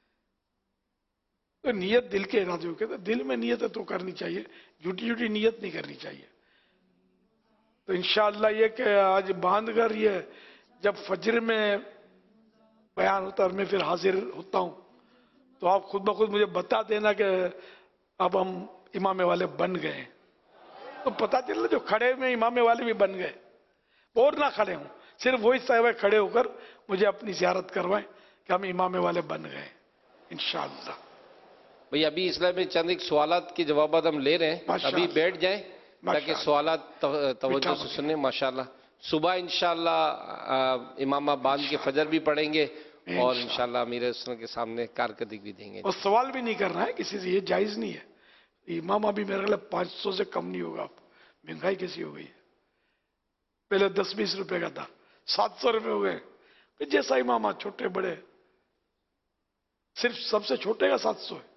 तो नियत दिल के इरादे होते, तो दिल में नियत है तो करनी चाहिए, झूठी झूठी नियत नहीं करनी चाहिए। तो इंशाअल्लाह ये कि आज बांध कर ये जब फजर में बयान होता है मैं फिर हाजिर होता हूं, तो आप खुद ब खुद मुझे बता देना कि अब हम इमामे वाले बन गए, तो पता चल जो खड़े में इमामे वाले भी बन गए, और ना खड़े हूं, सिर्फ वही साहब खड़े होकर मुझे अपनी ज़ियारत करवाएं कि हम इमामे वाले बन गए इंशाअल्लाह। भाई अभी इस्लाम में चंद एक सवालात के जवाब हम ले रहे हैं, अभी बैठ जाएं ताकि सवालात तवज्जो से सुने। माशाअल्लाह सुबह इंशाअल्लाह इमामा बांध के फजर भी पढ़ेंगे और इंशाअल्लाह अमीर सुन्नत के सामने कारकर्दगी भी देंगे। और सवाल भी नहीं करना है किसी से, ये जायज नहीं है। इमामा भी मेरे ख्याल पाँच सौ से कम नहीं होगा। महंगाई कैसी हो गई है, पहले दस बीस रुपए का था, सात सौ रुपए हो गए। जैसा इमामा छोटे बड़े, सिर्फ सबसे छोटे का सात सौ है।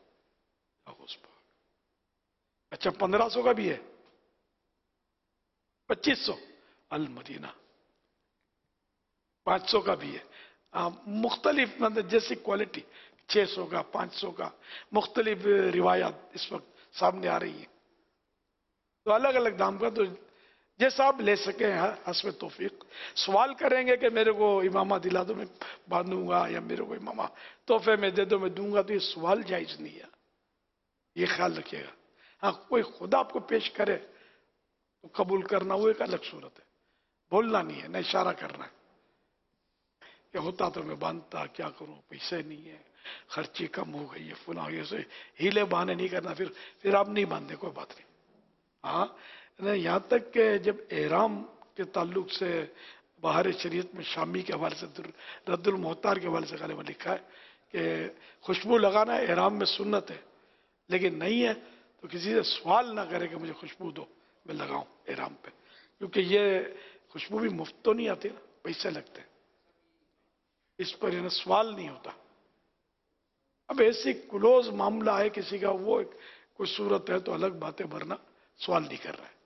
अच्छा पंद्रह सौ का भी है, पच्चीस सौ अल मदीना, पांच सौ का भी है। मुख्तलिफ मतलब जैसी क्वालिटी, छह सौ का, पांच सौ का, मुख्तलिफ रिवायात इस वक्त सामने आ रही है, तो अलग अलग दाम का। तो जैसा आप ले सके हैं हस्ब तौफीक। सवाल करेंगे कि मेरे को इमामा दिला दो मैं बांधूंगा, या मेरे को इमामा तोहफे में दे दो मैं दूंगा, तो ये सवाल जायज नहीं है, ये ख्याल रखिएगा। हाँ, कोई खुदा आपको पेश करे तो कबूल करना वो एक अलग सूरत है, बोलना नहीं है, न इशारा करना है। ये होता तो मैं बांधता, क्या करूं, पैसे नहीं है, खर्ची कम हो गई है, फुला ये से हीले बहाने नहीं करना, फिर फिर आप नहीं बांधे, कोई बात नहीं। हाँ, यहाँ तक कि जब एहराम के ताल्लुक से बाहर शरीयत में शामी के हवाले से रद्दुल मोहतार के हवाले से गाले में लिखा है कि खुशबू लगाना एहराम में सुन्नत है, लेकिन नहीं है तो किसी से सवाल ना करे कि मुझे खुशबू दो मैं लगाऊं एहराम पे, क्योंकि ये खुशबू भी मुफ्त तो नहीं आती ना, पैसे लगते हैं, इस पर ये सवाल नहीं होता। अब ऐसी क्लोज मामला है किसी का, वो एक कोई सूरत है तो अलग बातें, वरना सवाल नहीं कर रहा है।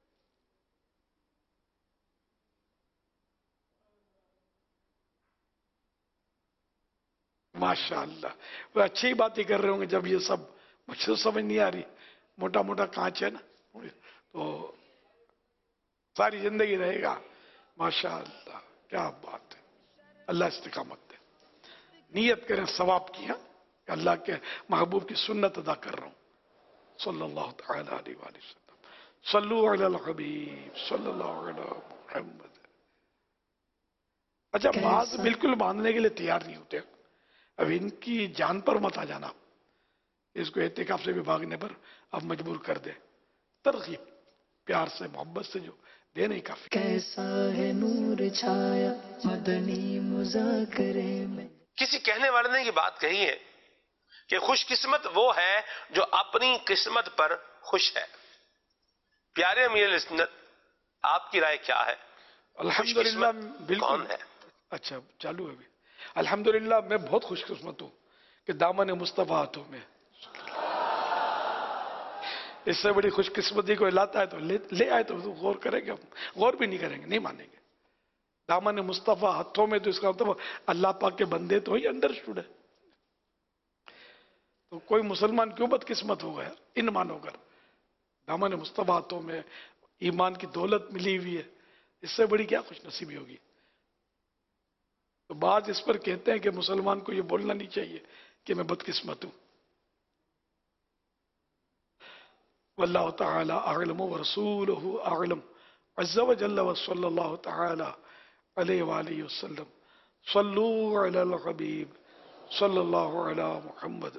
माशाअल्लाह, वो अच्छी बात ही कर रहे होंगे। जब ये सब मुझे तो समझ नहीं आ रही, मोटा मोटा कांच है ना, तो सारी जिंदगी रहेगा। माशाअल्लाह, क्या बात है, अल्लाह इस्तिकामत दे। नियत करें सवाब की, हाँ, अल्लाह के महबूब की सुन्नत अदा कर रहा हूं, सल्लल्लाहु तआला अलैहि वसल्लम। सल्लु अलल हबीब सल्लल्लाहु अलैहि मुहम्मद। अच्छा, बाज बिल्कुल बांधने के लिए तैयार नहीं होते। अब इनकी जान पर मत आ जाना, इसको एहतिकाफ से भी भागने पर अब मजबूर कर दे। तरकीब प्यार से मोहब्बत से जो दे नहीं काफी। कैसा है नूर छाया मदनी मुज़ाकरे में। किसी कहने वाले ने ये बात कही है कि खुशकिस्मत वो है जो अपनी किस्मत पर खुश है। प्यारे अमीर सुन्नत, आपकी राय क्या है? अल्हम्दुलिल्लाह, बिल्कुल कौन है? अच्छा, चालू है अभी। अल्हम्दुलिल्लाह, मैं बहुत खुशकिस्मत हूं कि दामन मुस्तफा हाथों में। इससे बड़ी खुशकिस्मती कोई लाता है तो ले, ले आए तो गौर करेंगे, हम गौर भी नहीं करेंगे, नहीं मानेंगे। दामन मुस्तफा हाथों में, तो इसका मतलब अल्लाह पाक के बंदे तो ही अंडरस्टूड है। तो कोई मुसलमान क्यों बदकिस्मत होगा यार इन मानोकर? दामन मुस्तफा हाथों में, ईमान की दौलत मिली हुई है, इससे बड़ी क्या खुश नसीबी होगी? तो बात इस पर कहते हैं कि मुसलमान को ये बोलना नहीं चाहिए कि मैं बदकिस्मत हूं। वल्लाहु तआला अअलम व रसूलुहु अअलम अज़्ज़ा व जल्ल व सल्लल्लाहु तआला अलैहि व आलिहि वसल्लम। सल्लू अलल हबीब सल्लल्लाहु अला मुहम्मद।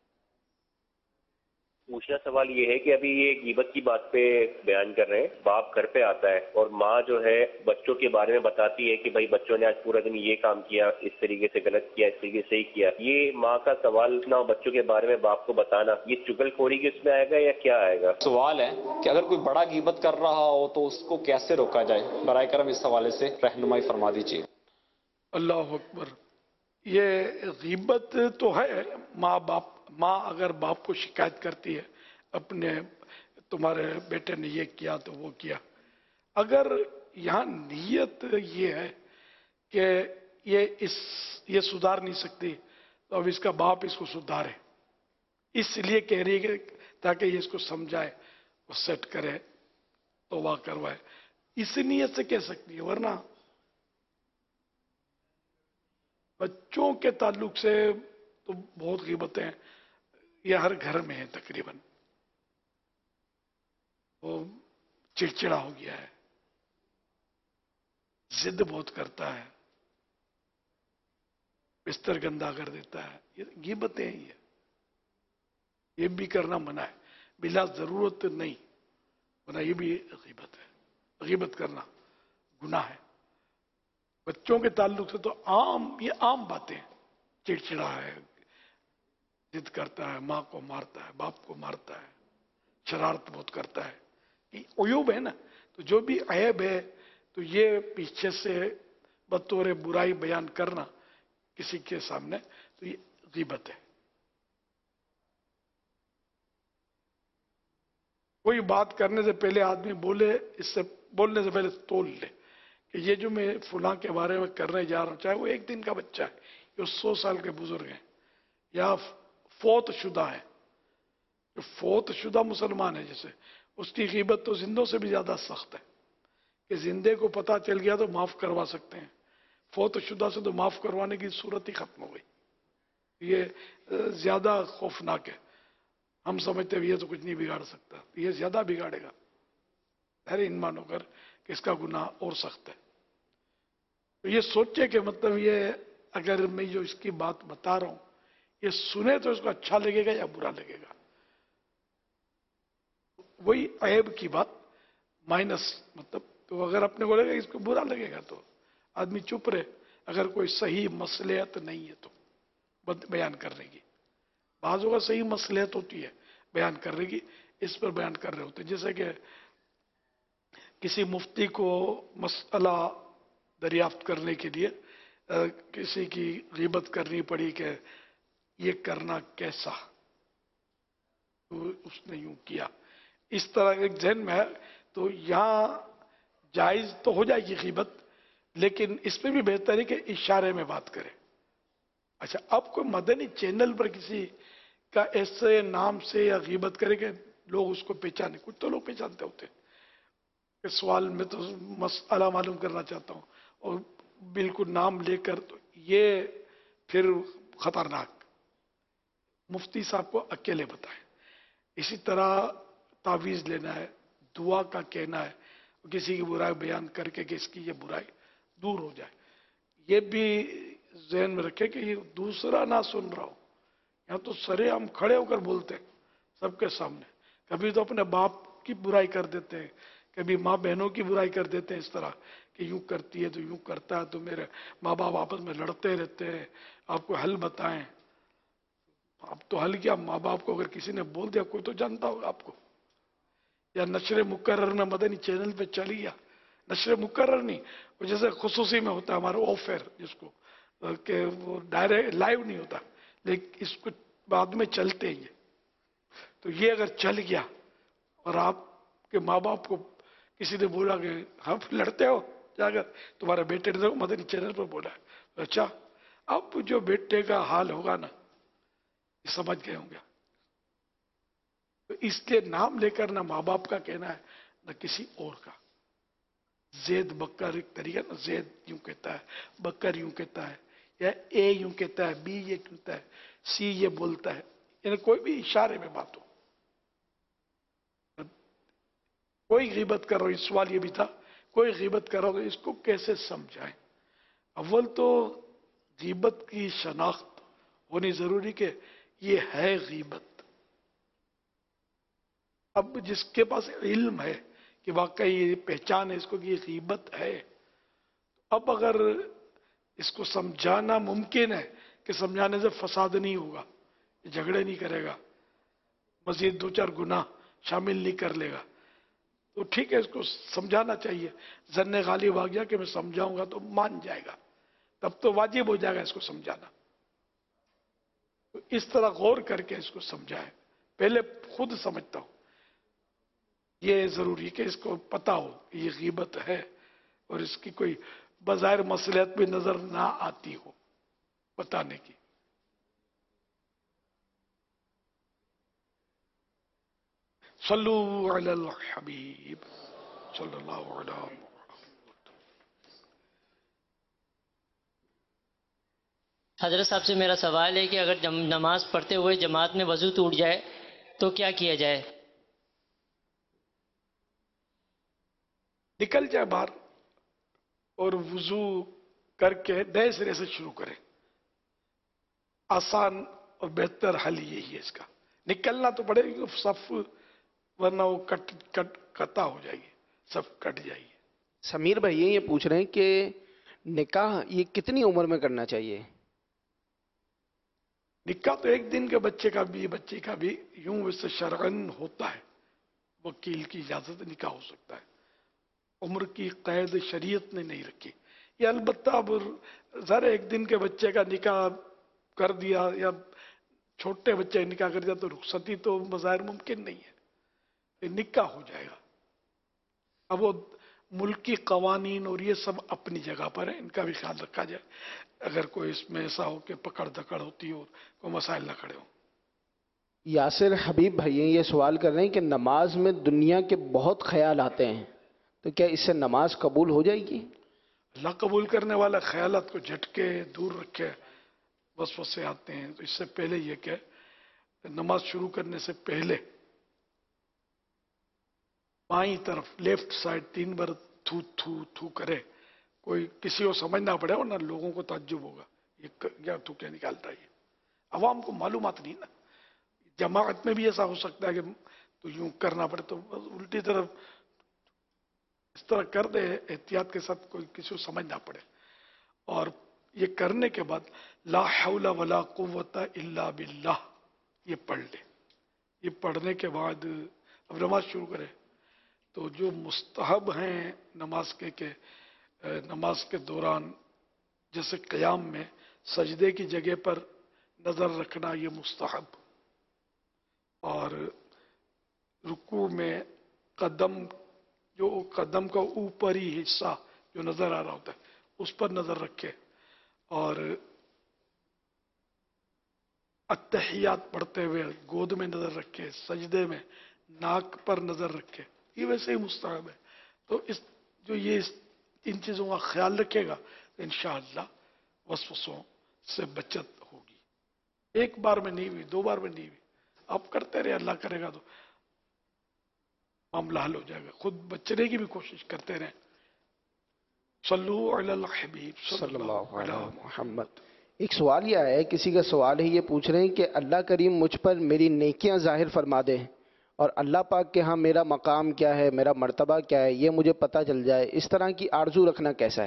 दूसरा सवाल ये है कि अभी ये गीबत की बात पे बयान कर रहे हैं। बाप घर पे आता है और माँ जो है बच्चों के बारे में बताती है कि भाई बच्चों ने आज पूरा दिन ये काम किया, इस तरीके से गलत किया, इस तरीके से सही किया। ये माँ का सवाल ना बच्चों के बारे में बाप को बताना, ये चुगलखोरी के उसमें आएगा या क्या आएगा? सवाल है कि अगर कोई बड़ा गीबत कर रहा हो तो उसको कैसे रोका जाए? बराए करम इस हवाले से रहनुमाई फरमा दीजिए। अल्लाह अकबर। ये गीबत तो है, माँ बाप माँ अगर बाप को शिकायत करती है अपने, तुम्हारे बेटे ने ये किया तो वो किया, अगर यहाँ नीयत ये है कि ये इस ये सुधार नहीं सकती तो अब इसका बाप इसको सुधारे, इसलिए कह रही है ताकि ये इसको समझाए, वो सेट करे, तौबा करवाए, इस नीयत से कह सकती है। वरना बच्चों के ताल्लुक से तो बहुत गीबतें ये हर घर में है तकरीबन। वो चिड़चिड़ा हो गया है, जिद बहुत करता है, बिस्तर गंदा कर देता है, ये गीबतें ही है। ये भी करना मना है, बिला जरूरत नहीं, वरना ये भी गीबत है। गीबत करना गुनाह है। बच्चों के ताल्लुक से तो आम ये आम बातें, चिड़चिड़ा है, जिद करता है, माँ को मारता है, बाप को मारता है, शरारत बहुत करता है, ये उयूब है ना। तो जो भी ऐब है तो ये पीछे से बतौर बुराई बयान करना किसी के सामने, तो ये गीबत है। कोई बात करने से पहले आदमी बोले, इससे बोलने से पहले तोल ले कि ये जो मैं फुला के बारे में करने जा रहा हूं, चाहे वो एक दिन का बच्चा है या सौ साल के बुजुर्ग हैं या फोत शुदा है, जो फोत शुदा मुसलमान है जैसे, उसकी गीबत तो जिंदों से भी ज्यादा सख्त है। कि जिंदे को पता चल गया तो माफ करवा सकते हैं, फौत शुदा से तो माफ करवाने की सूरत ही खत्म हो गई। ये ज्यादा खौफनाक है। हम समझते हैं ये तो कुछ नहीं बिगाड़ सकता, ये ज्यादा बिगाड़ेगा। अरे इन मानो कर कि इसका गुनाह और सख्त है। तो ये सोचे कि मतलब ये अगर मैं जो इसकी बात बता रहा हूं ये सुने तो इसको अच्छा लगेगा या बुरा लगेगा। वही ऐब की बात माइनस, मतलब तो अगर अपने को लगेगा इसको बुरा लगेगा तो आदमी चुप रहे। अगर कोई सही मसलहत नहीं है तो बयान करने की, बाज़ों का सही मसलहत होती है बयान करने की, इस पर बयान कर रहे होते हैं। जैसे कि किसी मुफ्ती को मसला दरियाफ्त करने के लिए आ, किसी की ग़ीबत करनी पड़ी कि ये करना कैसा, तो उसने यूं किया, इस तरह एक जहन में है। तो यहाँ जायज तो हो जाएगी ग़ीबत, लेकिन इसमें भी बेहतर है कि इशारे में बात करें। अच्छा, अब कोई मदनी चैनल पर किसी का ऐसे नाम से या ग़ीबत करे कि लोग उसको पहचाने, कुछ तो लोग पहचानते होते हैं। इस सवाल में तो मसला मालूम करना चाहता हूँ और बिल्कुल नाम लेकर, तो ये फिर खतरनाक। मुफ्ती साहब को अकेले बताएं। इसी तरह तावीज़ लेना है, दुआ का कहना है, किसी की बुराई बयान करके कि इसकी ये बुराई दूर हो जाए, ये भी ज़हन में रखे कि ये दूसरा ना सुन रहा हो। यहाँ तो सरे हम खड़े होकर बोलते हैं सबके सामने। कभी तो अपने बाप की बुराई कर देते हैं, कभी माँ बहनों की बुराई कर देते हैं इस तरह कि यूं करती है तो यूं करता है, तो मेरे माँ बाप आपस में लड़ते रहते हैं, आपको हल बताएं। अब तो हल क्या, माँ बाप को अगर किसी ने बोल दिया, कोई तो जानता होगा आपको। या नशरे मुकर्रर में मदनी चैनल पे चली गया, नशरे मुकर्रर नहीं, और जैसे खुसूसी में होता है हमारा ऑफेयर, जिसको कि वो डायरेक्ट लाइव नहीं होता, लेकिन इसको बाद में चलते ही है। तो ये अगर चल गया और आपके माँ बाप को किसी ने बोला कि हम लड़ते हो जाकर, तुम्हारे बेटे ने तो मदनी चैनल पर बोला है, तो अच्छा, अब जो बेटे का हाल होगा ना, समझ गए होंगे। तो इसलिए नाम लेकर ना माँ बाप का कहना है ना किसी और का। जैद बकर एक तरीका ना, जैद यूं कहता है, बकर यूं कहता है, या ए यूं कहता है, बी ये कहता है, सी ये बोलता है, यानी कोई भी इशारे में बात हो। कोई ग़ीबत कर रहा हो, इस सवाल ये भी था, कोई ग़ीबत कर रहा हो तो इसको कैसे समझाएं। अव्वल तो ग़ीबत की शनाख्त होनी जरूरी कि ये है ग़ीबत। अब जिसके पास इल्म है कि वाकई ये पहचान है इसको कि ये ग़ीबत है, अब अगर इसको समझाना मुमकिन है कि समझाने से फसाद नहीं होगा, झगड़े नहीं करेगा, मजीद दो चार गुनाह शामिल नहीं कर लेगा, तो ठीक है, इसको समझाना चाहिए। जन्ने गालिब आ गया कि मैं समझाऊंगा तो मान जाएगा, तब तो वाजिब हो जाएगा इसको समझाना। तो इस तरह गौर करके इसको समझाए। पहले खुद समझता हूं, ये जरूरी है कि इसको पता हो कि ये ग़ीबत है और इसकी कोई बज़ाहिर मसलहत भी नजर ना आती हो बताने की। सल्लु अलल हबीब सल्लल्लाहु अलैहि वसल्लम। हजरत साहब से मेरा सवाल है कि अगर नमाज पढ़ते हुए जमात में वजू टूट जाए तो क्या किया जाए? निकल जाए बाहर और वजू करके नए सिरे से शुरू करें। आसान और बेहतर हल यही है इसका। निकलना तो पड़ेगा, सफ वरना वो कट कट कता हो जाएगी, सब कट जाएगी। समीर भाई ये पूछ रहे हैं कि निकाह ये कितनी उम्र में करना चाहिए? निकाह तो एक दिन के बच्चे का भी बच्चे का भी यूं वैसे शरअन होता है, वकील की इजाजत निकाह हो सकता है। उम्र की कैद शरीयत ने नहीं रखी। ये अलबत्ता अब जरा एक दिन के बच्चे का निकाह कर दिया या छोटे बच्चे का निकाह कर दिया तो रुखसती तो बज़ाहिर मुमकिन नहीं है, ये निकाह हो जाएगा। अब वो मुल्की कवानीन और ये सब अपनी जगह पर है, इनका भी ख्याल रखा जाए। अगर कोई इसमें ऐसा हो कि पकड़ धकड़ होती हो, कोई मसाइल न खड़े हो। यासिर हबीब भाई ये सवाल कर रहे हैं कि नमाज में दुनिया के बहुत ख्याल आते हैं, تو کیا اس سے نماز قبول ہو جائے گی؟ اللہ قبول کرنے والا خیالات کو جھٹکے دور رکھے، وسوسے آتے ہیں، تو اس سے پہلے یہ کہ نماز شروع کرنے سے پہلے بائیں طرف لیفٹ سائڈ تین بار تھو تھو تھو کرے، کوئی کسی کو سمجھنا پڑے ورنہ لوگوں کو تعجب ہوگا یہ کیا تھو کیا نکالتا ہے. عوام کو معلومات نہیں نا، جماعت میں بھی ایسا ہو سکتا ہے کہ تو یوں کرنا پڑے، تو الٹی طرف اس طرح کر دے احتیاط کے ساتھ، کوئی کسی کو سمجھ نہ پڑے. اور یہ کرنے کے بعد لا حول ولا قوت الا باللہ یہ پڑھ لے. یہ پڑھنے کے بعد اب نماز شروع کرے. تو جو مستحب ہیں نماز کے کہ نماز کے دوران جیسے قیام میں سجدے کی جگہ پر نظر رکھنا یہ مستحب، اور رکوع میں قدم جو قدم کا اوپری حصہ جو نظر آ رہا ہوتا ہے اس پر نظر رکھے، اور التحیات پڑھتے ہوئے گود میں نظر رکھے، سجدے میں ناک پر نظر رکھے، یہ ویسے ہی مستحب ہے. تو اس جو یہ ان چیزوں کا خیال رکھے گا تو انشاءاللہ وسوسوں سے بچت ہوگی. ایک بار میں نہیں ہوئی، دو بار میں نہیں ہوئی، آپ کرتے رہے، اللہ کرے گا تو معاملہ حل ہو جائے گا. خود بچنے کی بھی کوشش کرتے رہیں. صلو علی الحبیب صلی اللہ علیہ محمد. ایک سوال یہ آیا ہے، کسی کا سوال ہے، یہ پوچھ رہے ہیں کہ اللہ کریم مجھ پر میری نیکیاں ظاہر فرما دے اور اللہ پاک کے ہاں میرا مقام کیا ہے، میرا مرتبہ کیا ہے، یہ مجھے پتہ چل جائے. اس طرح کی آرزو رکھنا کیسا ہے؟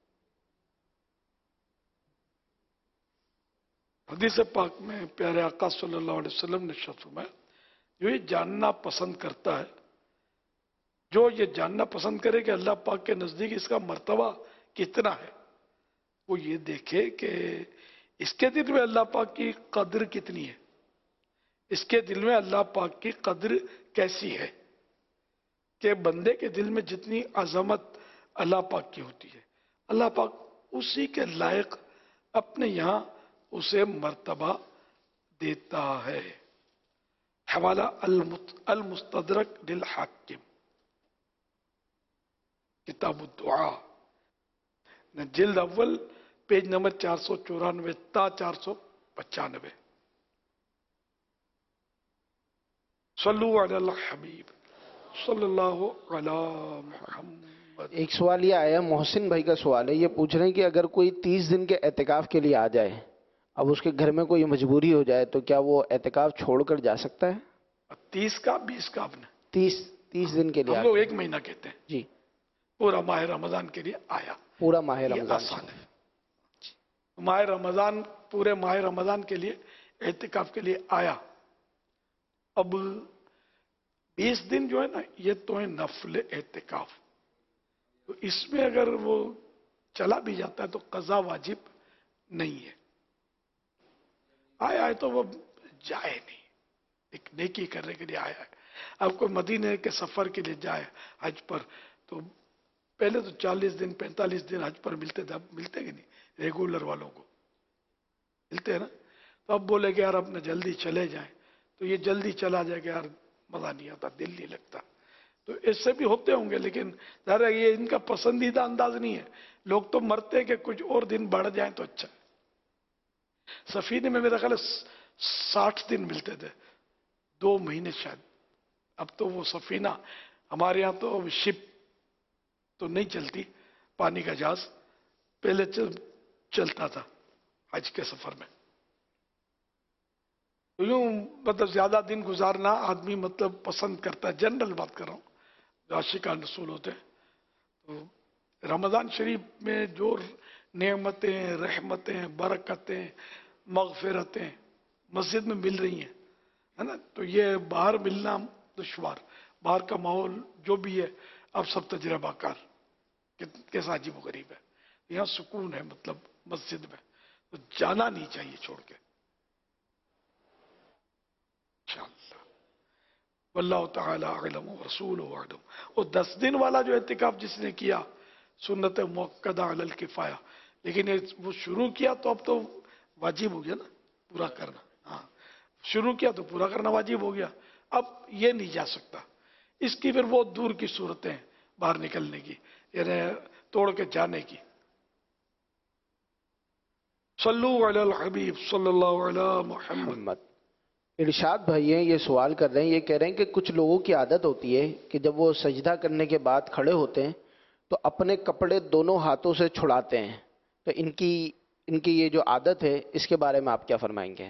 حدیث پاک میں پیارے آقا صلی اللہ علیہ وسلم نے ارشاد فرمایا، جو یہ جاننا پسند کرتا ہے، جو یہ جاننا پسند کرے کہ اللہ پاک کے نزدیک اس کا مرتبہ کتنا ہے، وہ یہ دیکھے کہ اس کے دل میں اللہ پاک کی قدر کتنی ہے، اس کے دل میں اللہ پاک کی قدر کیسی ہے. کہ بندے کے دل میں جتنی عظمت اللہ پاک کی ہوتی ہے، اللہ پاک اسی کے لائق اپنے یہاں اسے مرتبہ دیتا ہے. حوالہ المستدرک للحاکم، کتاب الدعا، جلد اول پیج نمبر چار سو چورانوے تا چار سو پچانوے. صلو علی الحبیب صلی اللہ علی محمد. ایک سوال یہ آیا، محسن بھائی کا سوال ہے، یہ پوچھ رہے ہیں کہ اگر کوئی تیس دن کے اعتکاف کے لیے آ جائے، اب اس کے گھر میں کوئی مجبوری ہو جائے، تو کیا وہ اعتکاف چھوڑ کر جا سکتا ہے؟ تیس کا بیس کا آپ نے تیس تیس دن کے لیے ہم لوگ ایک مہینہ کہتے ہیں جی، پورا ماہ رمضان کے لیے آیا، پورا ماہ یہ رمضان آسان ہے. ماہ رمضان پورے ماہ رمضان کے لیے اعتکاف کے لیے آیا. اب بیس دن جو ہے نا یہ تو ہے نفل اعتکاف، تو اس میں اگر وہ چلا بھی جاتا ہے تو قضا واجب نہیں ہے. آیا ہے تو وہ جائے نہیں، ایک نیکی کرنے کے لیے آیا ہے. اب کوئی مدینے کے سفر کے لیے جائے حج پر، تو پہلے تو چالیس دن پینتالیس دن حج پر ملتے تھے، اب ملتے کہ نہیں ریگولر والوں کو ملتے ہیں نا. تو اب بولے کہ یار اپنے جلدی چلے جائیں، تو یہ جلدی چلا جائے کہ یار مزہ نہیں آتا، دل نہیں لگتا. تو اس سے بھی ہوتے ہوں گے، لیکن ظاہر ہے یہ ان کا پسندیدہ انداز نہیں ہے. لوگ تو مرتے کہ کچھ اور دن بڑھ جائیں تو اچھا ہے. سفینے میں میرا خیال ہے ساٹھ دن ملتے تھے، دو مہینے شاید. اب تو وہ سفینہ ہمارے یہاں تو شپ تو نہیں چلتی، پانی کا جہاز پہلے چلتا تھا حج کے سفر میں. تو یوں مطلب زیادہ دن گزارنا آدمی مطلب پسند کرتا ہے، جنرل بات کر رہا ہوں، جو عاشقان رسول ہوتے ہیں. تو رمضان شریف میں جو نعمتیں، رحمتیں، برکتیں، مغفرتیں مسجد میں مل رہی ہیں ہے نا، تو یہ باہر ملنا دشوار. باہر کا ماحول جو بھی ہے اب سب تجربہ کار، کیسا عجیب و غریب ہے. یہاں سکون ہے مطلب مسجد میں، تو جانا نہیں چاہیے چھوڑ کے انشاءاللہ. واللہ تعالی اعلم ورسولہ اعلم. اور دس دن والا جو اعتکاف جس نے کیا سنت مؤکدہ علی الکفایہ، لیکن وہ شروع کیا تو اب تو واجب ہو گیا نا پورا کرنا. ہاں شروع کیا تو پورا کرنا واجب ہو گیا. اب یہ نہیں جا سکتا. اس کی پھر وہ دور کی صورتیں बाहर निकलने की, यानी तोड़ के जाने की। सल्लु अलल हबीब सल्लल्लाहु अलैहि मुहम्मद। इरशाद भाई हैं, ये सवाल कर रहे हैं, ये कह रहे हैं कि कुछ लोगों की आदत होती है कि जब वो सजदा करने के बाद खड़े होते हैं तो अपने कपड़े दोनों हाथों से छुड़ाते हैं, तो इनकी इनकी ये जो आदत है इसके बारे में आप क्या फरमाएंगे?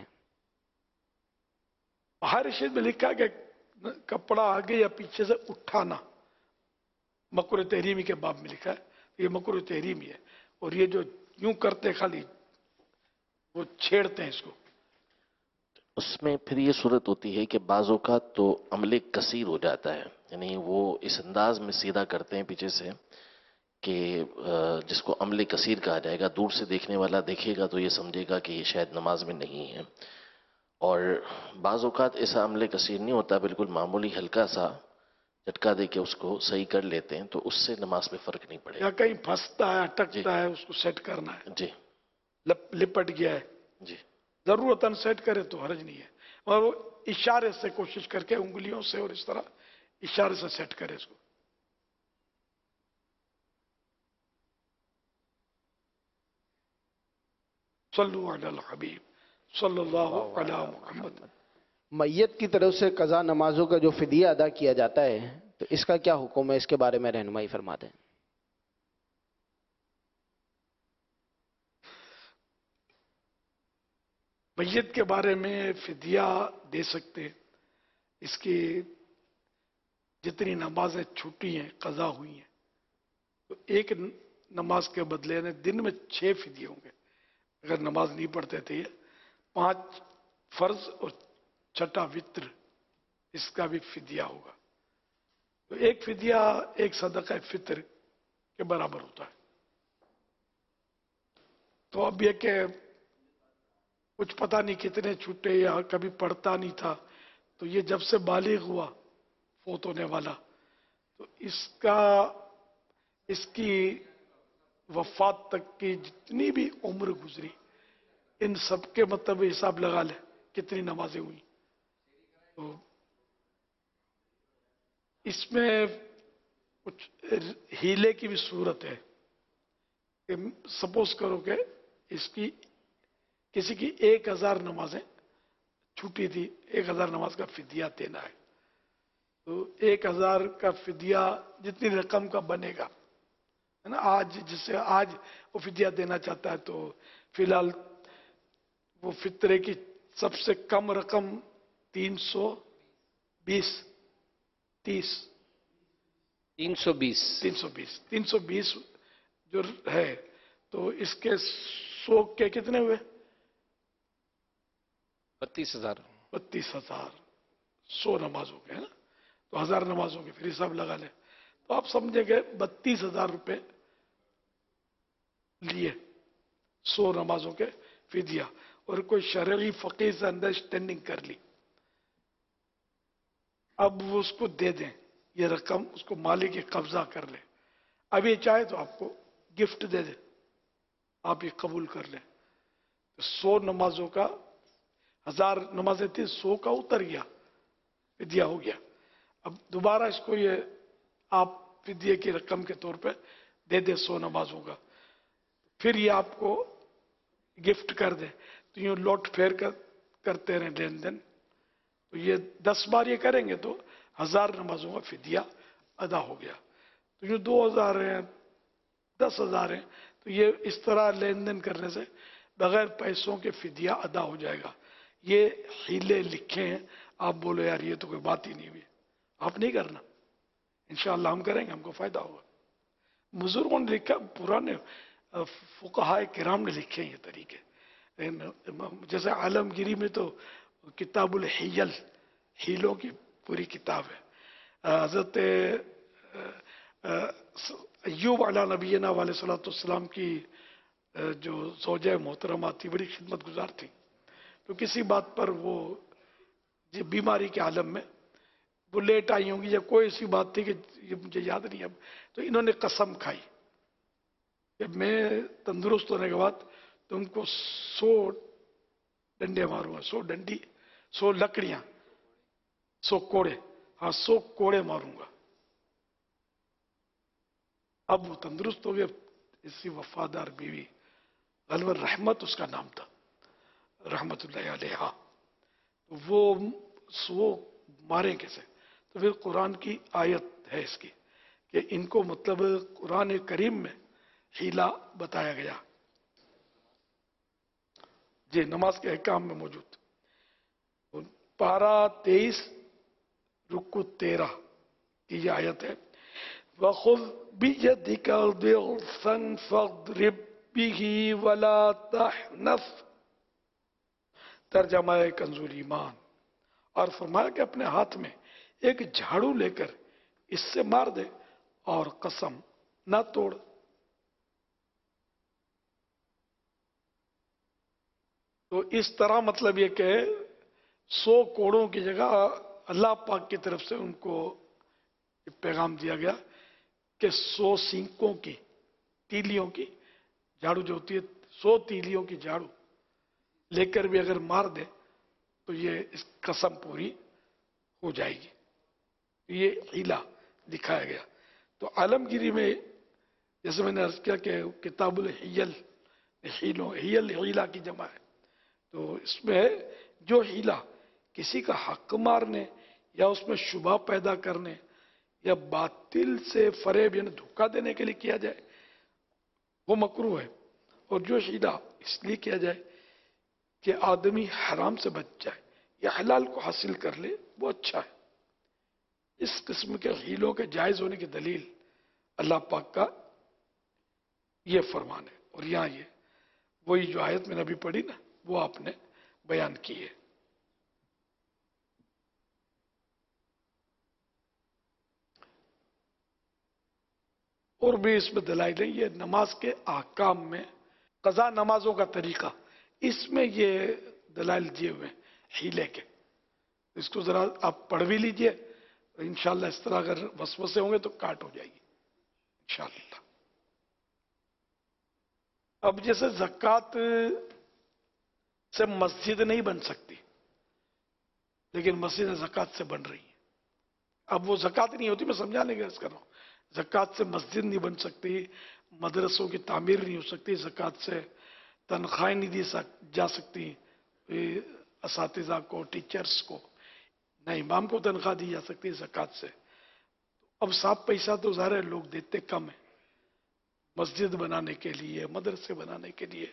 बाहर शरीफ में लिखा कि कपड़ा आगे या पीछे से उठाना मकरूह तहरीमी के बाब में लिखा है, ये मकरूह तहरीमी है। और ये जो यूं करते खाली वो छेड़ते हैं इसको, उसमें फिर ये सूरत होती है कि बाज़ औक़ात तो अमले कसीर हो जाता है, यानी वो इस अंदाज में सीधा करते हैं पीछे से कि जिसको अमले कसीर कहा जाएगा। दूर से देखने वाला देखेगा तो ये समझेगा कि ये शायद नमाज में नहीं है। और बाज़ औक़ात ऐसा अमले कसीर नहीं होता, बिल्कुल मामूली हल्का सा झटका दे के उसको सही कर लेते हैं, तो उससे नमाज में फ़र्क नहीं पड़ेगा। या कहीं फंसता है, अटकता है, उसको सेट करना है, जी लप, लिपट गया है जी, जरूरतन सेट करे तो हर्ज नहीं है। और वो इशारे से कोशिश करके उंगलियों से और इस तरह इशारे से सेट करे इसको। सल्लु अलल हबीब सल्लल्लाहु अलैहि मुहम्मद। मैयत की तरफ से कज़ा नमाजों का जो फिदिया अदा किया जाता है, तो इसका क्या हुक्म है, इसके बारे में रहनुमाई फरमा दें। मैयत के बारे में फिदिया दे सकते हैं। इसकी जितनी नमाजें छूटी हैं, कज़ा हुई हैं, तो एक नमाज के बदले ने दिन में छह फिदिये होंगे। अगर नमाज नहीं पढ़ते थे, पांच फर्ज और छठा वित्र, इसका भी फिदिया होगा। तो एक फिदिया एक सदका फित्र के बराबर होता है। तो अब यह कि कुछ पता नहीं कितने छूटे या कभी पढ़ता नहीं था, तो ये जब से बालिग हुआ फोत होने वाला, तो इसका इसकी वफात तक की जितनी भी उम्र गुजरी, इन सब के मतलब हिसाब लगा ले कितनी नमाजें हुई। तो इसमें कुछ हीले की भी सूरत है कि सपोज करो कि इसकी किसी की एक हजार नमाजें छूटी थी, एक हजार नमाज का फिदिया देना है। तो एक हजार का फिदिया जितनी रकम का बनेगा, है ना, आज जिससे आज वो फिदिया देना चाहता है, तो फिलहाल वो फितरे की सबसे कम रकम तीन सौ बीस तीस तीन सौ बीस तीन सौ बीस तीन सौ बीस जो है, तो इसके सौ के कितने हुए? बत्तीस हजार बत्तीस हजार सौ नमाजों के, है ना, तो हजार नमाजों के फिर हिसाब लगा ले, तो आप समझेंगे बत्तीस हजार रुपये लिए सौ नमाजों के फिदिया। और कोई शरई फकीर से अंडरस्टैंडिंग कर ली, अब वो उसको दे दें, ये रकम उसको मालिक के कब्जा कर ले, अब ये चाहे तो आपको गिफ्ट दे दे, आप ये कबूल कर लें। तो सौ नमाजों का, हजार नमाजें थी, सौ का उतर गया, फिदिया हो गया। अब दोबारा इसको ये आप फिदिये की रकम के तौर पे दे दे सौ नमाजों का, फिर ये आपको गिफ्ट कर दे, तो यूं लौट फेर कर करते रहे लेन देन, तो ये दस बार ये करेंगे तो हजार नमाजों का फिदिया अदा हो गया। तो यूं दो हजार है, दस हजार है, तो ये इस तरह लेन देन करने से बगैर पैसों के फिदिया अदा हो जाएगा। ये हीले लिखे हैं, आप बोलो यार ये तो कोई बात ही नहीं हुई, आप नहीं करना, इंशाअल्लाह हम करेंगे, हमको फायदा होगा। बुजुर्गों ने लिखा, पुराने फुकहाए किराम ने लिखे हैं ये तरीके। जैसे आलमगिरी में तो किताबुल हियल, हीलों की पूरी किताब है। हजरत अय्यूब अला नबीना अलैहिस्सलाम की जो ज़ौजा मोहतरमा थी, बड़ी खिदमत गुजार थी, तो किसी बात पर वो बीमारी के आलम में वो लेट आई होंगी या कोई ऐसी बात थी कि ये मुझे याद नहीं अब, तो इन्होंने कसम खाई कि मैं तंदुरुस्त होने के बाद तुमको सौ डंडे मारूंगा, सौ डंडी, सौ लकड़ियां, सौ कोड़े, हाँ सौ कोड़े मारूंगा। اب وہ تندرست ہو گیا. اسی وفادار بیوی غلور رحمت اس کا نام تھا, رحمت اللہ علیہ. وہ وہ مارے کیسے؟ تو پھر قرآن کی آیت ہے اس کی کہ ان کو مطلب قرآن کریم میں حیلہ بتایا گیا. جی نماز کے احکام میں موجود پارہ تیئیس رکو تیرہ کی یہ آیت ہے. وَخُذْ بِيَدِكَ ضِغْثًا فَاضْرِبْ بِهِ وَلَا تَحْنَثْ. ترجمہ کنزُ ایمان. اور فرمایا کہ اپنے ہاتھ میں ایک جھاڑو لے کر اس سے مار دے اور قسم نہ توڑ. تو اس طرح مطلب یہ کہ سو کوڑوں کی جگہ اللہ پاک کی طرف سے ان کو پیغام دیا گیا کہ سو سینکوں کی تیلیوں کی جھاڑو جو ہوتی ہے, سو تیلیوں کی جھاڑو لے کر بھی اگر مار دے تو یہ اس قسم پوری ہو جائے گی. یہ حیلہ دکھایا گیا. تو عالمگیری میں جیسے میں نے عرض کیا کہ کتاب الحیل, حیلوں حیل حیلہ کی جمع ہے. تو اس میں جو حیلہ کسی کا حق مارنے یا اس میں شبہ پیدا کرنے یا باطل سے فریب یعنی دھوکہ دینے کے لیے کیا جائے وہ مکروہ ہے. اور جو حیلہ اس لیے کیا جائے کہ آدمی حرام سے بچ جائے یا حلال کو حاصل کر لے وہ اچھا ہے. اس قسم کے حیلوں کے جائز ہونے کی دلیل اللہ پاک کا یہ فرمان ہے. اور یہاں یہ وہی جو آیت میں نے ابھی پڑھی نا وہ آپ نے بیان کی ہے. اور بھی اس میں دلائل ہے. یہ نماز کے احکام میں قضا نمازوں کا طریقہ, اس میں یہ دلائل دیے ہوئے حیلے کے. اس کو ذرا آپ پڑھ بھی لیجئے, انشاءاللہ اس طرح اگر وسوسے ہوں گے تو کاٹ ہو جائے گی انشاءاللہ. اب جیسے زکوٰۃ سے مسجد نہیں بن سکتی لیکن مسجد زکوٰۃ سے بن رہی ہے. اب وہ زکوٰۃ نہیں ہوتی, میں سمجھانے کی عرض کر رہا ہوں. زکوٰۃ سے مسجد نہیں بن سکتی, مدرسوں کی تعمیر نہیں ہو سکتی, زکوٰۃ سے تنخواہیں نہیں دی جا سکتی اساتذہ کو, ٹیچرز کو, نہ امام کو تنخواہ دی جا سکتی زکوٰۃ سے. اب صاف پیسہ تو ظاہر ہے لوگ دیتے کم ہیں مسجد بنانے کے لیے, مدرسے بنانے کے لیے,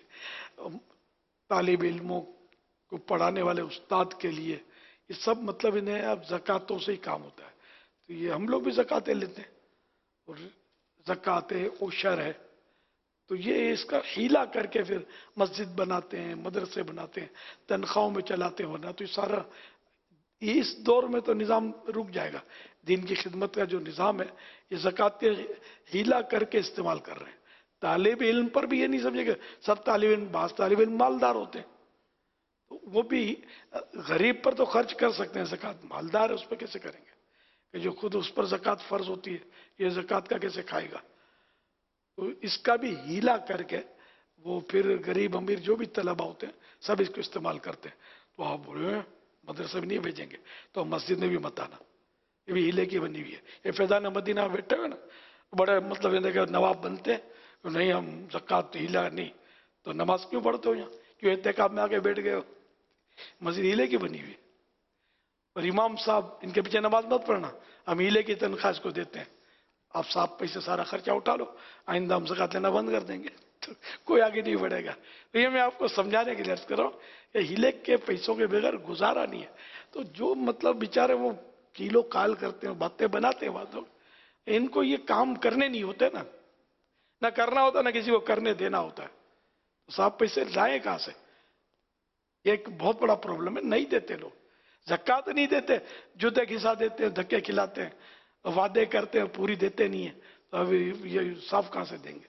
طالب علموں کو پڑھانے والے استاد کے لیے. یہ سب مطلب انہیں اب زکوٰۃوں سے ہی کام ہوتا ہے. تو یہ ہم لوگ بھی زکوٰۃیں لیتے ہیں اور زکوٰۃ عشر ہے. تو یہ اس کا حیلہ کر کے پھر مسجد بناتے ہیں, مدرسے بناتے ہیں, تنخواہوں میں چلاتے ہونا. تو یہ سارا اس دور میں تو نظام رک جائے گا. دین کی خدمت کا جو نظام ہے یہ زکوٰۃ کے حیلہ کر کے استعمال کر رہے ہیں. طالب علم پر بھی یہ نہیں سمجھے کہ سب طالب علم, بعض طالب علم مالدار ہوتے ہیں تو وہ بھی غریب پر تو خرچ کر سکتے ہیں زکوٰۃ, مالدار ہے اس پہ کیسے کریں گے کہ جو خود اس پر زکوٰۃ فرض ہوتی ہے یہ زکوٰۃ کا کیسے کھائے گا. تو اس کا بھی حیلہ کر کے وہ پھر غریب امیر جو بھی طلبہ ہوتے ہیں سب اس کو استعمال کرتے ہیں. تو آپ بولے مدرسے میں نہیں بھیجیں گے تو مسجد میں بھی مت آنا, یہ بھی ہیلے کی بنی ہوئی ہے. یہ فیضان مدینہ بیٹھے ہوئے نا بڑے مطلب یہ نواب بنتے ہیں, نہیں ہم زکوٰۃ ہیلہ نہیں, تو نماز کیوں پڑھتے ہو یہاں, کیوں احتکاب میں آ کے بیٹھ گئے ہو؟ مسجد ہیلے کی بنی ہوئی ہے. اور امام صاحب ان کے پیچھے نماز مت پڑھنا, ہم ہیلے کی تنخواہ اس کو دیتے ہیں, آپ صاحب پیسے سارا خرچہ اٹھا لو, آئندہ ہم زکوٰۃ لینا بند کر دیں گے تو کوئی آگے نہیں بڑھے گا. تو یہ میں آپ کو سمجھانے کے لیے عرض کر رہا ہوں کہ ہیلے کے پیسوں کے بغیر گزارا نہیں ہے. تو جو مطلب بیچارے وہ کیلو کال کرتے ہیں, باتیں بناتے ہیں باتوں, ان کو یہ کام کرنے نہیں ہوتے نا, نہ کرنا ہوتا نہ کسی کو کرنے دینا ہوتا ہے. تو صاحب پیسے لائیں کہاں سے؟ یہ ایک بہت بڑا پرابلم ہے. نہیں دیتے لوگ, زکوٰۃ نہیں دیتے, جوتے کھسا دیتے ہیں, دھکے کھلاتے ہیں, وعدے کرتے ہیں پوری دیتے نہیں ہیں. تو ابھی یہ صاف کہاں سے دیں گے؟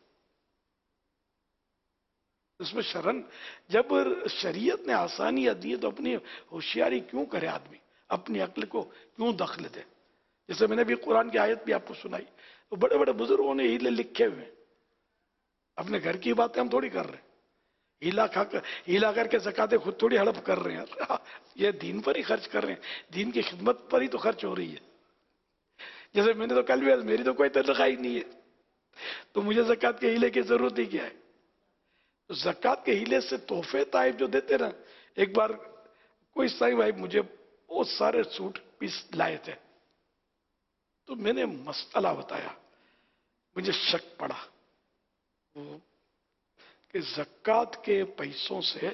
اس میں شرن جب شریعت نے آسانیاں دی تو اپنی ہوشیاری کیوں کرے آدمی, اپنی عقل کو کیوں دخل دے؟ جیسے میں نے بھی قرآن کی آیت بھی آپ کو سنائی, تو بڑے بڑے بزرگوں نے ہیلے لکھے ہوئے ہیں. اپنے گھر کی باتیں ہم تھوڑی کر رہے ہیں, ہیلا کھا کر ہیلا کر کے زکاتیں خود تھوڑی ہڑپ کر رہے ہیں, یہ دین پر ہی خرچ کر رہے ہیں, دین کی خدمت پر ہی تو خرچ ہو رہی ہے. جیسے میں نے تو کل بھی, میری تو کوئی تنخواہ ہی نہیں ہے, تو مجھے زکوٰۃ کے ہیلے کی ضرورت ہی کیا ہے؟ تو زکوٰۃ کے ہیلے سے تحفے طائف جو دیتے نا، ایک بار کوئی سائی بھائی مجھے بہت سارے سوٹ پیس لائے تھے، تو میں نے مسئلہ بتایا، مجھے شک پڑا وہ کہ زکوٰۃ کے پیسوں سے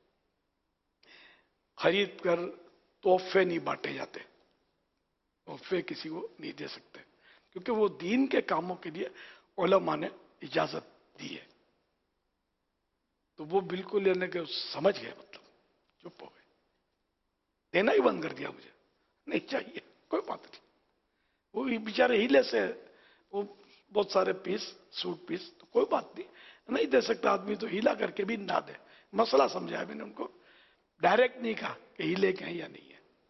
خرید کر تحفے نہیں بانٹے جاتے، تحفے کسی کو نہیں دے سکتے، کیونکہ وہ دین کے کاموں کے لیے علماء نے اجازت دی ہے۔ تو وہ بالکل یعنی کہ سمجھ گئے، مطلب چپ ہو گئے، دینا ہی بند کر دیا، مجھے نہیں چاہیے، کوئی بات نہیں۔ وہ بیچارے ہیلے سے وہ بہت سارے پیس سوٹ پیس، تو کوئی بات نہیں، نہیں دے سکتا آدمی تو ہیلا کر کے بھی نہ دے، مسئلہ سمجھایا میں نے ان کو، ڈائریکٹ نہیں کہا کہ ہیلے کے ہیں یا نہیں ہے۔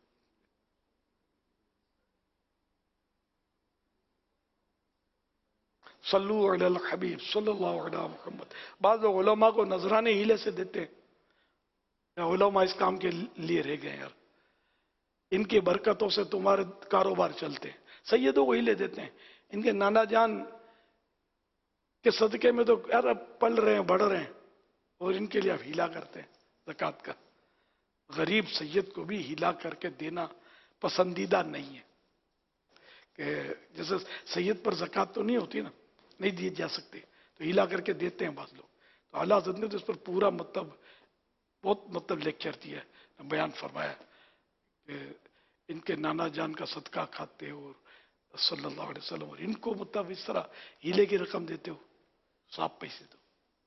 صلو علی الحبیب صلی اللہ علیہ محمد۔ بعض علماء کو نذرانے ہیلے سے دیتے ہیں، علماء اس کام کے لیے رہ گئے یار، ان کی برکتوں سے تمہارے کاروبار چلتے ہیں، سیدوں کو ہیلے دیتے ہیں، ان کے نانا جان کے صدقے میں تو یار اب پل رہے ہیں، بڑھ رہے ہیں، اور ان کے لیے اب ہیلا کرتے ہیں زکوٰۃ کا۔ غریب سید کو بھی ہیلا کر کے دینا پسندیدہ نہیں ہے، کہ جیسے سید پر زکوٰۃ تو نہیں ہوتی نا، نہیں دی جا سکتی، تو ہیلا کر کے دیتے ہیں بعض لوگ۔ تو اعلیٰ حضرت نے تو اس پر پورا مطلب بہت مطلب لیکچر دیا ہے، بیان فرمایا کہ ان کے نانا جان کا صدقہ کھاتے ہو صلی اللہ علیہ وسلم، اور ان کو مطلب اس طرح ہیلے کی رقم دیتے ہو، صاف پیسے دو۔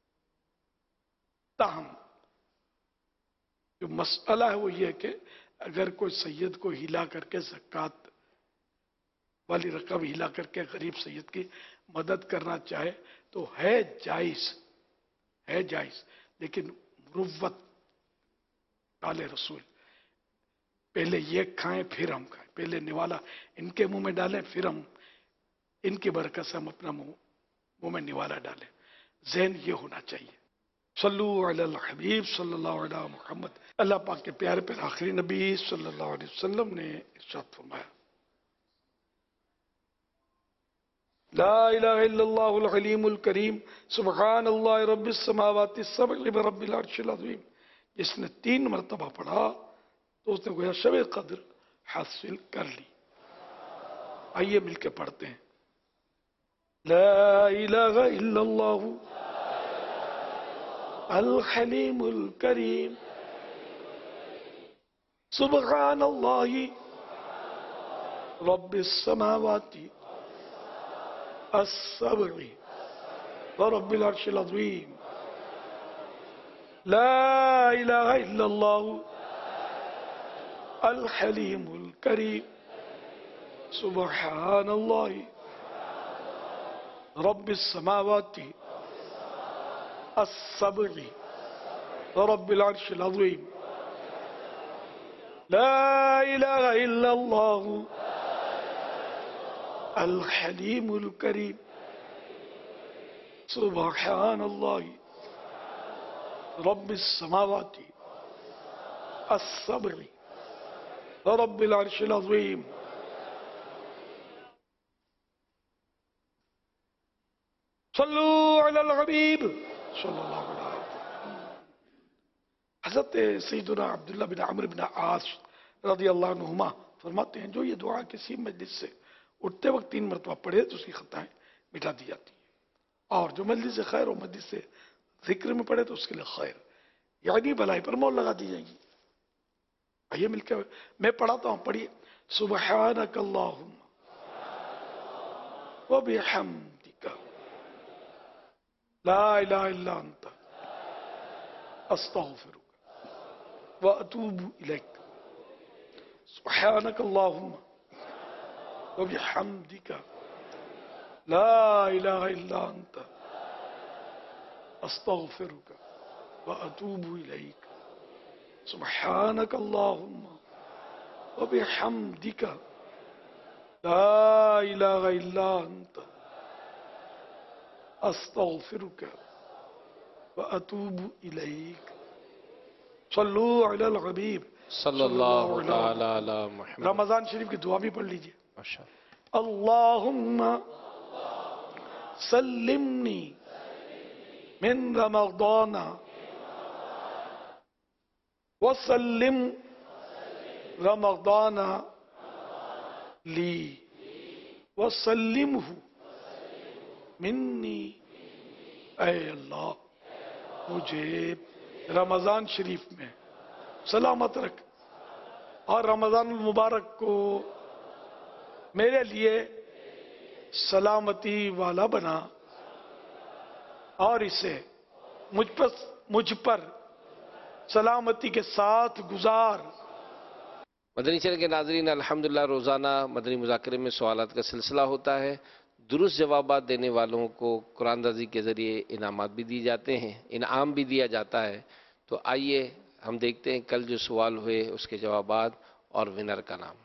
تاہم جو مسئلہ ہے وہ یہ ہے کہ اگر کوئی سید کو ہیلا کر کے زکوٰۃ والی رقم ہیلا کر کے غریب سید کی مدد کرنا چاہے تو ہے جائز، ہے جائز، لیکن مروت قال رسول، پہلے یہ کھائیں پھر ہم کھائیں، پہلے نوالا ان کے منہ میں ڈالیں پھر ہم ان کی برکت سے ہم اپنا منہ منہ میں نوالا ڈالیں، ذہن یہ ہونا چاہیے۔ صلو علی الحبیب صلی اللہ علیہ محمد۔ اللہ پاک کے پیارے پہ آخری نبی صلی اللہ علیہ وسلم نے ارشاد فرمایا، لا الہ الا اللہ العلیم الکریم سبحان اللہ رب السماوات السبع رب العرش العظیم۔ جس نے تین مرتبہ پڑھا تو اس نے گویا شب قدر حاصل کر لی۔ آئیے مل کے پڑھتے ہیں، لا الہ الا اللہ الحلیم الکریم سبحان اللہ رب السماوات السبع ورب العرش العظیم۔ لا الہ الا اللہ الحلیم الکریم سبحان اللہ رب السماوات السبع ورب العرش العظیم۔ لا الہ الا اللہ الحلیم الکریم سبحان اللہ رب السماوات السبع ورب العرش العظیم۔ صلو علی الحبیب صلی اللہ علیہ وسلم۔ حضرت سیدنا عبداللہ بن عمرو بن عاص رضی اللہ عنہما فرماتے ہیں، جو یہ دعا کسی مجلس سے اٹھتے وقت تین مرتبہ پڑھے تو اس کی خطائیں مٹا دی جاتی ہیں، اور جو مجلس سے خیر اور مجلس سے ذکر میں پڑھے تو اس کے لیے خیر یعنی بھلائی پر مول لگا دی جائے گی۔ آئیے مل کے میں پڑھاتا ہوں، پڑھیے، سبحانک اللہم وبحمدک لا الہ الا انت استغفرک واتوب الیک۔ سبحانک اللہم وبحمدک لا الہ الا انت استغفرک واتوب الیک۔ سبحانک اللہم وبحمدک لا الہ الا انت استغفرک واتوب الیک۔ صلو علی الحبیب صلی اللہ تعالی علی محمد۔ رمضان شریف کی دعا بھی پڑھ لیجئے۔ اللہم सल्लिमनी मिन रमज़ाना वसल्लिम रमज़ाना ली वसल्लिमहु मिन्नी। ऐ अल्लाह मुझे रमज़ान शरीफ में सलामत रख और रमज़ान मुबारक को मेरे लिए सलामती वाला बना और इसे मुझ पर मुझ पर सलामती के साथ गुजार। मदनी चैनल के नाजरीन, अल्हम्दुलिल्लाह रोज़ाना मदनी मुज़ाकरे में सवालात का सिलसिला होता है। दुरुस्त जवाबात देने वालों को कुरानदाजी के ज़रिए इनामात भी दिए जाते हैं, इनाम भी दिया जाता है। तो आइए हम देखते हैं कल जो सवाल हुए उसके जवाबात और विनर का नाम।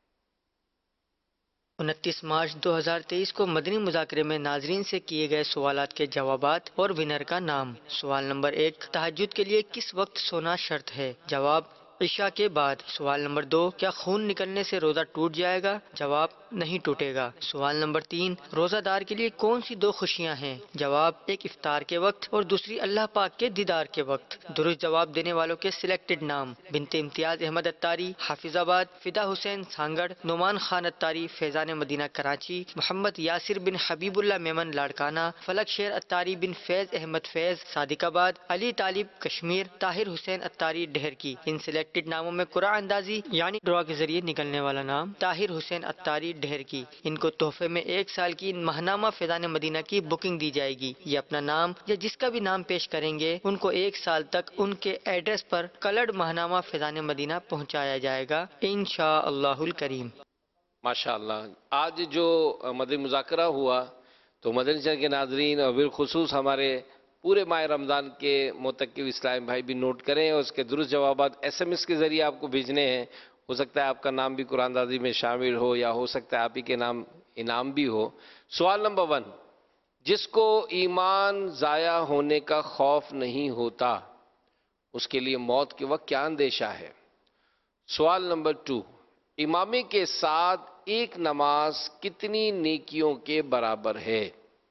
उनतीस मार्च दो हज़ार तेईस को मदनी मुज़ाकरे में नाजरीन से किए गए सवालात के जवाबात और विनर का नाम। सवाल नंबर एक, तहज्जुद के लिए किस वक्त सोना शर्त है? जवाब, इशा के बाद। सवाल नंबर दो, क्या खून निकलने से रोजा टूट जाएगा? जवाब, नहीं टूटेगा। सवाल नंबर तीन, रोजादार के लिए कौन सी दो खुशियां हैं? जवाब, एक इफ्तार के वक्त और दूसरी अल्लाह पाक के दीदार के वक्त। दुरुस्त जवाब देने वालों के सिलेक्टेड नाम: बिनते इम्तियाज अहमद अत्तारी, हाफिजाबाद, फिदा हुसैन सांगड़, नुमान खान अत्तारी, फैजान मदीना कराची, मोहम्मद यासिर बिन हबीबुल्लाह मेमन लाड़काना, फलक शेर अत्तारी बिन फैज अहमद फैज सादिकाबाद, अली तालिब कश्मीर, ताहिर हुसैन अत्तारी डहर की। इन सिलेक्टेड नामों में कुरान अंदाजी यानी ड्रॉ के जरिए निकलने वाला नाम ताहिर हुसैन अत्तारी डहर की। इनको तोहफे में एक साल की माहनामा फैजान मदीना की बुकिंग दी जाएगी। ये अपना नाम या जिसका भी नाम पेश करेंगे उनको एक साल तक उनके एड्रेस पर कलर्ड माहनामा फैजान मदीना पहुंचाया जाएगा इंशाअल्लाहुल करीम। माशाअल्लाह, आज जो मदनी मुज़ाकरा हुआ तो मदनी चैनल के नाजरीन और बिलखुसूस हमारे पूरे माह रमज़ान के मुतक़िब इस्लामी भाई भी नोट करें और उसके दुरुस्त जवाबात एस एम एस के ज़रिए आपको भेजने हैं। हो सकता है आपका नाम भी कुरानदाजी में शामिल हो या हो सकता है आप ही के नाम इनाम भी हो। सवाल नंबर वन, जिसको ईमान ज़ाया होने का खौफ नहीं होता उसके लिए मौत के वक्त क्या अंदेशा है? सवाल नंबर टू, इमामे के साथ एक नमाज कितनी नेकियों के बराबर है?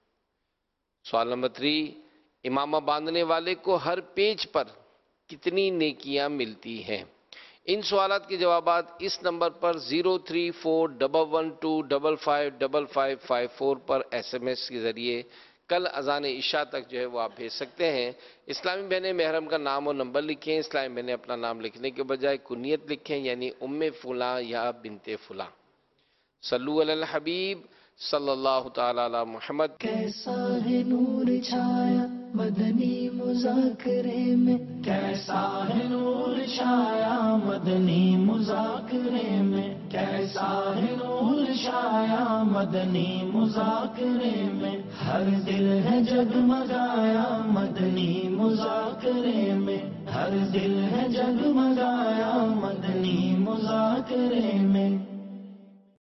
सवाल नंबर थ्री, इमामा बांधने वाले को हर पेज पर कितनी नेकियां मिलती हैं? इन सवालात के जवाबात इस नंबर पर zero three four double one two double five double five five four पर एस एम एस के ज़रिए कल अजान इशा तक जो है वो आप भेज सकते हैं। इस्लामी बहनें महरम का नाम और नंबर लिखें। इस्लामी बहनें अपना नाम लिखने के बजाय कुनियत लिखें, यानी उम्मे फुला या बिनते फुला। सल्लु अलल हबीब सल्लल्लाहु ताला अला मुहम्मद। कैसा है नूर छाया मदनी मुज़ाकरे में, कैसा है नूर छाया मदनी मुज़ाकरे में, कैसा है नूर छाया मदनी मुज़ाकरे में, हर दिल है जगमगाया मदनी मुज़ाकरे में, हर दिल है जगमगाया मदनी मुज़ाकरे में।